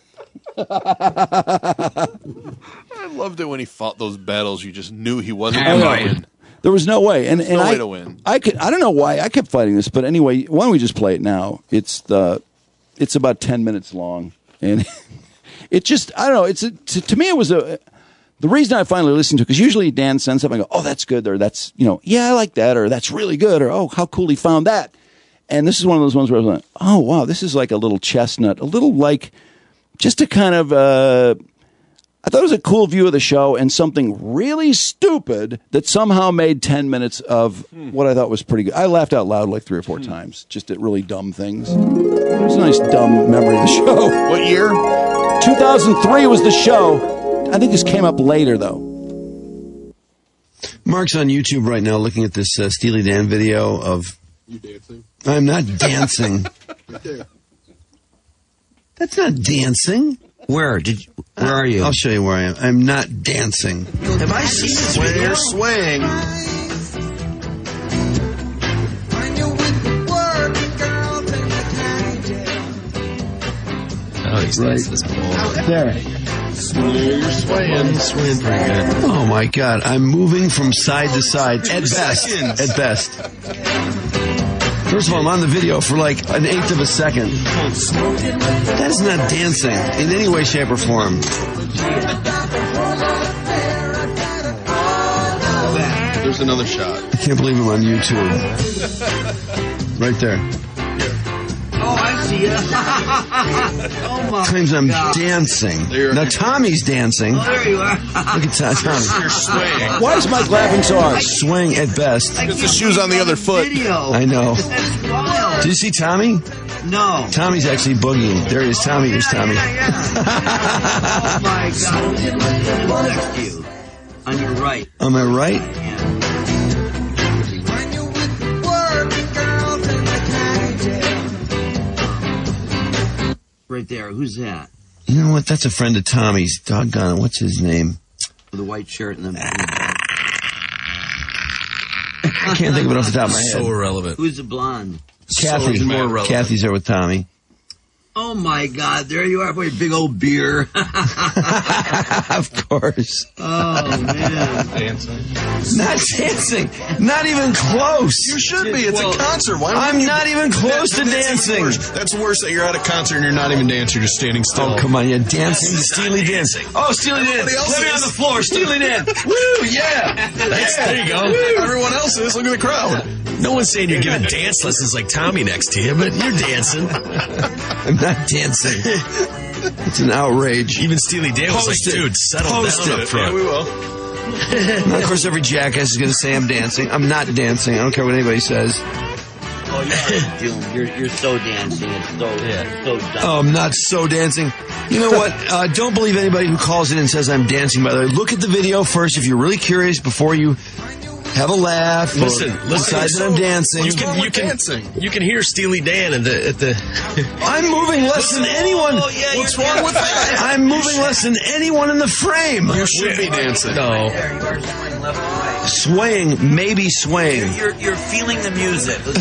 Speaker 2: I loved it when he fought those battles. You just knew he wasn't going to win.
Speaker 1: There was no way, and
Speaker 2: no way to win.
Speaker 1: I don't know why I kept fighting this, but anyway, why don't we just play it now? It's about 10 minutes long, and it just I don't know. To me it was the reason I finally listened to it, because usually Dan sends something, I go, oh, that's good, or that's yeah, I like that, or that's really good, or oh, how cool he found that. And this is one of those ones where I was like, oh wow, this is like a little chestnut, a little like. Just to kind of, I thought it was a cool view of the show and something really stupid that somehow made 10 minutes of what I thought was pretty good. I laughed out loud like 3 or 4 times, just at really dumb things. It was a nice dumb memory of the show.
Speaker 2: What year?
Speaker 1: 2003 was the show. I think this came up later, though.
Speaker 4: Mark's on YouTube right now looking at this Steely Dan video of...
Speaker 2: You dancing?
Speaker 4: I'm not dancing.
Speaker 2: Right there.
Speaker 4: That's not dancing. Where are you? I'll show you where I am. I'm not dancing. Have I seen this video?
Speaker 2: Swing.
Speaker 7: Oh, he's dancing this pole.
Speaker 1: There.
Speaker 2: You're swaying.
Speaker 7: Swaying pretty good.
Speaker 4: Oh my God! I'm moving from side to side. At best. At best. First of all, I'm on the video for like 1/8 of a second. That is not dancing in any way, shape, or form.
Speaker 2: There's another shot.
Speaker 4: I can't believe I'm on YouTube. Right there.
Speaker 22: Oh, I see it. Oh, my
Speaker 4: Claims I'm
Speaker 22: God.
Speaker 4: dancing. Now Tommy's dancing.
Speaker 22: Oh, there you are.
Speaker 4: Look at Tommy.
Speaker 2: You're swaying.
Speaker 1: Why is Mike laughing so hard?
Speaker 4: Swing at best.
Speaker 2: Because the shoe's on the other foot.
Speaker 4: I know. Did you see Tommy?
Speaker 22: No.
Speaker 4: Tommy's actually boogieing. There he is, Tommy. Here's Tommy.
Speaker 22: Oh, my God. Next to you. On your right.
Speaker 4: On my right?
Speaker 22: Right there. Who's that?
Speaker 4: You know what? That's a friend of Tommy's. Doggone it. What's his name?
Speaker 22: With the white shirt and the...
Speaker 4: I can't think of it off the top of my head.
Speaker 7: So irrelevant.
Speaker 22: Who's the blonde?
Speaker 4: Kathy.
Speaker 7: So more relevant.
Speaker 4: Kathy's there with Tommy.
Speaker 22: Oh, my God. There you are for your big old beer.
Speaker 4: Of course.
Speaker 22: Oh, man.
Speaker 7: Dancing.
Speaker 4: Not dancing. Not even close.
Speaker 2: You should be. It's a concert. Why
Speaker 4: I'm not even close to dancing.
Speaker 2: That's worse that you're at a concert and you're not even dancing. You're just standing still.
Speaker 4: Oh, come on. You're dancing to Steely Dan. Oh, Steely Dan. Let me on the floor. Steely Dan. Woo, yeah.
Speaker 7: There you go.
Speaker 2: Woo. Everyone else is. Look at the crowd.
Speaker 7: No one's saying you're giving dance lessons like Tommy next to you, but you're dancing.
Speaker 4: I'm not dancing. It's an outrage.
Speaker 7: Even Steely Dan was like, dude, settle down up front.
Speaker 2: Yeah, we will.
Speaker 4: Now, of course, every jackass is going to say I'm dancing. I'm not dancing. I don't care what anybody says.
Speaker 22: Oh, You're so dancing. It's so dumb.
Speaker 4: Oh, I'm not so dancing. You know what? Don't believe anybody who calls in and says I'm dancing, by the way. Look at the video first if you're really curious before you have a laugh.
Speaker 7: Listen.
Speaker 4: Decide that I'm dancing.
Speaker 7: You can hear Steely Dan at the.
Speaker 4: I'm moving less than anyone.
Speaker 7: What's wrong with that?
Speaker 4: I'm moving less than anyone in the frame.
Speaker 2: You should be dancing.
Speaker 7: No.
Speaker 4: Swaying, maybe swaying.
Speaker 22: You're feeling the music.
Speaker 7: We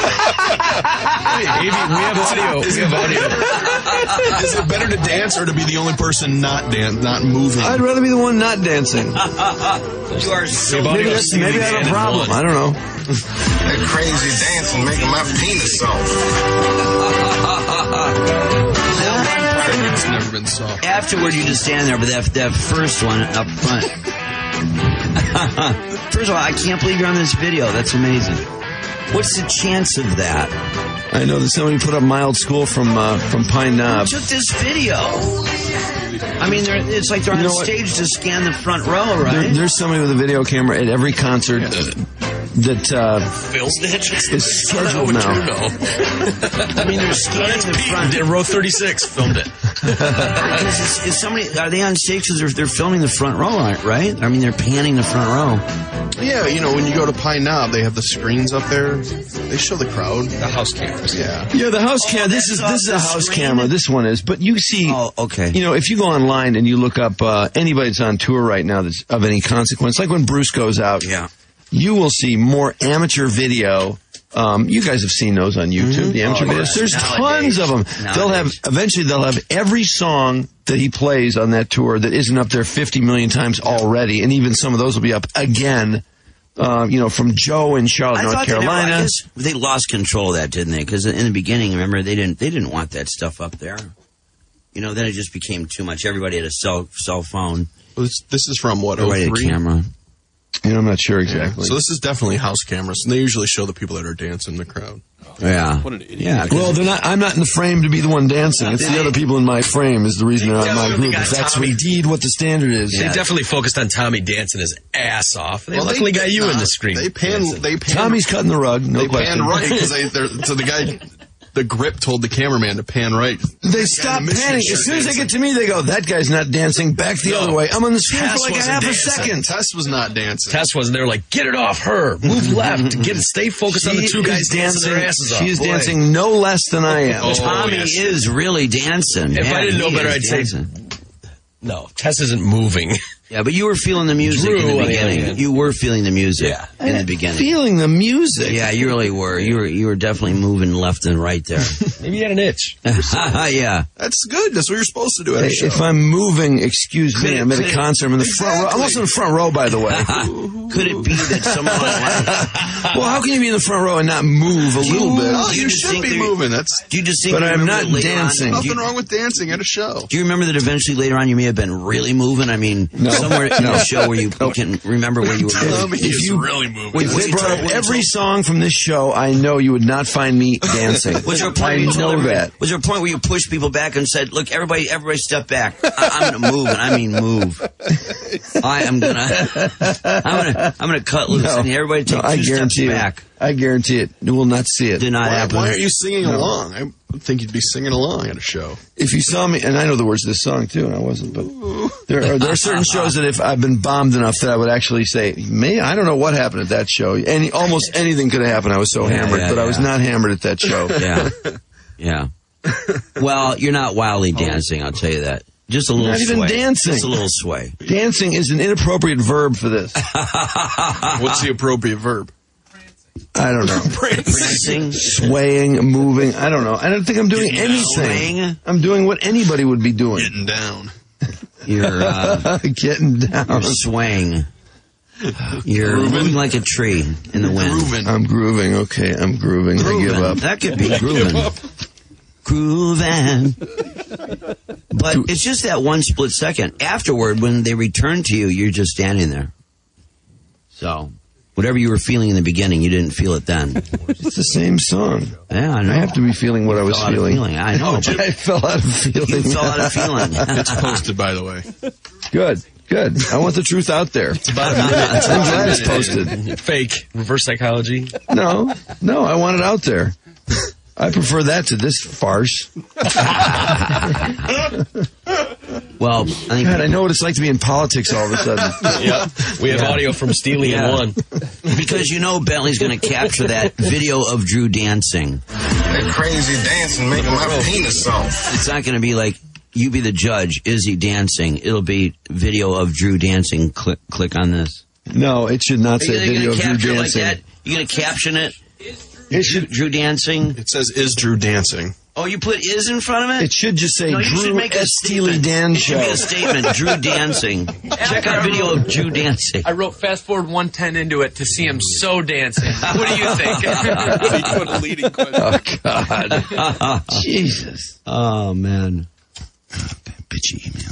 Speaker 7: have audio.
Speaker 2: Is it better to dance or to be the only person not moving?
Speaker 4: I'd rather be the one not dancing.
Speaker 22: You are so.
Speaker 4: Maybe I have a problem. I don't know.
Speaker 8: That crazy dancing making my penis soft.
Speaker 2: It's never been soft.
Speaker 22: Afterward, you just stand there, but that first one up front. First of all, I can't believe you're on this video. That's amazing. What's the chance of that?
Speaker 4: I know that somebody put up Mild School from Pine Knob.
Speaker 22: Who took this video? I mean, it's like they're on stage to scan the front row, right?
Speaker 4: There's somebody with a video camera at every concert that
Speaker 7: Phil's
Speaker 4: is scheduled now.
Speaker 22: I mean, they're scanning the front.
Speaker 7: Did row 36 filmed it.
Speaker 22: Is somebody, are they on stage because they're filming the front row, right? I mean, they're panning the front row.
Speaker 2: Yeah, when you go to Pine Knob, they have the screens up there. They show the crowd.
Speaker 7: The house cameras.
Speaker 2: Yeah,
Speaker 4: the house camera. This is a house camera. This one is. But you see,
Speaker 22: okay.
Speaker 4: If you go online and you look up anybody that's on tour right now that's of any consequence, like when Bruce goes out, you will see more amateur video. You guys have seen those on YouTube, the amateur videos. There's tons of them. Eventually they'll have every song that he plays on that tour that isn't up there 50 million times already, and even some of those will be up again. From Joe in Charlotte, North Carolina.
Speaker 22: I guess they lost control of that, didn't they? Because in the beginning, remember, they didn't want that stuff up there. Then it just became too much. Everybody had a cell phone.
Speaker 2: Well, this is from what?
Speaker 22: Everybody had a camera.
Speaker 4: I'm not sure exactly.
Speaker 2: So this is definitely house cameras, and they usually show the people that are dancing in the crowd.
Speaker 22: Yeah.
Speaker 2: What an idiot.
Speaker 22: Yeah.
Speaker 4: Well, I'm not in the frame to be the one dancing. It's the other people in my frame is the reason they're on my group. If that's indeed what the standard is.
Speaker 7: They definitely focused on Tommy dancing his ass off. They luckily got you in the screen.
Speaker 2: They pan.
Speaker 4: Tommy's cutting the rug. No question.
Speaker 2: Pan right because so the guy. The grip told the cameraman to pan right.
Speaker 4: They stop panning. As soon as they get to me, they go, that guy's not dancing. Back the other way. I'm on the screen for like a half a second.
Speaker 2: Tess was not dancing.
Speaker 7: Tess wasn't. They were like, get it off her. Move left. Stay focused on the two guys dancing their asses off.
Speaker 4: She is dancing no less than I am.
Speaker 22: Tommy is really dancing.
Speaker 7: If I didn't know better, I'd say, no, Tess isn't moving.
Speaker 22: Yeah, but you were feeling the music in the beginning. You were feeling the music in the beginning.
Speaker 4: Feeling the music?
Speaker 22: Yeah, you really were. You were definitely moving left and right there.
Speaker 7: Maybe you had an itch.
Speaker 22: Yeah.
Speaker 2: That's good. That's what you're supposed to do at a show.
Speaker 4: If I'm moving, excuse me, I'm at a concert. I'm in the front row. I'm also in the front row, by the way.
Speaker 22: Could it be that someone
Speaker 4: Well, how can you be in the front row and not move a little bit?
Speaker 2: Oh, you should be moving.
Speaker 22: Do you just think?
Speaker 4: But I'm not dancing.
Speaker 2: Nothing wrong with dancing at a show.
Speaker 22: Do you remember that eventually later on you may have been really moving? I mean, somewhere in the show where you can remember where you were moving.
Speaker 7: If you really moving.
Speaker 4: If they brought up every song from this show, I know you would not find me dancing.
Speaker 22: Was there a point was there a point where you pushed people back and said, "Look, everybody step back. I'm going to move, and I mean move. I'm going to cut loose, and everybody take 2 steps back."
Speaker 4: I guarantee it. You will not see it.
Speaker 22: Did not happen.
Speaker 2: Why aren't you singing along? I would think you'd be singing along at a show.
Speaker 4: If you saw me, and I know the words of this song too, and I wasn't, but there are certain shows that if I've been bombed enough that I would actually say, "Man, I don't know what happened at that show." Almost anything could have happened. I was so hammered, but I was not hammered at that show.
Speaker 22: Yeah. Well, you're not wildly dancing, I'll tell you that. Just a little sway.
Speaker 4: Not even dancing.
Speaker 22: Just a little sway.
Speaker 4: Dancing is an inappropriate verb for this.
Speaker 2: What's the appropriate verb?
Speaker 4: I don't know.
Speaker 22: Prancing,
Speaker 4: swaying, moving. I don't know. I don't think I'm doing anything.
Speaker 22: Swaying.
Speaker 4: I'm doing what anybody would be doing.
Speaker 2: Getting down.
Speaker 22: You're
Speaker 4: getting down.
Speaker 22: You're swaying. You're moving like a tree in the wind.
Speaker 2: Grooving.
Speaker 4: I'm grooving. Okay, I'm grooving. I give up.
Speaker 22: That could be grooving. Grooving. But it's just that one split second. Afterward, when they return to you, you're just standing there. So, whatever you were feeling in the beginning, you didn't feel it then.
Speaker 4: It's the same song.
Speaker 22: Yeah, I know.
Speaker 4: I have to be feeling what I was feeling.
Speaker 22: I know.
Speaker 4: I fell out of feeling.
Speaker 22: You fell out of feeling.
Speaker 2: It's posted, by the way.
Speaker 4: Good. Good. I want the truth out there.
Speaker 22: It's about
Speaker 4: I'm glad it's posted.
Speaker 9: Fake. Reverse psychology.
Speaker 4: No, I want it out there. I prefer that to this farce.
Speaker 22: Well, I
Speaker 4: know what it's like to be in politics all of a sudden.
Speaker 9: Yep. We have audio from Steely in one.
Speaker 22: Because Bentley's going to capture that video of Drew dancing.
Speaker 8: That crazy dancing making my penis soft.
Speaker 22: It's not going to be like, you be the judge, is he dancing? It'll be video of Drew dancing. Click on this.
Speaker 4: No, it should not say video of Drew dancing.
Speaker 22: Like that? You're going to caption it? Drew dancing?
Speaker 2: It says, is Drew dancing?
Speaker 22: Oh, you put is in front of it?
Speaker 4: It should just say Drew
Speaker 22: make a
Speaker 4: Steely Dan Show.
Speaker 22: It should be a statement, Drew dancing. Check out video of Drew dancing.
Speaker 9: I wrote fast forward 110 into it to see him so dancing. What do you think?
Speaker 2: He put a leading question.
Speaker 4: Oh, God. Jesus.
Speaker 22: Oh, man.
Speaker 4: That bitchy email.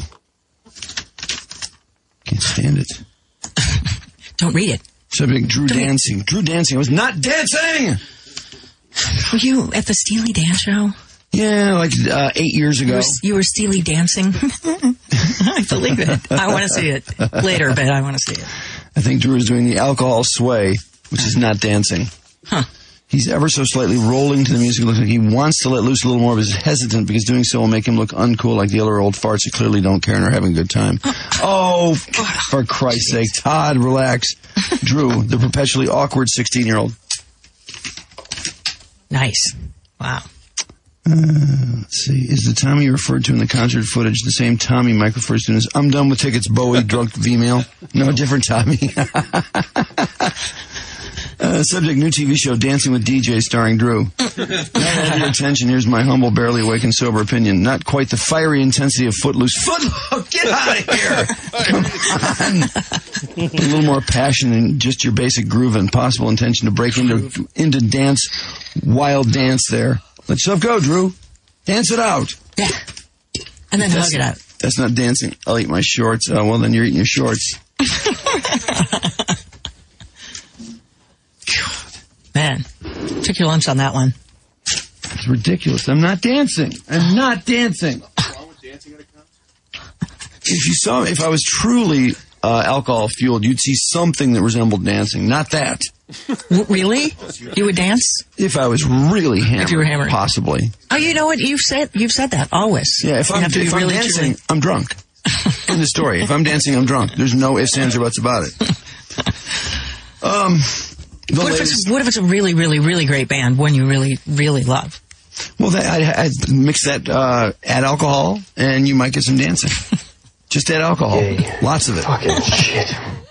Speaker 4: Can't stand it.
Speaker 13: Don't read it.
Speaker 4: Subject, Drew dancing. Drew dancing. I was not dancing!
Speaker 13: Were you at the Steely Dan show?
Speaker 4: Yeah, like 8 years ago.
Speaker 13: You were Steely dancing? I believe it. I want to see it later, but I want to see it.
Speaker 4: I think Drew is doing the alcohol sway, which is not dancing.
Speaker 13: Huh.
Speaker 4: He's ever so slightly rolling to the music. It looks like he wants to let loose a little more, but is hesitant because doing so will make him look uncool like the other old farts who clearly don't care and are having a good time. Oh, for Christ's sake. Todd, relax. Drew, the perpetually awkward 16-year-old.
Speaker 13: Nice. Wow.
Speaker 4: Let's see. Is the Tommy you referred to in the concert footage the same Tommy Mike refers to as I'm done with tickets, Bowie, drunk V-mail? No, different Tommy. Subject, new TV show, Dancing with DJ, starring Drew. Now I have your attention. Here's my humble, barely awake and sober opinion. Not quite the fiery intensity of Footloose. Footloose! Get out of here! Come on! A little more passion and just your basic groove and possible intention to break into dance, wild dance there. Let yourself go, Drew. Dance it out.
Speaker 13: Yeah. And then hug it out.
Speaker 4: That's not dancing. I'll eat my shorts. Well, then you're eating your shorts.
Speaker 13: Man, took your lunch on that one.
Speaker 4: It's ridiculous. I'm not dancing. I'm not dancing. What's wrong with dancing at a concert? If I was truly alcohol fueled, you'd see something that resembled dancing. Not that.
Speaker 13: Really? You would dance?
Speaker 4: If I was really hammered.
Speaker 13: If you were hammered.
Speaker 4: Possibly.
Speaker 13: Oh, you know what? You've said that always.
Speaker 4: Yeah, if I'm dancing, I'm drunk. End of story. If I'm dancing, I'm drunk. There's no ifs, ands, or buts about it.
Speaker 13: What if it's a really, really, really great band, one you really, really love?
Speaker 4: Well, I'd mix that, add alcohol, and you might get some dancing. Just add alcohol. Yay. Lots of it.
Speaker 2: Fucking shit.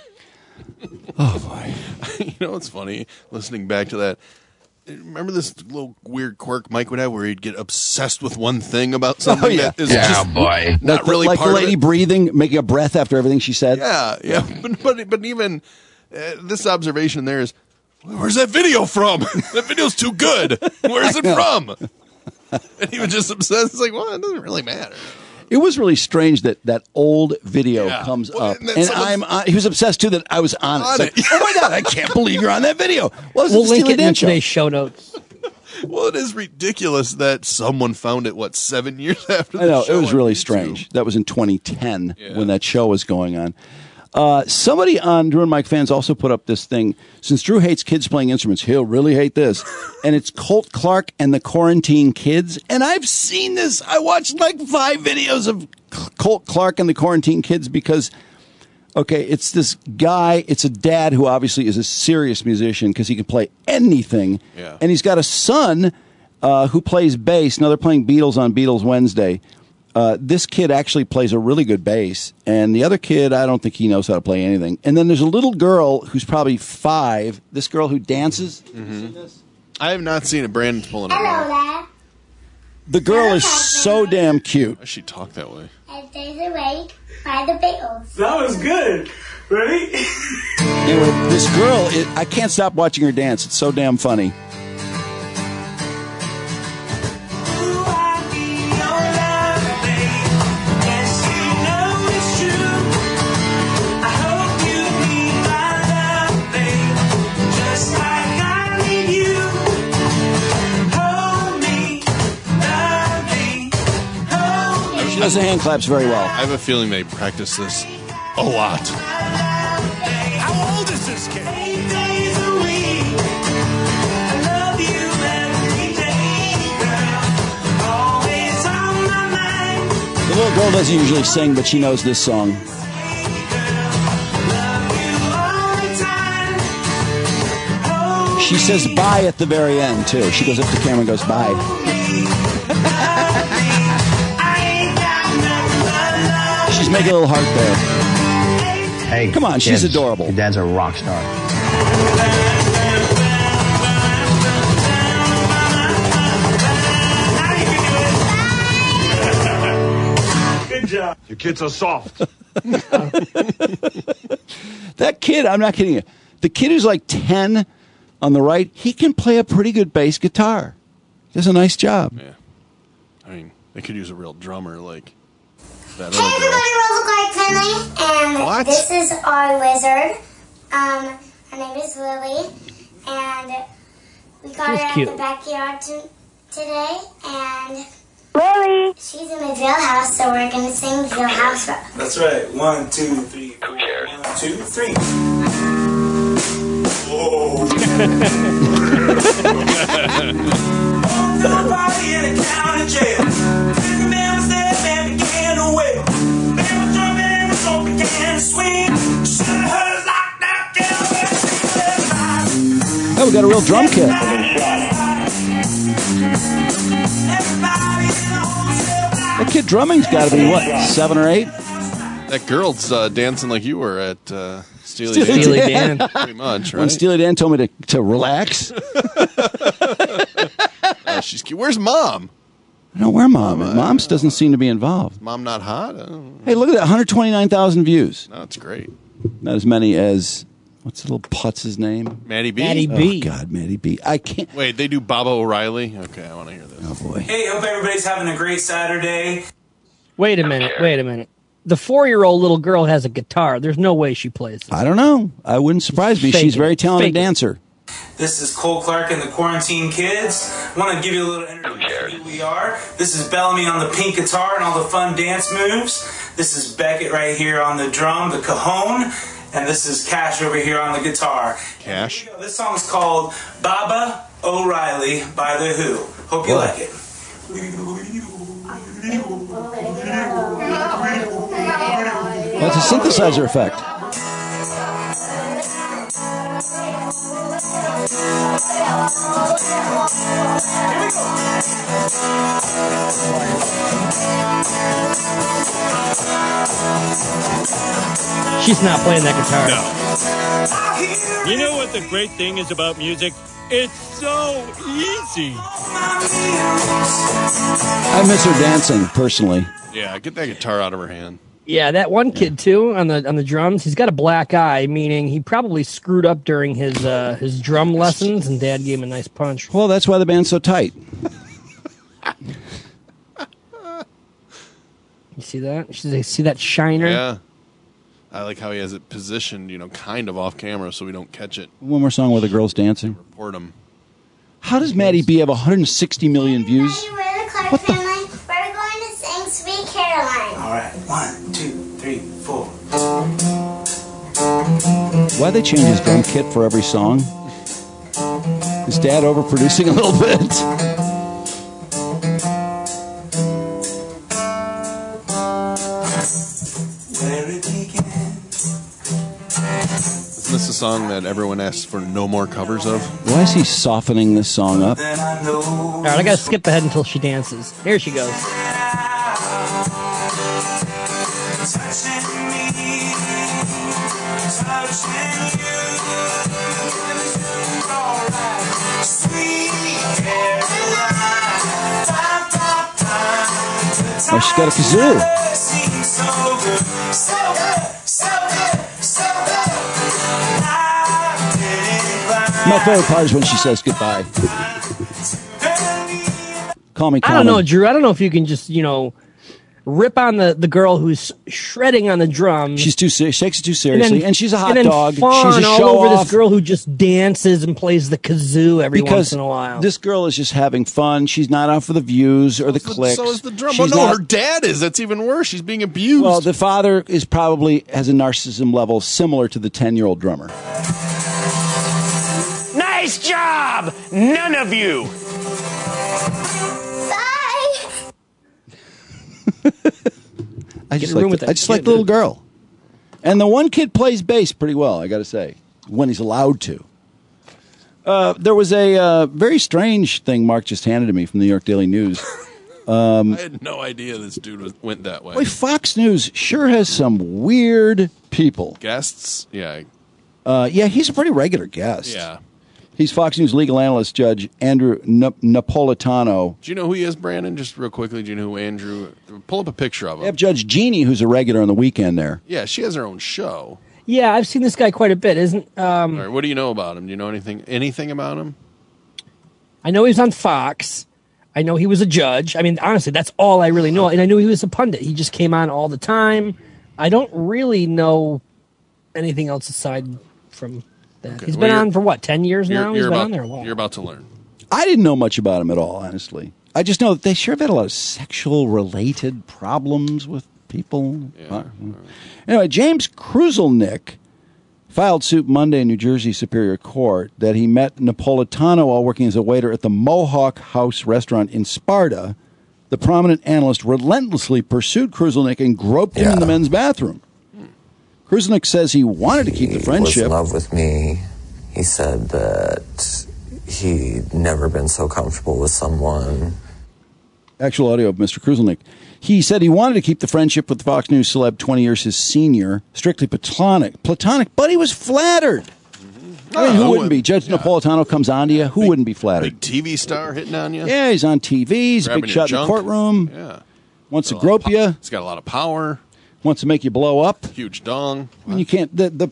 Speaker 2: Oh, boy. You know what's funny? Listening back to that. Remember this little weird quirk Mike would have where he'd get obsessed with one thing about something that is just not really
Speaker 1: like
Speaker 2: part
Speaker 1: the lady
Speaker 2: of it?
Speaker 1: breathing, making a breath after everything she said?
Speaker 2: Yeah. But even this observation there is, where's that video from? That video's too good. Where's it from? And he was just obsessed. It's like, well, it doesn't really matter.
Speaker 1: It was really strange that old video comes up, and he was obsessed too that I was on it. Like, oh my God, I can't believe you're on that video.
Speaker 3: We'll link it in today's show notes.
Speaker 2: Well, it is ridiculous that someone found it, 7 years after the
Speaker 1: I know,
Speaker 2: show
Speaker 1: it was really
Speaker 2: YouTube.
Speaker 1: strange. That was in 2010 when that show was going on. Somebody on Drew and Mike fans also put up this thing. Since Drew hates kids playing instruments, he'll really hate this. And it's Colt Clark and the Quarantine Kids. And I've seen this. I watched like 5 videos of Colt Clark and the Quarantine Kids because, okay, it's this guy. It's a dad who obviously is a serious musician because he can play anything.
Speaker 2: Yeah.
Speaker 1: And he's got a son who plays bass. Now they're playing Beatles on Beatles Wednesday. This kid actually plays a really good bass, and the other kid, I don't think he knows how to play anything. And then there's a little girl who's probably 5, this girl who dances. Have you seen this?
Speaker 2: I have not seen it. Brandon's pulling it up.
Speaker 6: Dad.
Speaker 1: The girl is so damn cute.
Speaker 2: Why does she talk that way?
Speaker 6: And Days Away by the Beatles.
Speaker 16: That was good. Ready?
Speaker 1: Anyway, this girl, I can't stop watching her dance. It's so damn funny. She does the hand claps very well.
Speaker 2: I have a feeling they practice this A lot.
Speaker 16: How old is this kid?
Speaker 1: The little girl doesn't usually sing, but she knows this song. She says bye at the very end, too. She goes up to the camera and goes, bye. She's making a little heart there.
Speaker 14: Hey,
Speaker 1: come on, she's adorable.
Speaker 14: Your dad's a rock star.
Speaker 16: Good job.
Speaker 17: Your kids are soft.
Speaker 1: That kid, I'm not kidding you. The kid who's like 10 on the right, he can play a pretty good bass guitar. He does a nice job.
Speaker 2: Yeah. I mean, they could use a real drummer like that
Speaker 20: Hey everybody, Rosa Clark Finley, and this is our lizard. Her name is Lily, and we got her
Speaker 3: cute.
Speaker 20: at the backyard today, and Lily, she's in the jailhouse, so we're gonna sing Jailhouse Rock.
Speaker 16: That's right. 1, 2, 3. Who cares? 1, 2, 3. Whoa. Nobody in the county jail. The man was there, man began to wail. Man was jumping and the song began to swing. Should have heard us locked out,
Speaker 1: Oh, we got a real drum kit. That kid drumming's got to be, what, 7 or 8?
Speaker 2: That girl's dancing like you were at Steely
Speaker 1: Dan.
Speaker 2: Pretty much, right?
Speaker 1: When Steely Dan told me to relax.
Speaker 2: She's cute. Where's Mom?
Speaker 1: I don't know where Mom is. Mom's doesn't seem to be involved.
Speaker 2: Mom not hot?
Speaker 1: Hey, look at that, 129,000 views.
Speaker 2: No, it's great.
Speaker 1: Not as many as, what's the little putz's name?
Speaker 2: Maddie B?
Speaker 3: Maddie B.
Speaker 1: Oh, God, Maddie B. I can't.
Speaker 2: Wait, they do Baba O'Reilly? Okay, I want to hear this.
Speaker 1: Oh, boy.
Speaker 16: Hey, hope everybody's having a great Saturday.
Speaker 3: Wait a minute. The 4-year-old little girl has a guitar. There's no way she plays this.
Speaker 1: I don't know. I wouldn't surprise me. She's a very talented dancer.
Speaker 16: This is Cole Clark and the Quarantine Kids. I want to give you a little introduction of who we are. This is Bellamy on the pink guitar and all the fun dance moves. This is Beckett right here on the drum, the cajon. And this is Cash over here on the guitar.
Speaker 2: Cash?
Speaker 16: This song's called Baba O'Reilly by The Who. Hope you like it.
Speaker 1: That's a synthesizer effect.
Speaker 3: She's not playing that guitar.
Speaker 24: No. You know what the great thing is about music? It's so easy.
Speaker 1: I miss her dancing, personally.
Speaker 2: Yeah, get that guitar out of her hand.
Speaker 3: Yeah, that one kid too on the drums. He's got a black eye, meaning he probably screwed up during his drum lessons, and Dad gave him a nice punch.
Speaker 1: Well, that's why the band's so tight.
Speaker 3: You see that? You see that shiner?
Speaker 2: Yeah. I like how he has it positioned, kind of off camera so we don't catch it.
Speaker 1: One more song where the girl's dancing.
Speaker 2: Report him.
Speaker 1: How does Maddie B have 160 million views?
Speaker 20: Hey, we're the Clark family. We're going to sing Sweet Caroline.
Speaker 16: All right. 1, 2, 3, 4.
Speaker 1: Why'd they change his drum kit for every song? Is Dad overproducing a little bit?
Speaker 2: Isn't this a song that everyone asks for no more covers of?
Speaker 1: Why is he softening this song up?
Speaker 3: All right, I gotta skip ahead until she dances. Here she goes.
Speaker 1: Oh, she's got a kazoo. My favorite part is when she says goodbye. Call me Common.
Speaker 3: I don't know, Drew. I don't know if you can just, rip on the girl who's shredding on the drums.
Speaker 1: She's too she takes it too seriously, and she's a hot
Speaker 3: and then
Speaker 1: dog.
Speaker 3: fawn
Speaker 1: She's a
Speaker 3: all
Speaker 1: show
Speaker 3: over
Speaker 1: off.
Speaker 3: this girl who just dances and plays the kazoo every once in a while.
Speaker 1: This girl is just having fun. She's not out for the views or the clicks.
Speaker 2: So is the drummer.
Speaker 1: She's
Speaker 2: Oh, no,
Speaker 1: not-
Speaker 2: her dad is. That's even worse. She's being abused.
Speaker 1: Well, the father has a narcissism level similar to the 10-year-old drummer.
Speaker 9: Nice job! None of you!
Speaker 1: I just like the little girl. And the one kid plays bass pretty well, I got to say, when he's allowed to. There was a very strange thing Mark just handed to me from the New York Daily News.
Speaker 2: I had no idea this dude went that way.
Speaker 1: Boy, Fox News sure has some weird people.
Speaker 2: Guests? Yeah.
Speaker 1: Yeah, he's a pretty regular guest.
Speaker 2: Yeah.
Speaker 1: He's Fox News legal analyst Judge Andrew Napolitano.
Speaker 2: Do you know who he is, Brandon? Just real quickly, do you know who Andrew... Pull up a picture of him.
Speaker 1: They have Judge Jeannie, who's a regular on the weekend there.
Speaker 2: Yeah, she has her own show.
Speaker 3: Yeah, I've seen this guy quite a bit.
Speaker 2: All right, what do you know about him? Do you know anything about him?
Speaker 3: I know he was on Fox. I know he was a judge. I mean, honestly, that's all I really know. And I knew he was a pundit. He just came on all the time. I don't really know anything else aside from that.
Speaker 2: Okay,
Speaker 3: He's been on for, 10 years now? He's been on there a while.
Speaker 2: You're about to learn.
Speaker 1: I didn't know much about him at all, honestly. I just know that they sure have had a lot of sexual-related problems with people.
Speaker 2: Yeah.
Speaker 1: Anyway, James Kruselnick filed suit Monday in New Jersey Superior Court that he met Napolitano while working as a waiter at the Mohawk House restaurant in Sparta. The prominent analyst relentlessly pursued Kruselnick and groped him in the men's bathroom. Kruselnick says he wanted to keep the friendship.
Speaker 17: He was in love with me. He said that he'd never been so comfortable with someone.
Speaker 1: Actual audio of Mr. Kruselnick. He said he wanted to keep the friendship with the Fox News celeb 20 years his senior, strictly platonic, but he was flattered. I mean, who wouldn't be? Judge Napolitano comes on to you. Who wouldn't be flattered?
Speaker 2: Big TV star hitting on you?
Speaker 1: Yeah, he's on TV. He's a
Speaker 2: Grabbing
Speaker 1: big
Speaker 2: your
Speaker 1: shot in the
Speaker 2: junk.
Speaker 1: courtroom.
Speaker 2: Yeah.
Speaker 1: Wants to grope you.
Speaker 2: He's got a lot of power.
Speaker 1: Wants to make you blow up.
Speaker 2: Huge dong.
Speaker 1: I mean, you can't.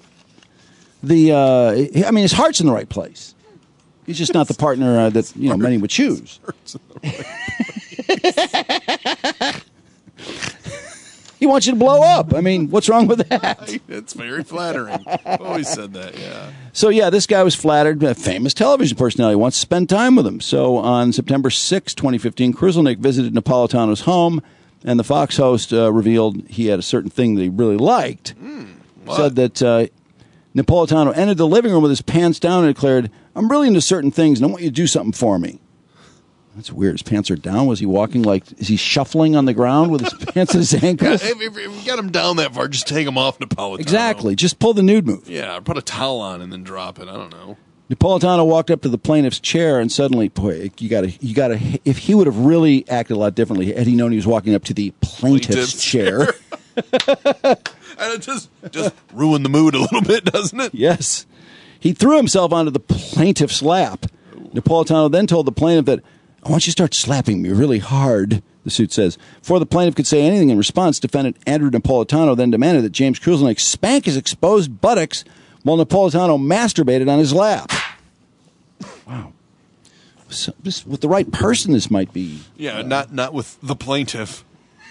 Speaker 1: I mean, his heart's in the right place. He's just not the partner that many would choose. He wants you to blow up. I mean, what's wrong with that?
Speaker 2: It's very flattering. I've always said that, yeah.
Speaker 1: So, yeah, this guy was flattered. A famous television personality wants to spend time with him. So, on September 6, 2015, Kruselnick visited Napolitano's home, and the Fox host revealed he had a certain thing that he really liked. Said that Napolitano entered the living room with his pants down and declared, "I'm really into certain things, and I want you to do something for me." That's weird. His pants are down. Was he walking is he shuffling on the ground with his pants at his ankles?
Speaker 2: If you got him down that far, just take him off Napolitano.
Speaker 1: Exactly. Just pull the nude move.
Speaker 2: Yeah, or put a towel on and then drop it. I don't know.
Speaker 1: Napolitano walked up to the plaintiff's chair and suddenly, boy, you gotta. If he would have really acted a lot differently, had he known he was walking up to the plaintiff's chair.
Speaker 2: And it just ruined the mood a little bit, doesn't it?
Speaker 1: Yes. He threw himself onto the plaintiff's lap. Napolitano then told the plaintiff that, "I want you to start slapping me really hard," the suit says. Before the plaintiff could say anything in response, defendant Andrew Napolitano then demanded that James Kruselnick spank his exposed buttocks while Napolitano masturbated on his lap. Wow. So, with the right person, this might be...
Speaker 2: Yeah, not with the plaintiff.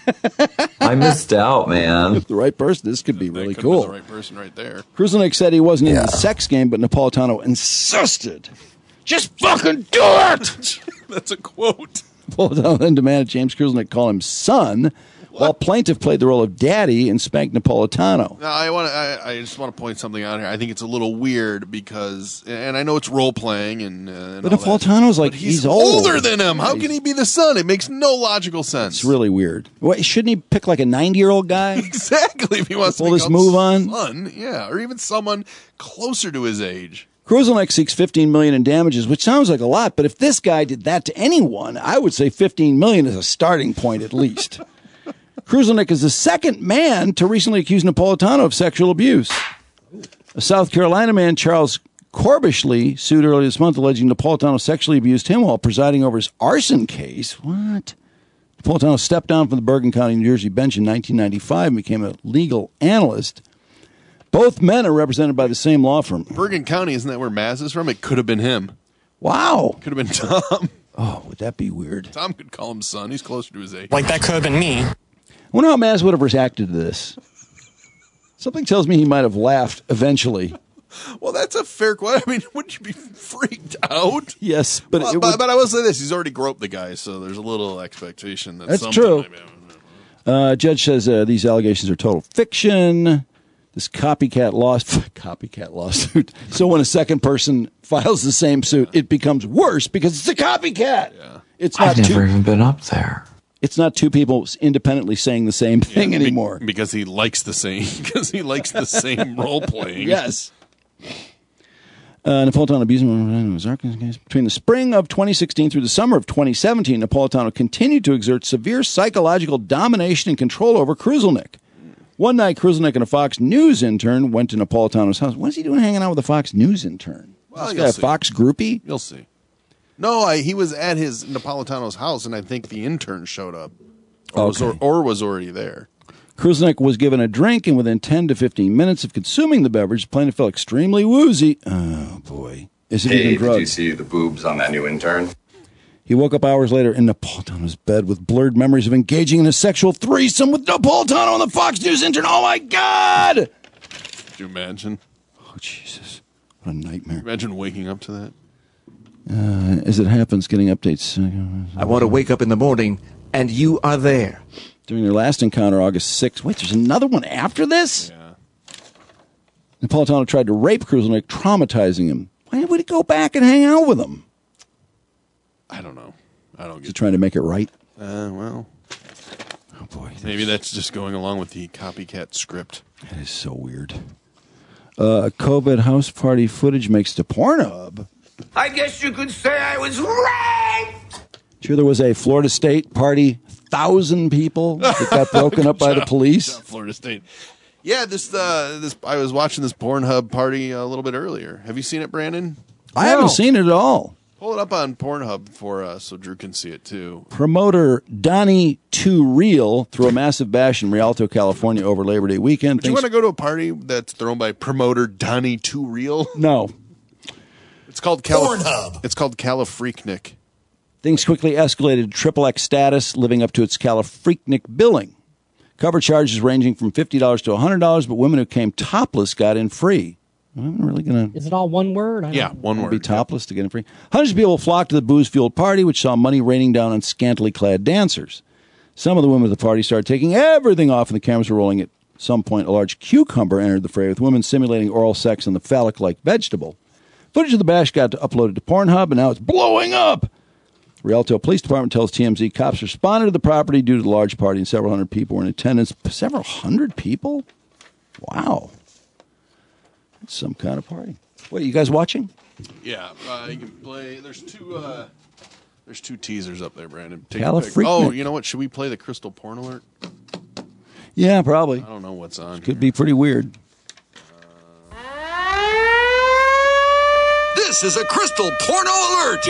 Speaker 18: I missed out, man.
Speaker 1: With the right person, this could be really cool.
Speaker 2: The right person right there.
Speaker 1: Kruselnick said he wasn't in the sex game, but Napolitano insisted. "Just fucking do it!"
Speaker 2: That's a quote.
Speaker 1: Napolitano then demanded James Kruselnick call him son, while plaintiff played the role of daddy and spanked Napolitano.
Speaker 2: Now, I just want to point something out here. I think it's a little weird because, and I know it's role playing and
Speaker 1: but Napolitano's like,
Speaker 2: but he's
Speaker 1: old.
Speaker 2: older than him. How can he be the son? It makes no logical sense.
Speaker 1: It's really weird. Shouldn't he pick like a 90-year-old guy?
Speaker 2: Exactly. If he wants to
Speaker 1: pull this move on,
Speaker 2: son, yeah, or even someone closer to his age.
Speaker 1: Kruselnick seeks $15 million in damages, which sounds like a lot, but if this guy did that to anyone, I would say $15 million is a starting point at least. Kruselnick is the second man to recently accuse Napolitano of sexual abuse. A South Carolina man, Charles Corbishley, sued earlier this month alleging Napolitano sexually abused him while presiding over his arson case. What? Napolitano stepped down from the Bergen County, New Jersey bench in 1995 and became a legal analyst. Both men are represented by the same law firm.
Speaker 2: Bergen County, isn't that where Maz is from? It could have been him.
Speaker 1: Wow.
Speaker 2: Could have been Tom.
Speaker 1: Oh, would that be weird?
Speaker 2: Tom could call him son. He's closer to his age.
Speaker 9: Like, that could have been me.
Speaker 1: wonder how Maz would have reacted to this. Something tells me he might have laughed eventually.
Speaker 2: Well, that's a fair question. I mean, wouldn't you be freaked out?
Speaker 1: Yes, but
Speaker 2: but I will say this: he's already groped the guy, so there's a little expectation that
Speaker 1: that's true. Judge says these allegations are total fiction. This copycat lawsuit. So when a second person files the same suit, it becomes worse because it's a copycat.
Speaker 2: Yeah.
Speaker 1: It's not
Speaker 18: I've never even been up there.
Speaker 1: It's not two people independently saying the same thing anymore.
Speaker 2: Because he likes the same. Because he likes the same role playing.
Speaker 1: Yes. Napolitano abusing between the spring of 2016 through the summer of 2017, Napolitano continued to exert severe psychological domination and control over Kruzelnick. One night, Kruzelnick and a Fox News intern went to Napolitano's house. What is he doing hanging out with a Fox News intern?
Speaker 2: Well,
Speaker 1: This guy a Fox groupie?
Speaker 2: You'll see. No, he was at his Napolitano's house, and I think the intern showed up, or was already there.
Speaker 1: Kruzelnick was given a drink, and within 10 to 15 minutes of consuming the beverage, the plaintiff felt extremely woozy. Oh, boy. Is it even drugged?
Speaker 5: Did you see the boobs on that new intern?
Speaker 1: He woke up hours later in Napolitano's bed with blurred memories of engaging in a sexual threesome with Napolitano and the Fox News intern. Oh, my God!
Speaker 2: Could you imagine?
Speaker 1: Oh, Jesus. What a nightmare.
Speaker 2: Imagine waking up to that.
Speaker 1: As it happens, getting updates.
Speaker 10: I want to wake up in the morning, and you are there.
Speaker 1: During their last encounter, August 6th. Wait, there's another one after this?
Speaker 2: Yeah.
Speaker 1: Napolitano tried to rape Kruzelnick, traumatizing him. Why would he go back and hang out with him?
Speaker 2: I don't know. I don't get.
Speaker 1: Is he trying to make it right?
Speaker 2: Well.
Speaker 1: Oh, boy.
Speaker 2: Maybe that's just going along with the copycat script.
Speaker 1: That is so weird. COVID house party footage makes to Pornhub.
Speaker 7: I guess you could say I was raped.
Speaker 1: Sure, there was a Florida State party, 1,000 people that got broken up by the police.
Speaker 2: Florida State. Yeah, this I was watching this Pornhub party a little bit earlier. Have you seen it, Brandon?
Speaker 1: I haven't seen it at all.
Speaker 2: Pull it up on Pornhub for so Drew can see it too.
Speaker 1: Promoter Donnie Too Real threw a massive bash in Rialto, California over Labor Day weekend.
Speaker 2: Would you want to go to a party that's thrown by promoter Donnie Too Real?
Speaker 1: No.
Speaker 2: It's called
Speaker 1: Pornhub.
Speaker 2: It's called Califreaknik.
Speaker 1: Things quickly escalated to XXX status, living up to its Califreaknik billing. Cover charges ranging from $50 to $100, but women who came topless got in free. I'm really gonna.
Speaker 3: Is it all one word?
Speaker 2: One word.
Speaker 1: Be topless to get in free. Hundreds of people flocked to the booze-fueled party, which saw money raining down on scantily clad dancers. Some of the women at the party started taking everything off, and the cameras were rolling. At some point, a large cucumber entered the fray, with women simulating oral sex on the phallic-like vegetable. Footage of the bash got uploaded to Pornhub, and now it's blowing up. Rialto Police Department tells TMZ cops responded to the property due to the large party, and several hundred people were in attendance. Several hundred people? Wow. That's some kind of party. Wait, you guys watching?
Speaker 2: Yeah, you can play. There's two teasers up there, Brandon. Take
Speaker 1: Califreaknik.
Speaker 2: Oh, you know what? Should we play the Crystal Porn Alert?
Speaker 1: Yeah, probably.
Speaker 2: I don't know what's on.
Speaker 1: Could be pretty weird.
Speaker 7: This is a Crystal Porno Alert.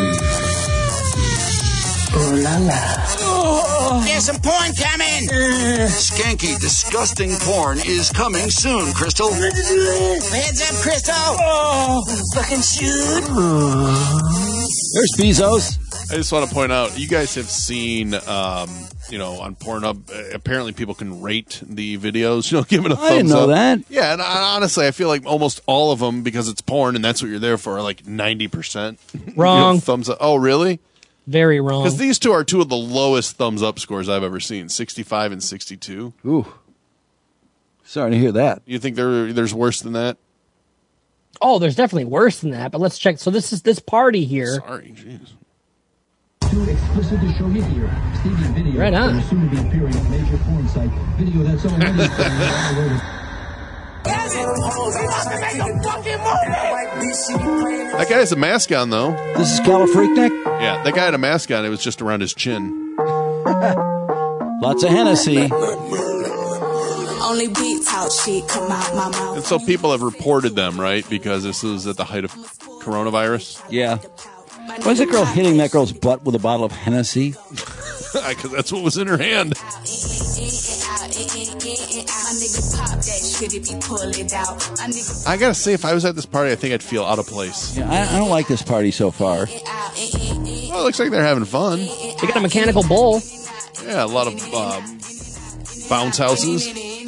Speaker 20: Ooh la la.
Speaker 7: There's some porn coming. Skanky, disgusting porn is coming soon, Crystal.
Speaker 20: Heads up, Crystal. Oh, fucking shoot.
Speaker 1: There's Bezos.
Speaker 2: I just want to point out, you guys have seen, on Pornhub, apparently people can rate the videos, give it a thumbs up.
Speaker 1: I didn't know that.
Speaker 2: Yeah, and honestly, I feel like almost all of them, because it's porn and that's what you're there for, are like 90%.
Speaker 3: Wrong.
Speaker 2: Thumbs up. Oh, really?
Speaker 3: Very wrong.
Speaker 2: Because these two are two of the lowest thumbs up scores I've ever seen, 65 and 62.
Speaker 1: Ooh. Sorry to hear that.
Speaker 2: You think there's worse than that?
Speaker 3: Oh, there's definitely worse than that, but let's check. So this is this party here.
Speaker 2: Sorry, jeez.
Speaker 21: Explicit to show you here. Staging video
Speaker 3: Right on.
Speaker 21: for soon to be appearing on major porn site. Video that's already
Speaker 2: That guy has a mask on, though.
Speaker 1: This is Califreaknik?
Speaker 2: Yeah, that guy had a mask on. It was just around his chin.
Speaker 1: Lots of Hennessy.
Speaker 20: Only beat out shit come out my mouth.
Speaker 2: And so people have reported them, right? Because this was at the height of coronavirus.
Speaker 1: Yeah. Why is that girl hitting that girl's butt with a bottle of Hennessy?
Speaker 2: Because that's what was in her hand. I gotta say, if I was at this party, I think I'd feel out of place.
Speaker 1: Yeah, I don't like this party so far.
Speaker 2: Well, it looks like they're having fun.
Speaker 3: They got a mechanical bull.
Speaker 2: Yeah, a lot of Bounce houses.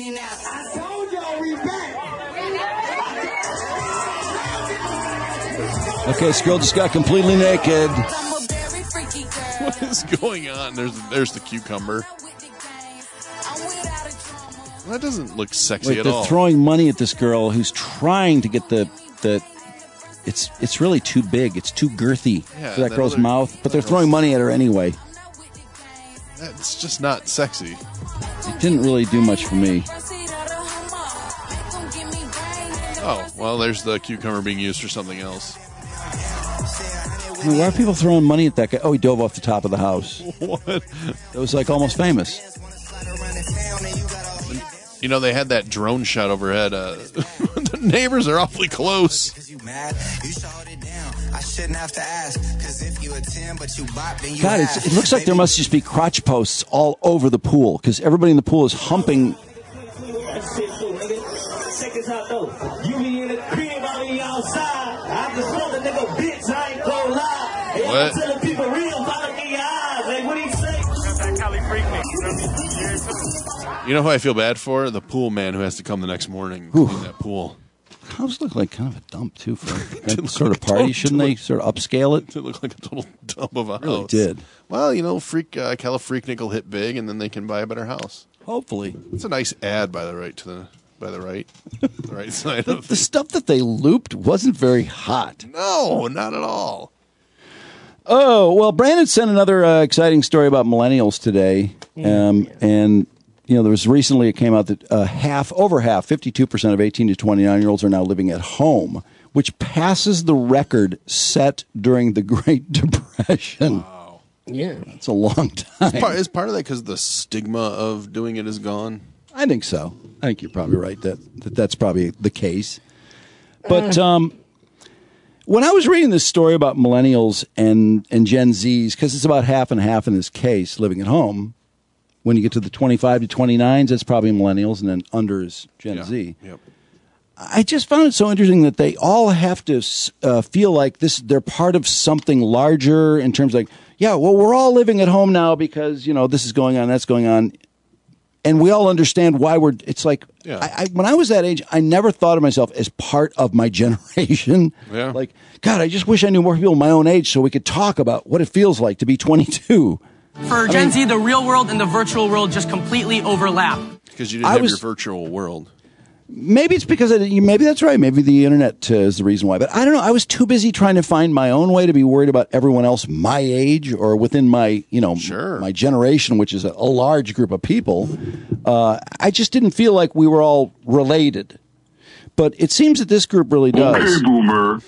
Speaker 1: Okay, this girl just got completely naked.
Speaker 2: What is going on? There's the cucumber. That doesn't look sexy
Speaker 1: Wait,
Speaker 2: at
Speaker 1: they're
Speaker 2: all.
Speaker 1: throwing money at this girl who's trying to get the it's really too big. It's too girthy
Speaker 2: Yeah,
Speaker 1: for that
Speaker 2: that
Speaker 1: girl's
Speaker 2: other-
Speaker 1: mouth, but they're throwing money at her anyway.
Speaker 2: That's just not sexy.
Speaker 1: It didn't really do much for me.
Speaker 2: Oh, well, there's the cucumber being used for something else.
Speaker 1: I mean, why are people throwing money at that guy? Oh, he dove off the top of the house.
Speaker 2: What?
Speaker 1: It was like almost famous.
Speaker 2: You know, they had that drone shot overhead. The neighbors are awfully close.
Speaker 1: God, it looks like there must just be crotch posts all over the pool because everybody in the pool is humping.
Speaker 21: Check this out though. You be in the crib, I be outside. I just told the nigga, bitch, I ain't gon' lie. Hey,
Speaker 2: What?
Speaker 21: I'm telling people real, follow me eyes. Like, what he say? That Cali freak me.
Speaker 2: You know who I feel bad for? The pool man who has to come the next morning and clean that pool.
Speaker 1: House look like kind of a dump too for that sort of party. Shouldn't they sort of upscale it?
Speaker 2: It looked like a total dump of a house.
Speaker 1: Really did.
Speaker 2: Well, you know, Cali Freaknik will hit big, and then they can buy a better house.
Speaker 1: Hopefully,
Speaker 2: it's a nice ad by the right side of
Speaker 1: the stuff that they looped wasn't very hot.
Speaker 2: No, not at all.
Speaker 1: Oh well, Brandon sent another exciting story about millennials today, and you know there was recently it came out that over half, 52% of 18 to 29-year-olds are now living at home, which passes the record set during the Great Depression.
Speaker 2: Wow.
Speaker 3: Yeah,
Speaker 1: it's a long time.
Speaker 2: Is part of that because the stigma of doing it is gone?
Speaker 1: I think so. I think you're probably right that's probably the case. But when I was reading this story about millennials and Gen Zs, because it's about half and half in this case, living at home, when you get to the 25 to 29s, that's probably millennials, and then under is Gen Z.
Speaker 2: Yep.
Speaker 1: I just found it so interesting that they all have to feel like they're part of something larger in terms of like, yeah, well, we're all living at home now because, you know, this is going on, that's going on. And we all understand why it's like, when I was that age, I never thought of myself as part of my generation.
Speaker 2: Yeah.
Speaker 1: Like, God, I just wish I knew more people my own age so we could talk about what it feels like to be 22.
Speaker 11: For Gen Z, the real world and the virtual world just completely overlap.
Speaker 2: Because you didn't have your virtual world.
Speaker 1: Maybe it's because maybe that's right. Maybe the internet is the reason why. But I don't know. I was too busy trying to find my own way to be worried about everyone else my age or within my, my generation, which is a large group of people. I just didn't feel like we were all related. But it seems that this group really does.
Speaker 21: Okay, boomer.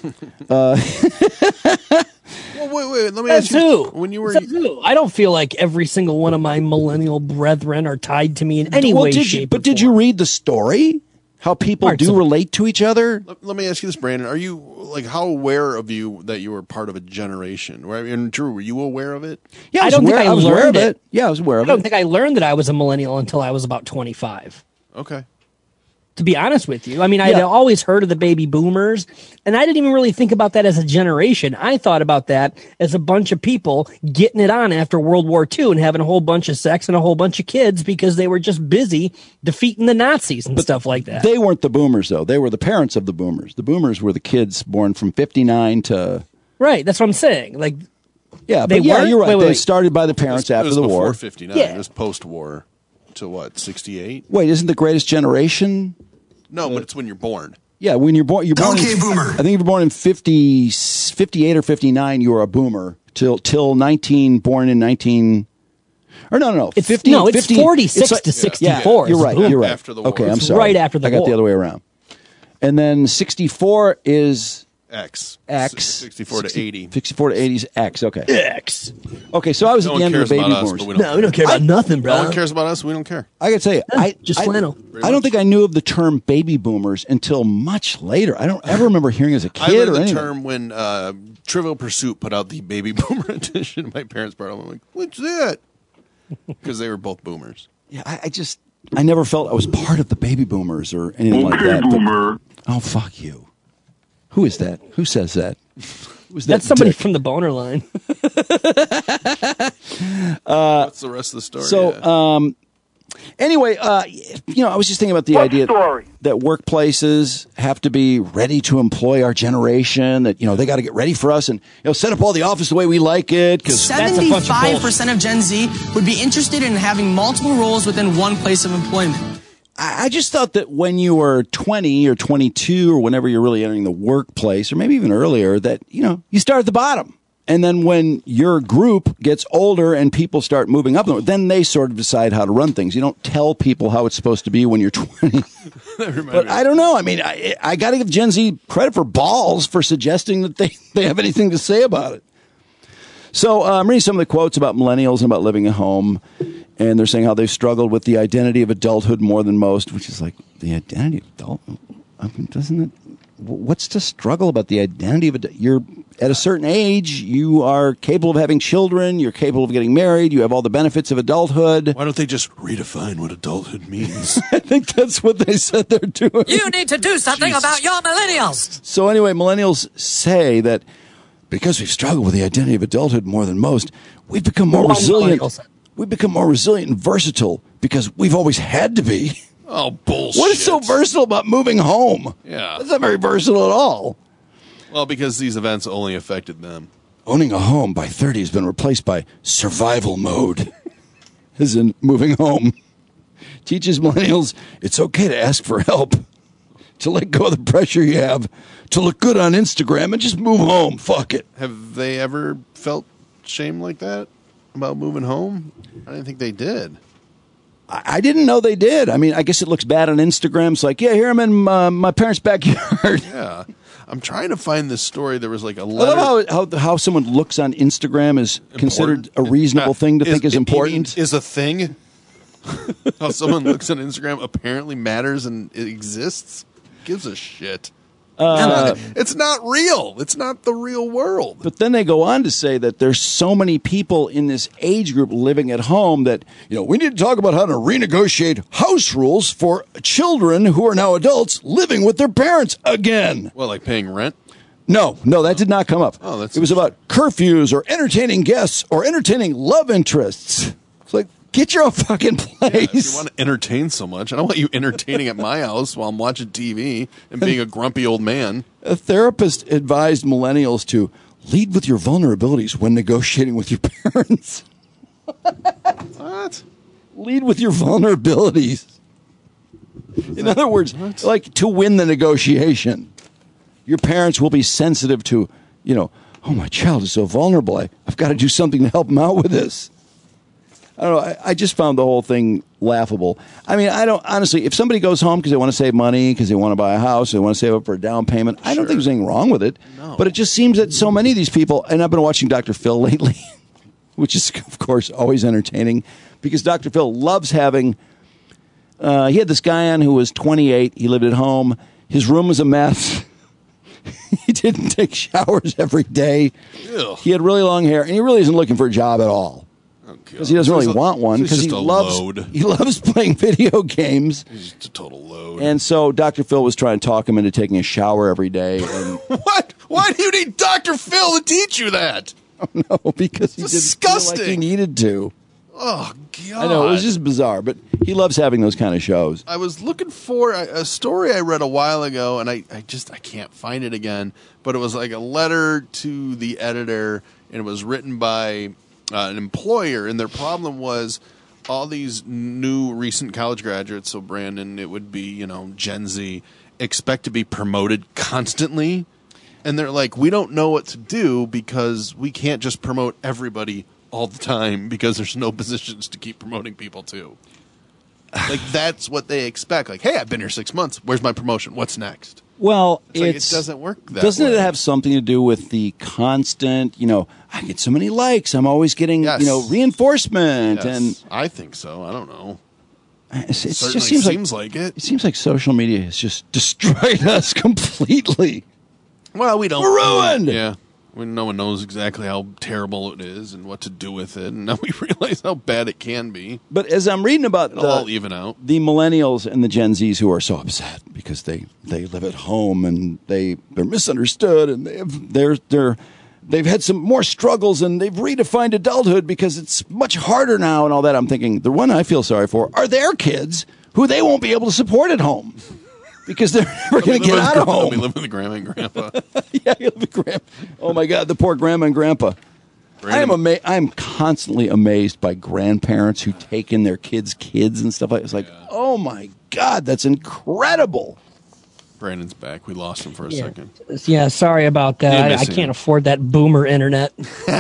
Speaker 2: Well, wait. Let me ask you. When you were,
Speaker 3: I don't feel like every single one of my millennial brethren are tied to me in any way, shape,
Speaker 1: but did you read the story? How people relate to each other?
Speaker 2: Let me ask you this, Brandon. Are you how aware of you that you were part of a generation? And Drew, were you aware of it?
Speaker 1: Yeah,
Speaker 3: I don't think I
Speaker 1: was aware
Speaker 3: learned
Speaker 1: of
Speaker 3: it.
Speaker 1: Yeah, I was aware of it.
Speaker 3: I don't think I learned that I was a millennial until I was about 25.
Speaker 2: Okay.
Speaker 3: To be honest with you, I mean, I'd always heard of the baby boomers, and I didn't even really think about that as a generation. I thought about that as a bunch of people getting it on after World War II and having a whole bunch of sex and a whole bunch of kids because they were just busy defeating the Nazis and stuff like that.
Speaker 1: They weren't the boomers, though. They were the parents of the boomers. The boomers were the kids born from 59 to...
Speaker 3: Right, that's what I'm saying. Like,
Speaker 1: yeah,
Speaker 3: they
Speaker 1: but yeah,
Speaker 3: weren't?
Speaker 1: you're right.
Speaker 3: Wait.
Speaker 1: They started by the parents after the war.
Speaker 2: It was before 59.
Speaker 3: Yeah.
Speaker 2: It was post-war to what, 68?
Speaker 1: Wait, isn't the Greatest Generation...
Speaker 2: No, but it's when you're born.
Speaker 1: Yeah, when you're born.
Speaker 2: Okay,
Speaker 1: boomer. I think if you're born in 58 or 59, you were a boomer till 19. Born in 19. Or no.
Speaker 3: It's
Speaker 1: 50,
Speaker 3: no, it's
Speaker 1: 50,
Speaker 3: 46
Speaker 1: it's like,
Speaker 3: to 64.
Speaker 1: You're right. You're right.
Speaker 2: After the war.
Speaker 1: Okay, I'm
Speaker 3: It's
Speaker 1: sorry.
Speaker 3: right after the
Speaker 1: I got
Speaker 3: war.
Speaker 1: the other way around. And then 64 is
Speaker 2: X.
Speaker 1: 64
Speaker 2: to 80.
Speaker 1: 64 to 80 is X. Okay.
Speaker 3: X.
Speaker 1: Okay, so I was
Speaker 2: No
Speaker 1: at the
Speaker 2: one
Speaker 1: end of
Speaker 2: cares
Speaker 1: the baby
Speaker 2: about us,
Speaker 1: boomers.
Speaker 2: but we don't
Speaker 3: No, we don't care about nothing, bro.
Speaker 2: No one cares about us. We don't care.
Speaker 1: I got to tell you,
Speaker 3: Just flannel.
Speaker 1: I don't think I knew of the term baby boomers until much later. I don't ever remember hearing it as a
Speaker 2: I
Speaker 1: kid
Speaker 2: learned
Speaker 1: or
Speaker 2: the
Speaker 1: anything.
Speaker 2: term when Trivial Pursuit put out the baby boomer edition. My parents brought it home. I'm like, what's that? Because they were both boomers.
Speaker 1: Yeah, I never felt I was part of the baby boomers or anything like that.
Speaker 21: boomer.
Speaker 1: Oh, fuck you. Who is that? Who says that? Who's that
Speaker 3: That's somebody
Speaker 1: dick?
Speaker 3: from the boner line.
Speaker 2: What's the rest of the story?
Speaker 1: So, Anyway, I was just thinking about the idea that workplaces have to be ready to employ our generation, that, they got to get ready for us and, set up all the office the way we like it.
Speaker 11: 75% of Gen Z would be interested in having multiple roles within one place of employment.
Speaker 1: I just thought that when you were 20 or 22 or whenever you're really entering the workplace, or maybe even earlier, that, you start at the bottom. And then when your group gets older and people start moving up, then they sort of decide how to run things. You don't tell people how it's supposed to be when you're 20. But I don't know. I mean, I got to give Gen Z credit for balls for suggesting that they have anything to say about it. So I'm reading some of the quotes about millennials and about living at home. And they're saying how they've struggled with the identity of adulthood more than most, which is like, the identity of adulthood? I mean, doesn't it? What's to struggle about the identity of adulthood? You're at a certain age, you are capable of having children, you're capable of getting married, you have all the benefits of adulthood.
Speaker 2: Why don't they just redefine what adulthood means?
Speaker 1: I think that's what they said they're doing.
Speaker 11: You need to do something about your millennials.
Speaker 1: So anyway, millennials say that because we've struggled with the identity of adulthood more than most, we've become more resilient. We've become more resilient and versatile because we've always had to be.
Speaker 2: Oh, bullshit.
Speaker 1: What is so versatile about moving home?
Speaker 2: Yeah.
Speaker 1: That's not very versatile at all.
Speaker 2: Well, because these events only affected them.
Speaker 1: Owning a home by 30 has been replaced by survival mode, as in moving home. Teaches millennials it's okay to ask for help, to let go of the pressure you have, to look good on Instagram, and just move home. Fuck it.
Speaker 2: Have they ever felt shame like that about moving home? I didn't think they did.
Speaker 1: I didn't know they did. I mean, I guess it looks bad on Instagram. It's like, yeah, here I'm in my parents' backyard.
Speaker 2: Yeah. I'm trying to find this story. There was like a letter.
Speaker 1: I love how someone looks on Instagram is considered a reasonable thing to think is important.
Speaker 2: Is a thing. How someone looks on Instagram apparently matters and it exists. Gives a shit. It's not real. It's not the real world.
Speaker 1: But then they go on to say that there's so many people in this age group living at home that, we need to talk about how to renegotiate house rules for children who are now adults living with their parents again.
Speaker 2: Well, like paying rent?
Speaker 1: No, that did not come up.
Speaker 2: Oh,
Speaker 1: it was about curfews or entertaining guests or entertaining love interests. It's like, get your own fucking place.
Speaker 2: Yeah, if you want to entertain so much, I don't want you entertaining at my house while I'm watching TV and being a grumpy old man.
Speaker 1: A therapist advised millennials to lead with your vulnerabilities when negotiating with your parents.
Speaker 2: What?
Speaker 1: Lead with your vulnerabilities. In other words, like to win the negotiation. Your parents will be sensitive to, oh, my child is so vulnerable. I've got to do something to help him out with this. I don't know. I just found the whole thing laughable. I mean, I don't honestly. If somebody goes home because they want to save money, because they want to buy a house, they want to save up for a down payment, I don't think there's anything wrong with it.
Speaker 2: No.
Speaker 1: But it just seems that so many of these people, and I've been watching Dr. Phil lately, which is of course always entertaining, because Dr. Phil loves having. He had this guy on who was 28. He lived at home. His room was a mess. He didn't take showers every day.
Speaker 2: Ew.
Speaker 1: He had really long hair, and he really isn't looking for a job at all. Because he doesn't really want one. Because he loves playing video games.
Speaker 2: He's just a total load.
Speaker 1: And so Dr. Phil was trying to talk him into taking a shower every day. And
Speaker 2: what? Why do you need Dr. Phil to teach you that?
Speaker 1: Oh, no, because he didn't feel like he needed to.
Speaker 2: Oh, God.
Speaker 1: I know, it was just bizarre, but he loves having those kind of shows.
Speaker 2: I was looking for a story I read a while ago, and I can't find it again, but it was like a letter to the editor, and it was written by an employer, and their problem was all these new recent college graduates, so Brandon, it would be, Gen Z, expect to be promoted constantly, and they're like, we don't know what to do because we can't just promote everybody all the time because there's no positions to keep promoting people to. Like, that's what they expect. Like, hey, I've been here 6 months. Where's my promotion? What's next?
Speaker 1: Well,
Speaker 2: it doesn't work that
Speaker 1: doesn't
Speaker 2: way.
Speaker 1: It have something to do with the constant, I get so many likes. I'm always getting, reinforcement.
Speaker 2: Yes,
Speaker 1: and
Speaker 2: I think so. I don't know.
Speaker 1: It
Speaker 2: certainly
Speaker 1: just
Speaker 2: seems like it.
Speaker 1: It seems like social media has just destroyed us completely.
Speaker 2: Well, we don't.
Speaker 1: We're ruined.
Speaker 2: Yeah. No one knows exactly how terrible it is and what to do with it, and now we realize how bad it can be.
Speaker 1: But as I'm reading about
Speaker 2: it'll all even out.
Speaker 1: The millennials and the Gen Zs who are so upset because they live at home and they're misunderstood and they have their they've had some more struggles and they've redefined adulthood because it's much harder now and all that. I'm thinking the one I feel sorry for are their kids who they won't be able to support at home because they're never going to get out of home.
Speaker 2: They'll be living with grandma and grandpa.
Speaker 1: Yeah, you live with grandpa. Oh my God, the poor grandma and grandpa. I'm constantly amazed by grandparents who take in their kids' kids and stuff like that. It's like, oh my God, that's incredible.
Speaker 2: Brandon's back. We lost him for a second.
Speaker 3: Yeah, sorry about that. I can't afford that boomer internet.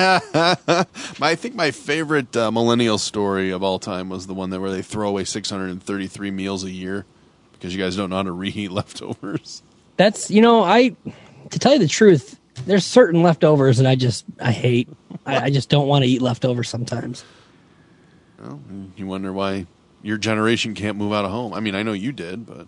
Speaker 2: I think my favorite millennial story of all time was the one where they throw away 633 meals a year because you guys don't know how to reheat leftovers.
Speaker 3: That's, to tell you the truth, there's certain leftovers that I hate. I just don't want to eat leftovers sometimes.
Speaker 2: Well, you wonder why your generation can't move out of home. I mean, I know you did, but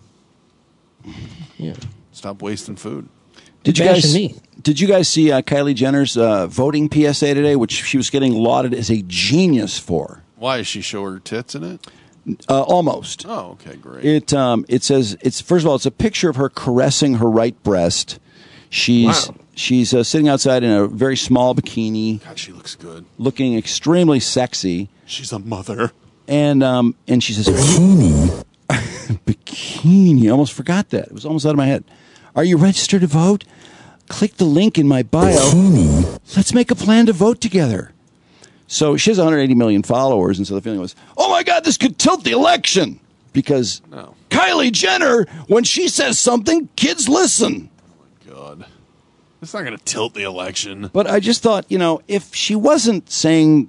Speaker 3: yeah,
Speaker 2: stop wasting food.
Speaker 1: Did you guys see Kylie Jenner's voting PSA today, which she was getting lauded as a genius for?
Speaker 2: Why? Does she show her tits in it?
Speaker 1: Almost.
Speaker 2: Oh, okay, great.
Speaker 1: It says first of all, it's a picture of her caressing her right breast. She's sitting outside in a very small bikini.
Speaker 2: God, she looks good.
Speaker 1: Looking extremely sexy.
Speaker 2: She's a mother.
Speaker 1: And she says, bikini. Bikini. I almost forgot that. It was almost out of my head. Are you registered to vote? Click the link in my bio. Bikini. Let's make a plan to vote together. So she has 180 million followers, and so the feeling was, oh my God, this could tilt the election. Because Kylie Jenner, when she says something, kids listen.
Speaker 2: God. It's not going to tilt the election.
Speaker 1: But I just thought, if she wasn't saying,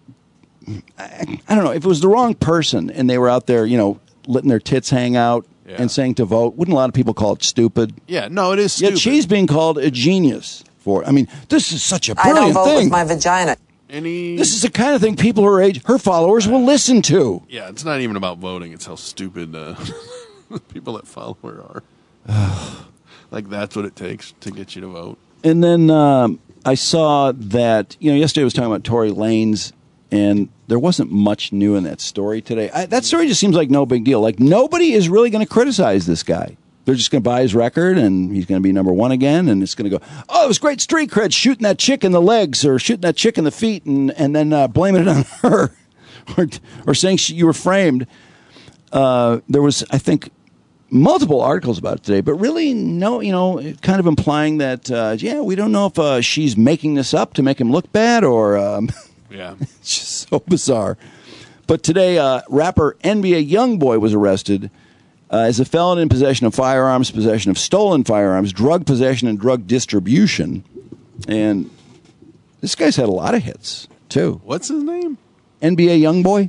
Speaker 1: I don't know, if it was the wrong person and they were out there, letting their tits hang out and saying to vote, wouldn't a lot of people call it stupid?
Speaker 2: Yeah, no, it is stupid.
Speaker 1: Yet she's being called a genius for it. I mean, this is such a brilliant thing.
Speaker 12: I don't vote with my vagina.
Speaker 1: This is the kind of thing people her age, her followers will listen to.
Speaker 2: Yeah, it's not even about voting. It's how stupid people that follow her are. Like, that's what it takes to get you to vote.
Speaker 1: And then I saw that, yesterday I was talking about Tory Lanez, and there wasn't much new in that story today. That story just seems like no big deal. Like, nobody is really going to criticize this guy. They're just going to buy his record, and he's going to be number one again, and it's going to go, oh, it was great street cred shooting that chick in the legs or shooting that chick in the feet and then blaming it on her or saying you were framed. There was, I think, multiple articles about it today, but really no, kind of implying that, we don't know if she's making this up to make him look bad or
Speaker 2: yeah,
Speaker 1: it's just so bizarre. But today, rapper NBA Youngboy was arrested as a felon in possession of firearms, possession of stolen firearms, drug possession, and drug distribution. And this guy's had a lot of hits, too.
Speaker 2: What's his name?
Speaker 1: NBA Youngboy.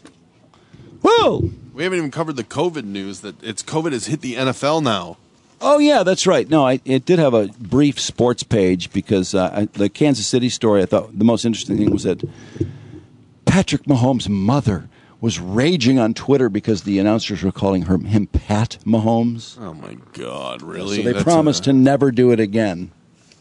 Speaker 1: Whoa!
Speaker 2: We haven't even covered the COVID news that COVID has hit the NFL now.
Speaker 1: Oh, yeah, that's right. No, it did have a brief sports page because the Kansas City story, I thought the most interesting thing was that Patrick Mahomes' mother was raging on Twitter because the announcers were calling him Pat Mahomes.
Speaker 2: Oh, my God, really?
Speaker 1: So they promised to never do it again.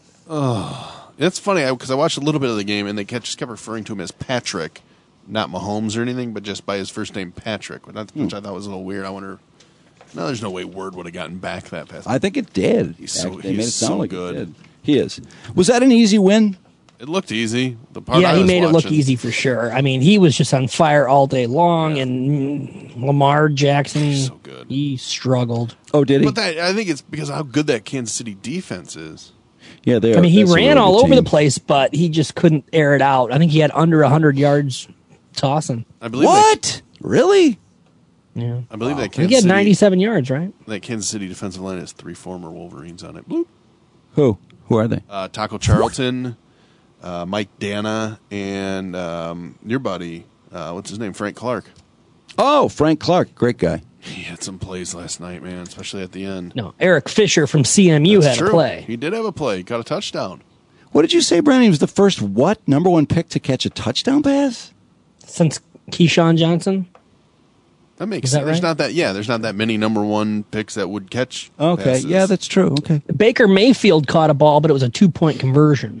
Speaker 2: Oh, it's funny because I watched a little bit of the game and they just kept referring to him as Patrick, not Mahomes or anything, but just by his first name, Patrick, which I thought was a little weird. I wonder, no, there's no way word would have gotten back that fast.
Speaker 1: I think it did.
Speaker 2: They
Speaker 1: made it sound
Speaker 2: so
Speaker 1: like
Speaker 2: good.
Speaker 1: It did. He is. Was that an easy win?
Speaker 2: It looked easy. The part
Speaker 3: he made it look easy for sure. I mean, he was just on fire all day long, and Lamar Jackson,
Speaker 2: so good.
Speaker 3: He struggled.
Speaker 1: Oh, did he?
Speaker 2: But I think it's because of how good that Kansas City defense is.
Speaker 1: Yeah, they are.
Speaker 3: I mean, he ran all over the place, but he just couldn't air it out. I think he had under 100 yards tossing.
Speaker 2: I believe
Speaker 1: what? Really?
Speaker 3: Yeah.
Speaker 2: I believe that
Speaker 3: he
Speaker 2: Kansas
Speaker 3: had
Speaker 2: City,
Speaker 3: 97 yards, right?
Speaker 2: That Kansas City defensive line has 3 former Wolverines on it. Bloop.
Speaker 1: Who? Who are they?
Speaker 2: Taco Charlton, Mike Dana, and your buddy, what's his name? Frank Clark.
Speaker 1: Oh, Frank Clark. Great guy.
Speaker 2: He had some plays last night, man, especially at the end.
Speaker 3: No, Eric Fisher from CMU
Speaker 2: That's
Speaker 3: had
Speaker 2: true.
Speaker 3: a play.
Speaker 2: He did have a play. Got a touchdown.
Speaker 1: What did you say, Brandon? He was the first number one pick to catch a touchdown pass?
Speaker 3: Since Keyshawn Johnson?
Speaker 2: That makes
Speaker 3: Is
Speaker 2: sense.
Speaker 3: that right?
Speaker 2: There's not that many number one picks that would catch
Speaker 1: Okay,
Speaker 2: passes.
Speaker 1: yeah, that's true. Okay.
Speaker 3: Baker Mayfield caught a ball, but it was a 2-point conversion.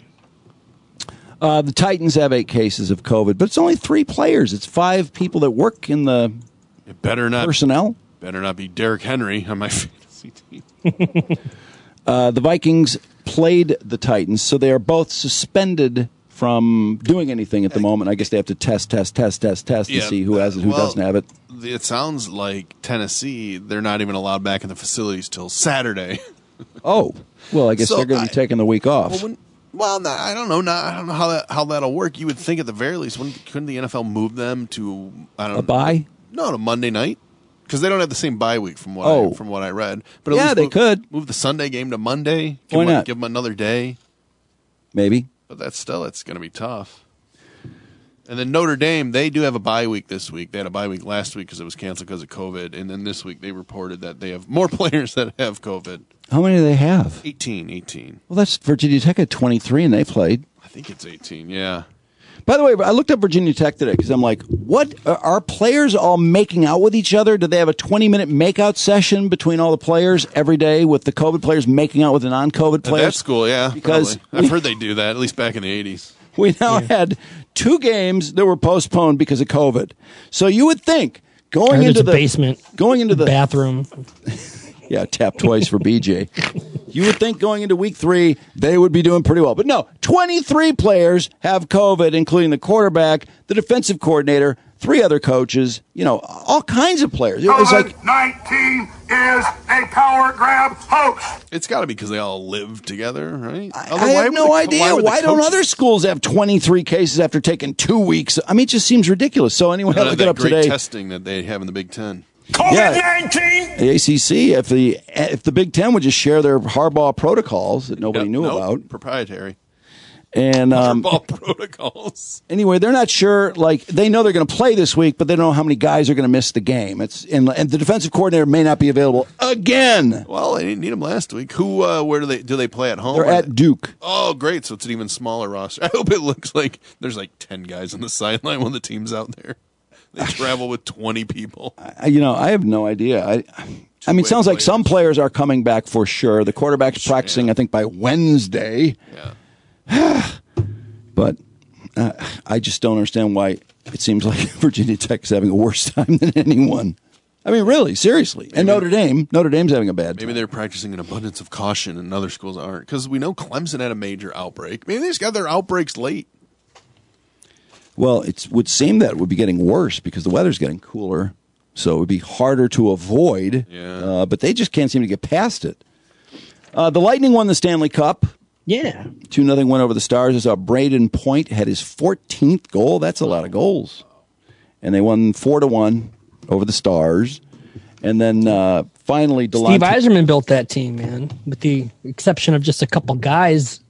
Speaker 1: The Titans have 8 cases of COVID, but it's only 3 players. It's 5 people that work in the personnel.
Speaker 2: Better not be Derrick Henry on my fantasy team.
Speaker 1: The Vikings played the Titans, so they are both suspended from doing anything at the moment. I guess they have to test to see who has it, who doesn't have it.
Speaker 2: It sounds like Tennessee, they're not even allowed back in the facilities till Saturday.
Speaker 1: Oh, well, I guess they're going to be taking the week off.
Speaker 2: I don't know. I don't know how that'll work. You would think at the very least, couldn't the NFL move them to
Speaker 1: a bye?
Speaker 2: No, to Monday night, because they don't have the same bye week from what I read. But at least
Speaker 1: they could
Speaker 2: move the Sunday game to Monday.
Speaker 1: Why not?
Speaker 2: Give them another day.
Speaker 1: Maybe.
Speaker 2: But it's going to be tough. And then Notre Dame, they do have a bye week this week. They had a bye week last week because it was canceled because of COVID. And then this week they reported that they have more players that have COVID.
Speaker 1: How many do they have?
Speaker 2: 18.
Speaker 1: Well, that's Virginia Tech at 23, and they played.
Speaker 2: I think it's 18, yeah.
Speaker 1: By the way, I looked up Virginia Tech today because I'm like, what? Are players all making out with each other? Do they have a 20-minute makeout session between all the players every day with the COVID players making out with the non-COVID players?
Speaker 2: At that school, yeah. Because I've heard they do that, at least back in the 80s.
Speaker 1: We now had 2 games that were postponed because of COVID. So you would think going into the
Speaker 3: basement,
Speaker 1: going into the
Speaker 3: bathroom.
Speaker 1: Yeah, tap twice for BJ. You would think going into week 3, they would be doing pretty well. But no, 23 players have COVID, including the quarterback, the defensive coordinator, 3 other coaches, all kinds of players. It was like
Speaker 21: COVID-19 is a power grab hoax.
Speaker 2: It's got to be because they all live together, right?
Speaker 1: I have no idea. Why don't other schools have 23 cases after taking 2 weeks? I mean, it just seems ridiculous. So anyway, I looked it up
Speaker 2: great
Speaker 1: today.
Speaker 2: Testing that they have in the Big Ten.
Speaker 21: COVID-19.
Speaker 1: The ACC, if the Big Ten would just share their Harbaugh protocols that nobody knew about,
Speaker 2: proprietary.
Speaker 1: And
Speaker 2: Harbaugh protocols.
Speaker 1: Anyway, they're not sure. Like they know they're going to play this week, but they don't know how many guys are going to miss the game. And the defensive coordinator may not be available again.
Speaker 2: Well, they didn't need him last week. Where do they play at home?
Speaker 1: They're at Duke.
Speaker 2: Oh, great! So it's an even smaller roster. I hope it looks like there's like 10 guys on the sideline when the team's out there. They travel with 20 people.
Speaker 1: I have no idea. I mean, it sounds like some players are coming back for sure. The quarterback's practicing, I think, by Wednesday.
Speaker 2: Yeah.
Speaker 1: But I just don't understand why it seems like Virginia Tech is having a worse time than anyone. I mean, really, seriously. And Notre Dame's having a bad time.
Speaker 2: Maybe they're practicing an abundance of caution and other schools aren't. Because we know Clemson had a major outbreak. Maybe they just got their outbreaks late.
Speaker 1: Well, it would seem that it would be getting worse because the weather's getting cooler, so it would be harder to avoid.
Speaker 2: Yeah.
Speaker 1: But they just can't seem to get past it. The Lightning won the Stanley Cup.
Speaker 3: Yeah.
Speaker 1: 2-0 win over the Stars. I saw Braden Point had his 14th goal. That's a lot of goals. And they won 4-1 over the Stars. And then finally, Delonte.
Speaker 3: Steve Yzerman built that team, man, with the exception of just a couple guys.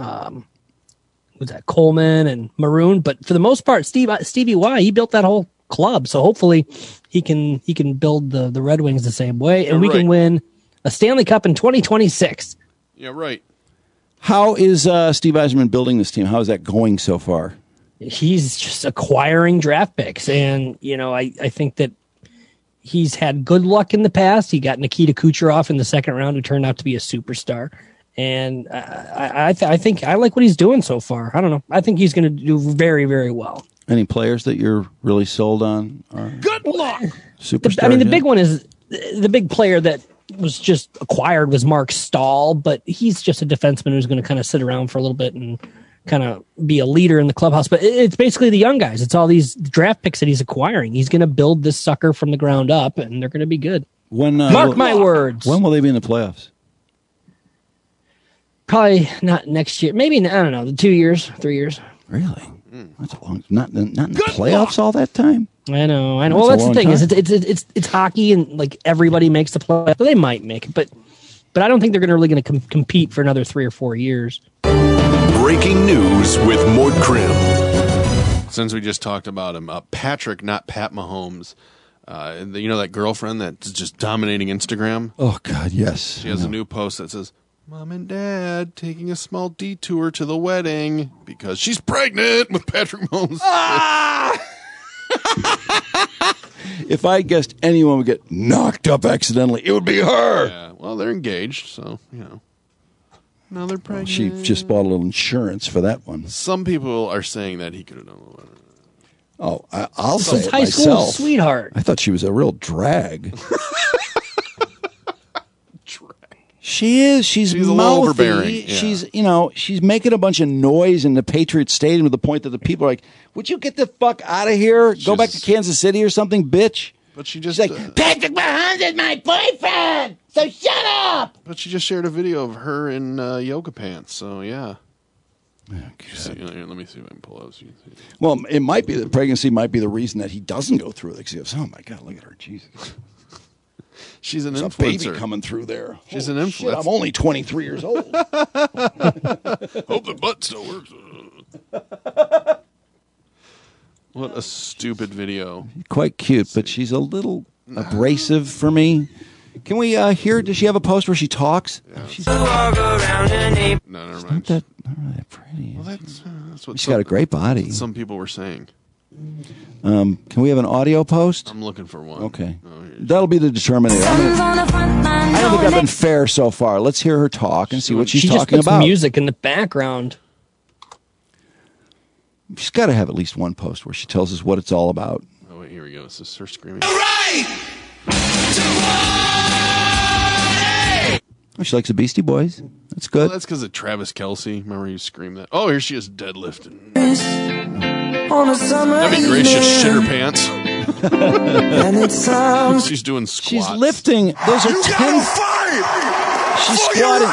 Speaker 3: Was that Coleman and Maroon? But for the most part, Stevie Y, he built that whole club. So hopefully he can build the Red Wings the same way, and we can win a Stanley Cup in 2026.
Speaker 2: Yeah, right.
Speaker 1: How is Steve Yzerman building this team? How is that going so far?
Speaker 3: He's just acquiring draft picks, and I think that he's had good luck in the past. He got Nikita Kucherov in the second round, who turned out to be a superstar. And I think I like what he's doing so far. I don't know. I think he's going to do very, very well.
Speaker 1: Any players that you're really sold on?
Speaker 3: Good luck.
Speaker 1: Superstars.
Speaker 3: The big one is the big player that was just acquired was Mark Stahl, but he's just a defenseman who's going to kind of sit around for a little bit and kind of be a leader in the clubhouse. But it's basically the young guys. It's all these draft picks that he's acquiring. He's going to build this sucker from the ground up, and they're going to be good. Mark my words.
Speaker 1: When will they be in the playoffs?
Speaker 3: Probably not next year. Maybe, I don't know, 2 years, 3 years.
Speaker 1: Really? That's a long not in the playoffs all that time?
Speaker 3: I know. Well, that's the thing is it's hockey and like everybody makes the playoffs. They might make it, but I don't think they're really going to compete for another 3 or 4 years.
Speaker 12: Breaking news with Mort Krim.
Speaker 2: Since we just talked about him, Patrick, not Pat Mahomes. That girlfriend that's just dominating Instagram?
Speaker 1: Oh, God, yes.
Speaker 2: She has a new post that says, Mom and Dad taking a small detour to the wedding because she's pregnant with Patrick Mahomes.
Speaker 1: If I guessed anyone would get knocked up accidentally, it would be her.
Speaker 2: Yeah, well, they're engaged, so, Now they're pregnant.
Speaker 1: She just bought a little insurance for that one.
Speaker 2: Some people are saying that he could have done a little better.
Speaker 1: Oh, I'll say it
Speaker 3: high
Speaker 1: myself.
Speaker 3: school sweetheart.
Speaker 1: I thought she was a real drag. She is. She's
Speaker 2: a little
Speaker 1: mouthy.
Speaker 2: overbearing. Yeah.
Speaker 1: She's making a bunch of noise in the Patriots Stadium to the point that the people are like, "Would you get the fuck out of here? Go back to Kansas City or something, bitch."
Speaker 2: But she just
Speaker 1: She's like, Patrick Mahomes is my boyfriend, so shut up.
Speaker 2: But she just shared a video of her in yoga pants. So yeah. See, let me see if I can pull out.
Speaker 1: Well, it might be the pregnancy might be the reason that he doesn't go through it. Because he goes, "Oh my God, look at her, Jesus."
Speaker 2: She's an
Speaker 1: There's
Speaker 2: influencer.
Speaker 1: a baby coming through there.
Speaker 2: She's
Speaker 1: Holy
Speaker 2: an
Speaker 1: shit,
Speaker 2: influencer.
Speaker 1: I'm only 23 years old.
Speaker 2: Hope the butt still works. What a stupid video.
Speaker 1: Quite cute, but she's a little abrasive for me. Can we hear? Does she have a post where she talks?
Speaker 2: Yeah.
Speaker 1: She's
Speaker 2: No, never mind.
Speaker 1: not that pretty.
Speaker 2: Well, that's what
Speaker 1: She's got a great body.
Speaker 2: Some people were saying.
Speaker 1: Can we have an audio post?
Speaker 2: I'm looking for one.
Speaker 1: Okay. That'll be the determinator. I don't think I've been fair so far. Let's hear her talk and see what she's
Speaker 3: she just
Speaker 1: talking
Speaker 3: puts
Speaker 1: about.
Speaker 3: music in the background.
Speaker 1: She's got to have at least one post where she tells us what it's all about.
Speaker 2: Oh, wait, here we go. This is her screaming.
Speaker 1: Oh, she likes the Beastie Boys. That's good.
Speaker 2: Well, that's because of Travis Kelce. Remember you screamed that? Oh, here she is deadlifting. That'd be great. She just shit her pants. She's doing squats.
Speaker 1: She's lifting. Those are 10. She's squatting.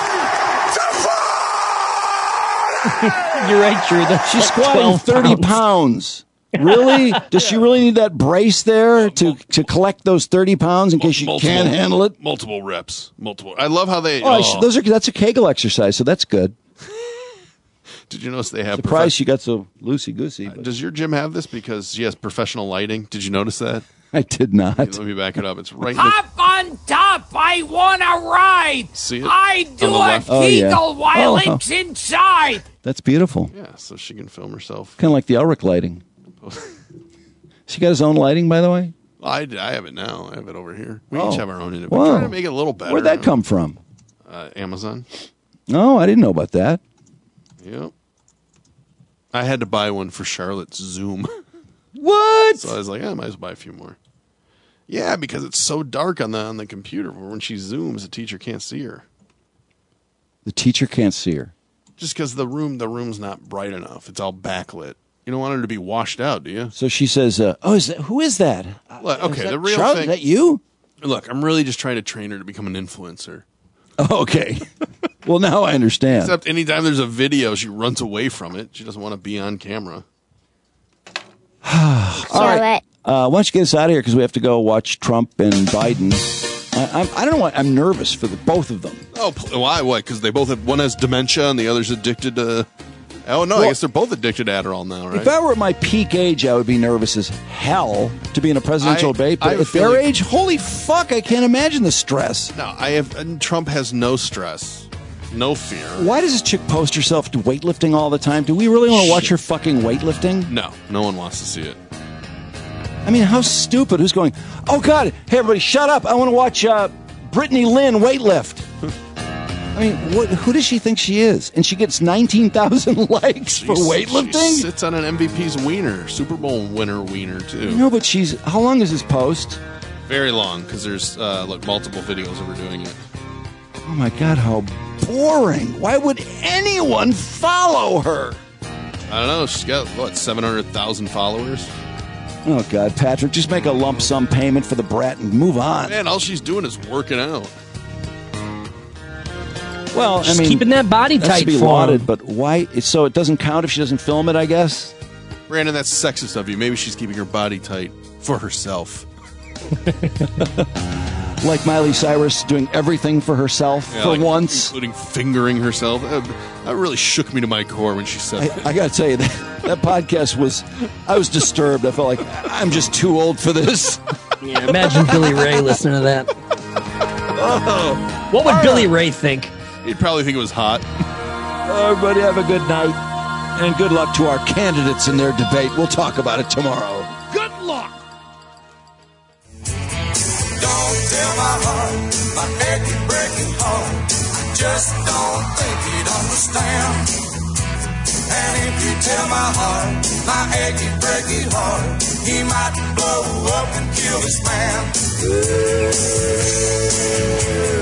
Speaker 3: You're right, Drew.
Speaker 1: She's squatting 30 pounds. Really? Does she really need that brace there to collect those 30 pounds in case she can't handle it?
Speaker 2: Multiple reps. Multiple. I love how they.
Speaker 1: That's a Kegel exercise, so that's good.
Speaker 2: Did you notice they have?
Speaker 1: Surprised she got so loosey goosey.
Speaker 2: Does your gym have this because she has professional lighting? Did you notice that?
Speaker 1: I did not.
Speaker 2: Let me back it up. It's right.
Speaker 8: Up on top, I want to ride.
Speaker 2: See it?
Speaker 8: I do
Speaker 2: On the
Speaker 8: a
Speaker 2: left?
Speaker 8: Kegel while
Speaker 1: Oh.
Speaker 8: it's inside.
Speaker 1: That's beautiful.
Speaker 2: Yeah, so she can film herself.
Speaker 1: Kind of like the Elric lighting. She got his own lighting, by the way?
Speaker 2: I have it now. I have it over here. We
Speaker 1: Oh.
Speaker 2: each have our own. We're
Speaker 1: Wow.
Speaker 2: trying to make it a little better.
Speaker 1: Where'd that come from?
Speaker 2: Amazon.
Speaker 1: Oh, I didn't know about that.
Speaker 2: Yep. I had to buy one for Charlotte's Zoom.
Speaker 1: What?
Speaker 2: So I was like, I might as well buy a few more. Yeah, because it's so dark on the computer. When she zooms, the teacher can't see her.
Speaker 1: The teacher can't see her.
Speaker 2: Just because the room's not bright enough. It's all backlit. You don't want her to be washed out, do you?
Speaker 1: So she says, who is that?
Speaker 2: Look, okay,
Speaker 1: Is that
Speaker 2: the real
Speaker 1: Charlotte?
Speaker 2: thing.
Speaker 1: Is that you?
Speaker 2: Look, I'm really just trying to train her to become an influencer.
Speaker 1: Oh, okay. Well, now I understand.
Speaker 2: Except anytime there's a video, she runs away from it. She doesn't want to be on camera.
Speaker 1: All right. Why don't you get us out of here because we have to go watch Trump and Biden. I don't know why. I'm nervous for both of them.
Speaker 2: Oh, why? What? Because they both have, one has dementia and the other's addicted to. Oh no, I guess they're both addicted to Adderall now, right?
Speaker 1: If I were at my peak age, I would be nervous as hell to be in a presidential debate. But
Speaker 2: I
Speaker 1: at
Speaker 2: feel
Speaker 1: their
Speaker 2: like-
Speaker 1: age, holy fuck, I can't imagine the stress.
Speaker 2: No, and Trump has no stress, no fear.
Speaker 1: Why does this chick post herself to weightlifting all the time? Do we really want to watch her fucking weightlifting?
Speaker 2: No, no one wants to see it.
Speaker 1: I mean, how stupid. Who's going, oh, God, hey, everybody, shut up. I want to watch Brittany Lynn weightlift. I mean, who does she think she is? And she gets 19,000 likes for weightlifting?
Speaker 2: She sits on an MVP's wiener, Super Bowl winner wiener, too.
Speaker 1: No, but how long is this post?
Speaker 2: Very long, because there's multiple videos of her doing it.
Speaker 1: Oh, my God, how boring. Why would anyone follow her?
Speaker 2: I don't know. She's got, 700,000 followers?
Speaker 1: Oh, God, Patrick, just make a lump sum payment for the brat and move on.
Speaker 2: Man, all she's doing is working out.
Speaker 1: Well,
Speaker 3: She's
Speaker 1: I mean,
Speaker 3: keeping that body
Speaker 1: that's
Speaker 3: tight
Speaker 1: to be
Speaker 3: for
Speaker 1: lauded,
Speaker 3: him.
Speaker 1: but why? So it doesn't count if she doesn't film it, I guess?
Speaker 2: Brandon, that's sexist of you. Maybe she's keeping her body tight for herself.
Speaker 1: Like Miley Cyrus doing everything for herself
Speaker 2: Yeah,
Speaker 1: for
Speaker 2: like,
Speaker 1: once.
Speaker 2: Including fingering herself. That really shook me to my core when she said that.
Speaker 1: I got to tell you, that podcast I was disturbed. I felt like I'm just too old for this.
Speaker 3: Yeah, imagine Billy Ray listening to that. What would Billy Ray think?
Speaker 2: He'd probably think it was hot.
Speaker 1: Everybody have a good night. And good luck to our candidates in their debate. We'll talk about it tomorrow.
Speaker 8: Good luck.
Speaker 7: Don't tell my heart, my achy breaking heart. I just don't think he'd understand. And if you tell my heart, my achy breaking heart, he might blow up and kill this man.